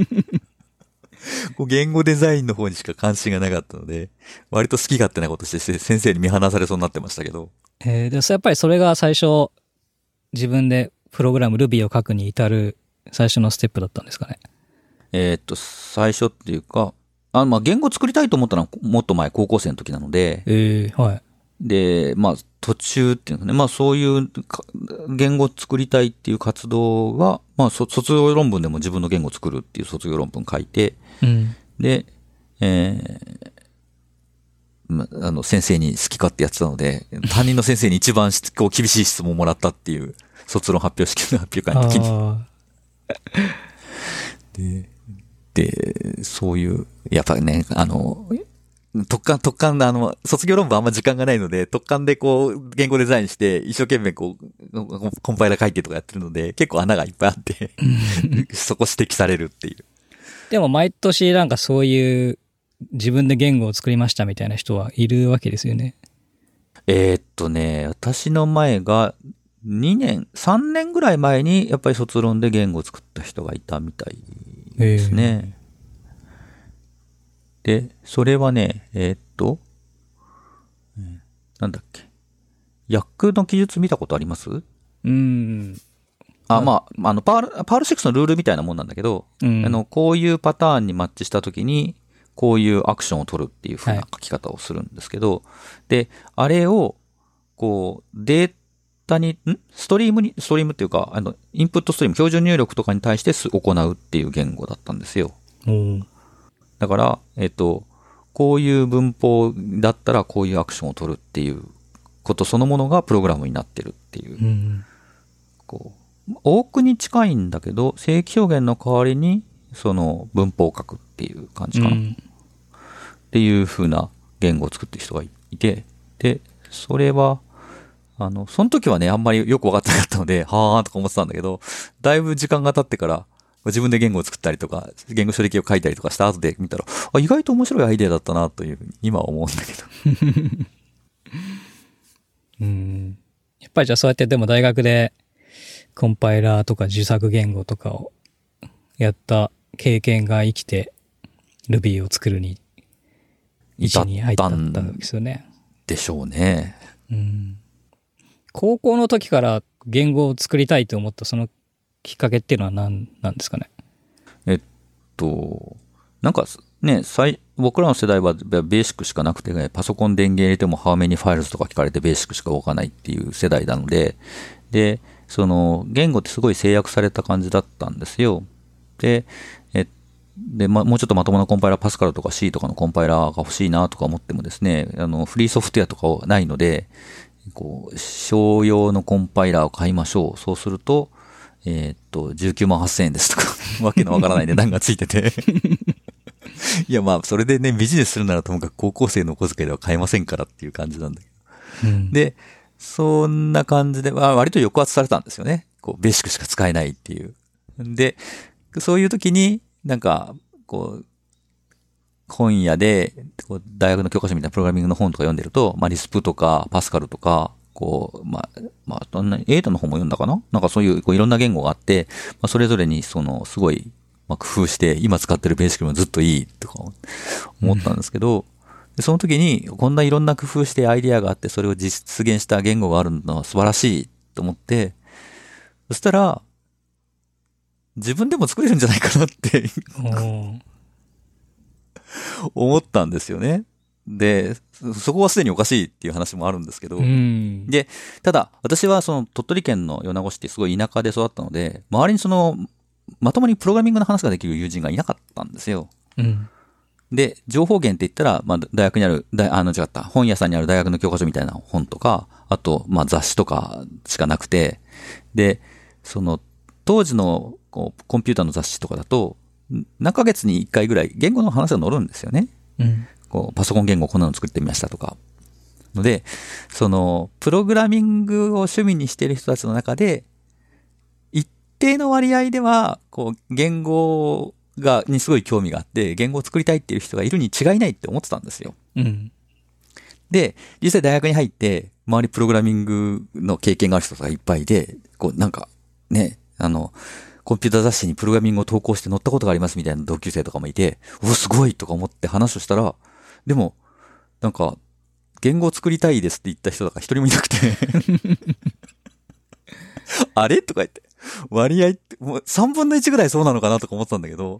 S2: こう言語デザインの方にしか関心がなかったので、割と好き勝手なことして先生に見放されそうになってましたけど。
S1: えー、でもやっぱりそれが最初、自分でプログラム Ruby を書くに至る最初のステップだったんですかね。
S2: えー、っと、最初っていうか、あまあ、言語作りたいと思ったのはもっと前、高校生の時なので、
S1: えー、はい。
S2: で、まあ、途中っていうかね、まあ、そういう言語を作りたいっていう活動は、まあ、卒業論文でも自分の言語を作るっていう卒業論文書いて、
S1: うん、
S2: で、えー、まあの、先生に好き勝手やってたので、担任の先生に一番こう厳しい質問をもらったっていう、卒論発表式の発表会の時に。でで、そういう、やっぱりね、あの、特貫、特貫、あの、卒業論文あんま時間がないので、特貫でこう、言語デザインして、一生懸命こう、コンパイラー書いてとかやってるので、結構穴がいっぱいあってそこ指摘されるっていう。
S1: でも毎年なんかそういう自分で言語を作りましたみたいな人はいるわけですよね。
S2: えー、っとね、私の前がにねん、さんねんぐらい前にやっぱり卒論で言語を作った人がいたみたいですね。で、それはね、えー、っと、えー、なんだっけ。訳の記述見たことあります？
S1: うーん。
S2: あ、まあ、あの、パール、パールシックスのルールみたいなもんなんだけど、うん、あの、こういうパターンにマッチしたときに、こういうアクションを取るっていう風な書き方をするんですけど、はい、で、あれを、こう、データに、んストリームに、ストリームっていうか、あの、インプットストリーム、標準入力とかに対して行うっていう言語だったんですよ。
S1: うん、
S2: だから、えっと、こういう文法だったらこういうアクションを取るっていうことそのものがプログラムになってるっていう。
S1: うん、
S2: こう多くに近いんだけど、正規表現の代わりに、その文法を書くっていう感じかな。うん、っていう風な言語を作ってる人がいて、で、それは、あの、その時はね、あんまりよくわかってなかったので、はーんとか思ってたんだけど、だいぶ時間が経ってから、自分で言語を作ったりとか、言語処理器を書いたりとかした後で見たら、あ、意外と面白いアイデアだったなというふうに今は思うんだけど。
S1: うん。やっぱりじゃあそうやってでも大学でコンパイラーとか自作言語とかをやった経験が生きて Ruby を作るに位置に入ったんですよね。
S2: でしょうね。
S1: うん。高校の時から言語を作りたいと思ったそのきっかけっていうのは何なんですかね。
S2: えっと、なんかね、僕らの世代はベーシックしかなくて、ね、パソコン電源入れてもハーメニファイルズとか聞かれてベーシックしか動かないっていう世代なので、で、その言語ってすごい制約された感じだったんですよ。で、えで、ま、もうちょっとまともなコンパイラー、パスカルとか C とかのコンパイラーが欲しいなとか思ってもですね、あの、フリーソフトウェアとかはないので、こう、商用のコンパイラーを買いましょう。そうすると、えー、っと、じゅうきゅうまんはっせんえんですとか、わけのわからない値段がついてて。いや、まあ、それでね、ビジネスするならともかく高校生のお小遣いでは買えませんからっていう感じなんだけど。うん、で、そんな感じで、まあ、割と抑圧されたんですよね。こう、ベーシックしか使えないっていう。で、そういう時に、なんか、こう、本屋で、こう大学の教科書みたいなプログラミングの本とか読んでると、まあ、リスプとか、パスカルとか、こう、まあ、まあ、どんな、エータの本も読んだかななんかそういう、こういろんな言語があって、まあ、それぞれに、その、すごい、まあ、工夫して、今使ってるベーシックもずっといい、とか思ったんですけど、 でその時にこんないろんな工夫してアイデアがあってそれを実現した言語があるのは素晴らしいと思って、そしたら自分でも作れるんじゃないかなって思ったんですよね。で、そこはすでにおかしいっていう話もあるんですけど、
S1: うん、
S2: で、ただ私はその鳥取県の米子市ってすごい田舎で育ったので、周りにそのまともにプログラミングの話ができる友人がいなかったんですよ。
S1: うん、
S2: で、情報源って言ったら、まあ、大学にある、大あの、違った、本屋さんにある大学の教科書みたいな本とか、あと、まあ、雑誌とかしかなくて、で、その、当時のこうコンピューターの雑誌とかだと、何ヶ月にいっかいぐらい言語の話が載るんですよね。
S1: うん、
S2: こうパソコン言語こんなの作ってみましたとか。ので、その、プログラミングを趣味にしている人たちの中で、一定の割合では、こう、言語が、にすごい興味があって、言語を作りたいっていう人がいるに違いないって思ってたんですよ。
S1: うん、
S2: で、実際大学に入って、周りプログラミングの経験がある人がいっぱいで、こう、なんか、ね、あの、コンピューター雑誌にプログラミングを投稿して載ったことがありますみたいな同級生とかもいて、お、すごいとか思って話をしたら、でも、なんか、言語を作りたいですって言った人だから一人もいなくてあれとか言って、割合って、もうさんぶんのいちぐらいそうなのかなとか思ってたんだけど、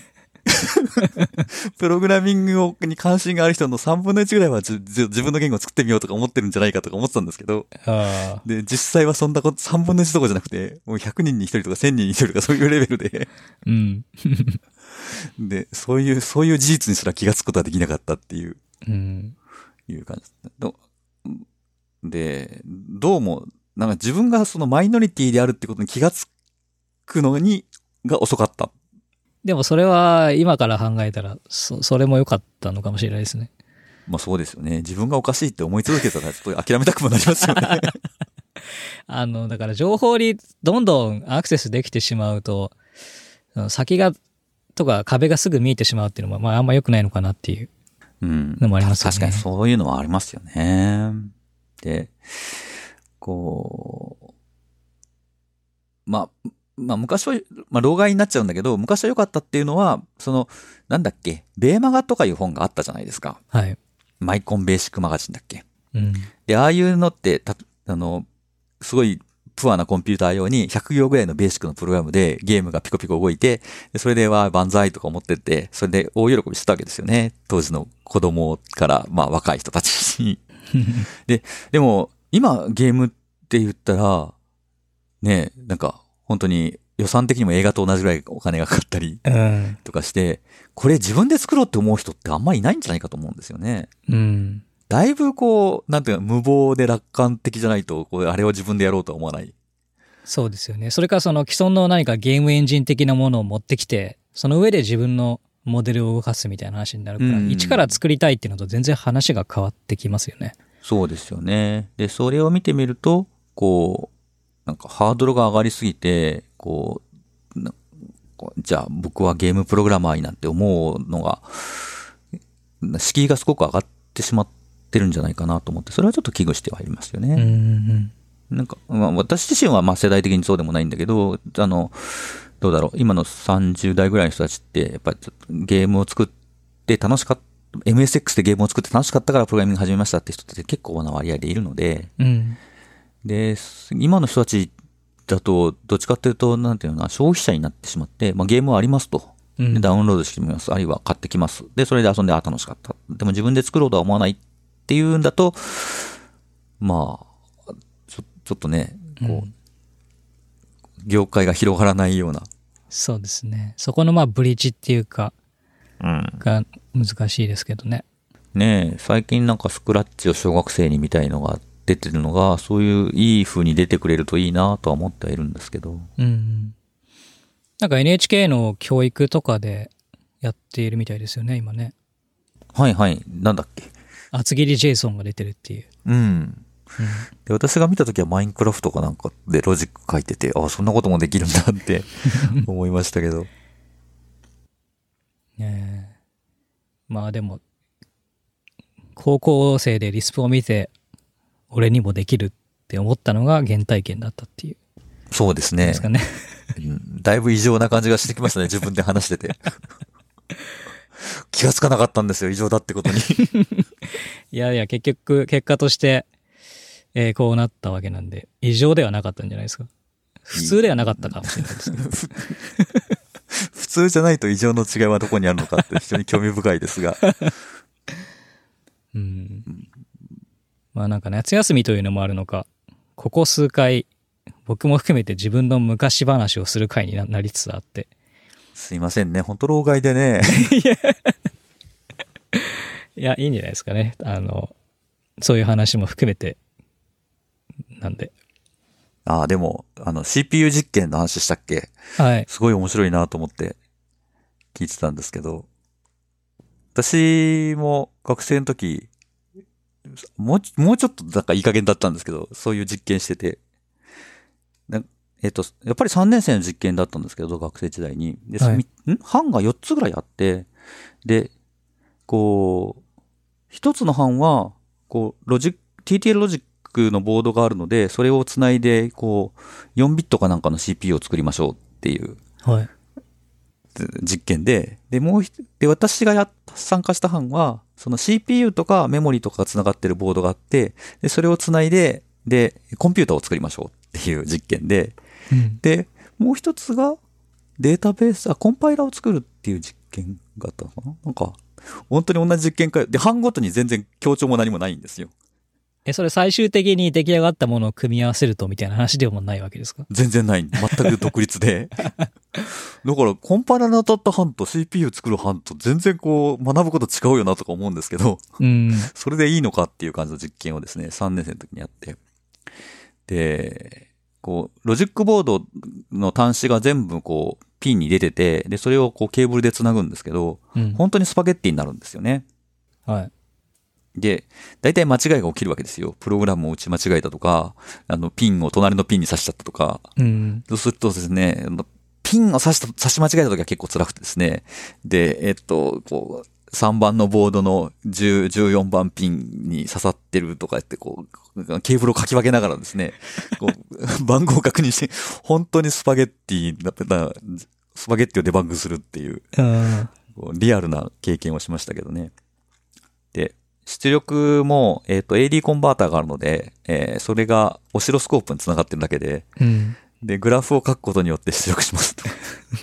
S2: プログラミングに関心がある人のさんぶんのいちぐらいは自分の言語を作ってみようとか思ってるんじゃないかとか思ってたんですけど、
S1: あ
S2: で、実際はそんなこと、さんぶんのいちどころじゃなくて、もうひゃくにんにひとりとかせんにんにひとりとかそういうレベルで、
S1: うん、
S2: で、そういう、そういう事実にすら気がつくことはできなかったっていう、
S1: うん、
S2: いう感じですね。で、どうも、なんか自分がそのマイノリティであるってことに気がつくのに、が遅かった。
S1: でもそれは今から考えたら、そ、それも良かったのかもしれないですね。
S2: まあそうですよね。自分がおかしいって思い続けたらちょっと諦めたくもなりますよね。
S1: あの、だから情報にどんどんアクセスできてしまうと、先が、とか壁がすぐ見えてしまうっていうのも、まああんま良くないのかなっていうのもありますよね。
S2: うん、確かにそういうのはありますよね。で、こう、まあ、まあ昔は、まあ老害になっちゃうんだけど、昔は良かったっていうのは、その、なんだっけ、ベーマガとかいう本があったじゃないですか。
S1: はい。
S2: マイコンベーシックマガジンだっけ。
S1: うん。
S2: で、ああいうのって、た、あの、すごい、プアなコンピューター用にひゃくぎょうぐらいのベーシックのプログラムでゲームがピコピコ動いて、それでは万歳とか思ってて、それで大喜びしてたわけですよね。当時の子供から、まあ若い人たちに。で、でも、今ゲームって言ったら、ね、なんか本当に予算的にも映画と同じぐらいお金がかかったりとかして、これ自分で作ろうって思う人ってあんまりいないんじゃないかと思うんですよね。
S1: うん。
S2: だいぶこう、なんていうか、無謀で楽観的じゃないと、こう、あれを自分でやろうとは思わない。
S1: そうですよね。それからその既存の何かゲームエンジン的なものを持ってきて、その上で自分のモデルを動かすみたいな話になるから、一から作りたいっていうのと全然話が変わってきますよね。
S2: そうですよね。で、それを見てみると、こう、なんかハードルが上がりすぎて、こう、なじゃあ僕はゲームプログラマーになって思うのが、敷居がすごく上がってしまって、てるんじゃないかなと思って、それはちょっと危惧してはいますよね。
S1: うんうん、
S2: なんか、まあ、私自身はまあ世代的にそうでもないんだけど、あの、どうだろう、今のさんじゅう代ぐらいの人たちって、やっぱりゲームを作って楽しかった、エムエスエックス でゲームを作って楽しかったからプログラミング始めましたって人って結構な割合でいるので、
S1: うん、
S2: で、今の人たちだと、どっちかっていうと、なんていうのかな、消費者になってしまって、まあゲームはありますと。でダウンロードしてみます。あるいは買ってきます。で、それで遊んで、あ、楽しかった。でも自分で作ろうとは思わないっていうんだと、まあ、ちょ、ちょっとね、こう、うん、業界が広がらないような。
S1: そうですね。そこのまあブリッジっていうか、
S2: うん、
S1: が難しいですけどね。
S2: ねえ、最近なんかスクラッチを小学生にみたいのが出てるのが、そういういい風に出てくれるといいなとは思ってはいるんですけど。
S1: うん。なんか エヌエイチケー の教育とかでやっているみたいですよね、今ね。
S2: はいはい。なんだっけ。
S1: 厚切り JSON が出てるっていう。
S2: うん。うん、で私が見たときはマインクラフトかなんかでロジック書いてて、ああ、そんなこともできるんだって思いましたけど。
S1: ねえ。まあでも、高校生でリスプを見て、俺にもできるって思ったのが原体験だったっていう。
S2: そうですね。
S1: ですかね。
S2: だいぶ異常な感じがしてきましたね、自分で話してて。 気がつかなかったんですよ、異常だってことに。
S1: いやいや、結局、結果として、えーこうなったわけなんで、異常ではなかったんじゃないですか。普通ではなかったかもしれないですけど。
S2: 普通じゃないと異常の違いはどこにあるのかって非常に興味深いですが。
S1: うん。まあなんか夏休みというのもあるのか、ここ数回、僕も含めて自分の昔話をする回になりつつあって。
S2: すいませんね、本当老害でね。
S1: いや、いいんじゃないですかね。あの、そういう話も含めて、なんで。
S2: ああ、でも、あの、シーピーユー 実験の話したっけ？
S1: はい。
S2: すごい面白いなと思って聞いてたんですけど、私も学生の時、もう、もうちょっとなんかいい加減だったんですけど、そういう実験してて、なえっと、やっぱりさんねん生の実験だったんですけど、学生時代に。で、
S1: はい、
S2: みん班がよっつぐらいあって、で、こう、一つの班は、こう、ロジック、ティーティーエル ロジックのボードがあるので、それをつないで、こう、よんビットかなんかの シーピーユー を作りましょうっていう
S1: はい。
S2: 実験で、で、もう一で、私がや参加した班は、その シーピーユー とかメモリとかがつながってるボードがあって、で、それをつないで、で、コンピューターを作りましょうっていう実験で、
S1: うん、
S2: で、もう一つがデータベース、あ、コンパイラーを作るっていう実験があったのかな？なんか、本当に同じ実験かよ。で、班ごとに全然強調も何もないんですよ。
S1: え、それ最終的に出来上がったものを組み合わせるとみたいな話でもないわけですか？
S2: 全然ない。全く独立で。だから、コンパイラーに当たった班と シーピーユー 作る班と全然こう、学ぶこと違うよなとか思うんですけど、
S1: うん。
S2: それでいいのかっていう感じの実験をですね、さんねん生の時にやって。で、こう、ロジックボードの端子が全部こう、ピンに出てて、で、それをこうケーブルで繋ぐんですけど、
S1: うん、
S2: 本当にスパゲッティになるんですよね。
S1: はい。
S2: で、大体間違いが起きるわけですよ。プログラムを打ち間違えたとか、あの、ピンを隣のピンに刺しちゃったとか。
S1: うん。
S2: そうするとですね、ピンを刺した、刺し間違えた時は結構辛くてですね。で、えっと、こう、さんばんのボードのじゅう、じゅうよんばんピンに刺さってるとか言って、こう、ケーブルをかき分けながらですね、こう、番号を確認して、本当にスパゲッティだった、スパゲッティをデバッグするっていう、こうリアルな経験をしましたけどね。で、出力も、えっと、エーディー コンバーターがあるので、えー、それがオシロスコープにつながってるだけで、
S1: うん、
S2: で、グラフを書くことによって出力しますと。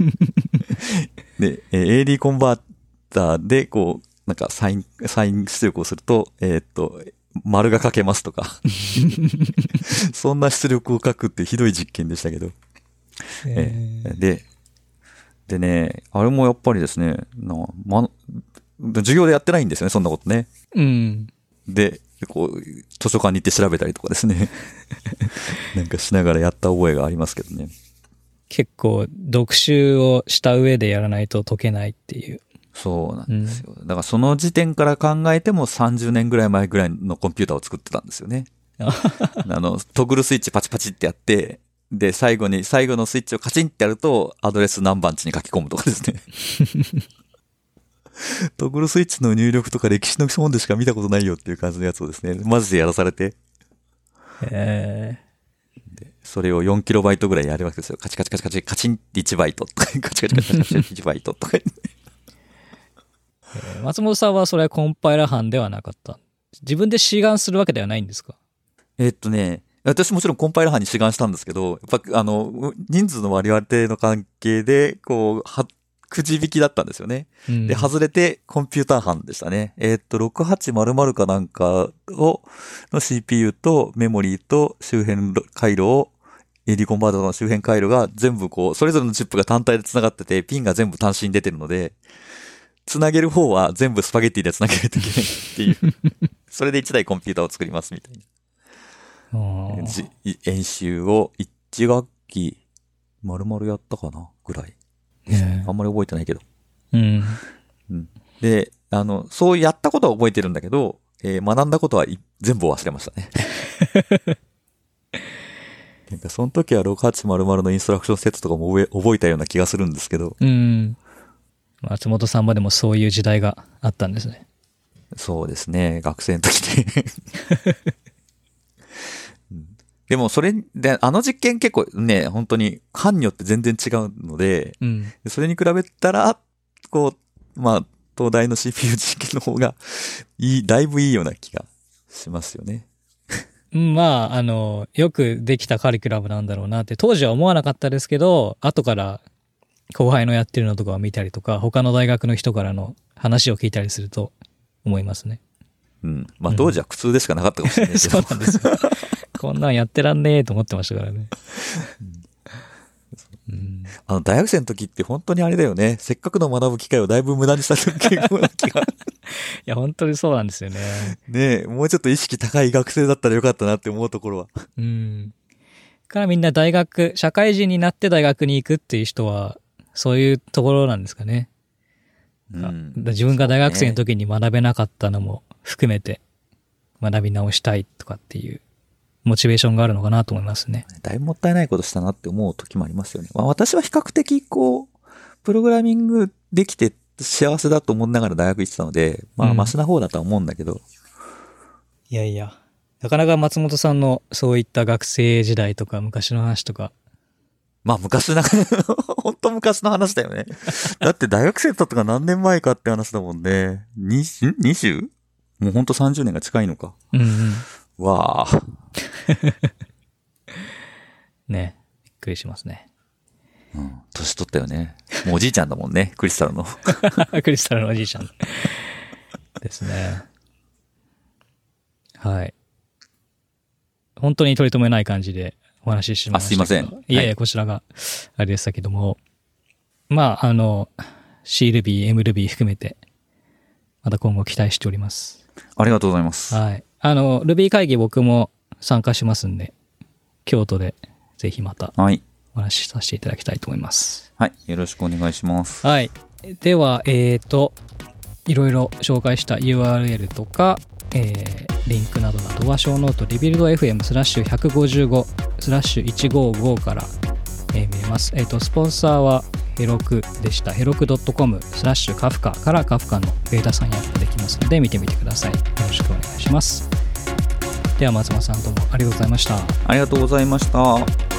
S2: で、えー、エーディー コンバーターで、こう、なんかサイン、サイン出力をすると、えー、っと、丸が書けますとか。そんな出力を書くってひどい実験でしたけど。えー、で、でね、あれもやっぱりですね、なま、授業でやってないんですよね、そんなことね。
S1: うん。
S2: で、こう、図書館に行って調べたりとかですね。なんかしながらやった覚えがありますけどね。
S1: 結構、読習をした上でやらないと解けないっていう。
S2: そうなんですよ。うん、だからその時点から考えてもさんじゅうねんぐらい前ぐらいのコンピューターを作ってたんですよね。あの、トグルスイッチパチパチってやって、で、最後に、最後のスイッチをカチンってやると、アドレス何番地に書き込むとかですね。トグルスイッチの入力とか歴史の基本でしか見たことないよっていう感じのやつをですね、マジでやらされて。
S1: へ
S2: で、それをよんキロバイトぐらいやるわけですよ。カチカチカチカチ、カチンっていちバイトとか、カチカチカチカチカチいちバイトとか。
S1: 松本さんはそれはコンパイラー班ではなかった。自分で志願するわけではないんですか？
S2: えっとね、私もちろんコンパイラー班に志願したんですけど、やっぱあの、人数の割り当ての関係で、こう、は、くじ引きだったんですよね。うん、で、外れてコンピューター班でしたね。えっと、ろくはちまるまるかなんかを、の シーピーユー とメモリーと周辺回路を、エーディー コンバーターの周辺回路が全部こう、それぞれのチップが単体で繋がってて、ピンが全部単身に出てるので、繋げる方は全部スパゲッティで繋げないといけないっていう。それでいちだいコンピューターを作りますみたいな。演習をいち学期丸々やったかなぐらい。あんまり覚えてないけど。
S1: うん。
S2: うん。で、あの、そうやったことは覚えてるんだけど、えー、学んだことは全部忘れましたね。なんかその時はろくはちまるまるのインストラクションセットとかも覚え、覚えたような気がするんですけど。
S1: うん。松本さんまでもそういう時代があったんですね。
S2: そうですね。学生の時で。でもそれで、あの実験結構ね、本当に班によって全然違うので、うん、それに比べたら、こう、まあ、 東大の シーピーユー 実験の方がいい、だいぶいいような気がしますよね。
S1: まあ、あの、よくできたカリキュラムなんだろうなって、当時は思わなかったですけど、後から後輩のやってるのとかを見たりとか、他の大学の人からの話を聞いたりすると思いますね。
S2: うん。まあ当時は苦痛でしかなかったかもしれないけど、
S1: うん、そうなんですよ。こんなんやってらんねえと思ってましたからね。
S2: うん、あの大学生の時って本当にあれだよね。せっかくの学ぶ機会をだいぶ無駄にした時ような気が。い
S1: や本当にそうなんですよね。
S2: ねえ、もうちょっと意識高い学生だったらよかったなって思うところは。
S1: うん。からみんな大学、社会人になって大学に行くっていう人はそういうところなんですかね。うん、自分が大学生の時に学べなかったのも含めて学び直したいとかっていうモチベーションがあるのかなと思いますね。
S2: だいぶもったいないことしたなって思う時もありますよね。まあ、私は比較的こう、プログラミングできて幸せだと思いながら大学行ってたので、まあマシな方だとは思うんだけど、うん。
S1: いやいや、なかなか松本さんのそういった学生時代とか昔の話とか。
S2: まあ昔な、本当昔の話だよね。だって大学生だったか何年前かって話だもんね。にじゅう? にじゅう? もう本当さんじゅうねんが近いのか。
S1: うんうん。
S2: わあ。
S1: ね、びっくりしますね。
S2: うん、年取ったよね。もうおじいちゃんだもんね、クリスタルの。
S1: クリスタルのおじいちゃん。ですね。はい。本当に取り留めない感じでお話ししましたけど。
S2: あ、すいません。
S1: いやいや、こちらがあれでしたけども。まあ、あの、シールビー、エムルビー 含めて、また今後期待しております。
S2: ありがとうございます。
S1: はい。あの、Ruby 会議僕も参加しますんで、京都でぜひまたお話しさせていただきたいと思います。
S2: はい。よろしくお願いします。
S1: はい。では、えっと、いろいろ紹介した ユーアールエル とか、えー、リンクなどなどは小ノートリビルド エフエム スラッシュひゃくごじゅうごスラッシュひゃくごじゅうごから、えー、見れます。えっと、スポンサーはヘロクでした。ヘロク .com スラッシュカフカからカフカのベータサインアップできますので見てみてください。よろしくお願いします。では松本さんどうもありがとうございました。
S2: ありがとうございました。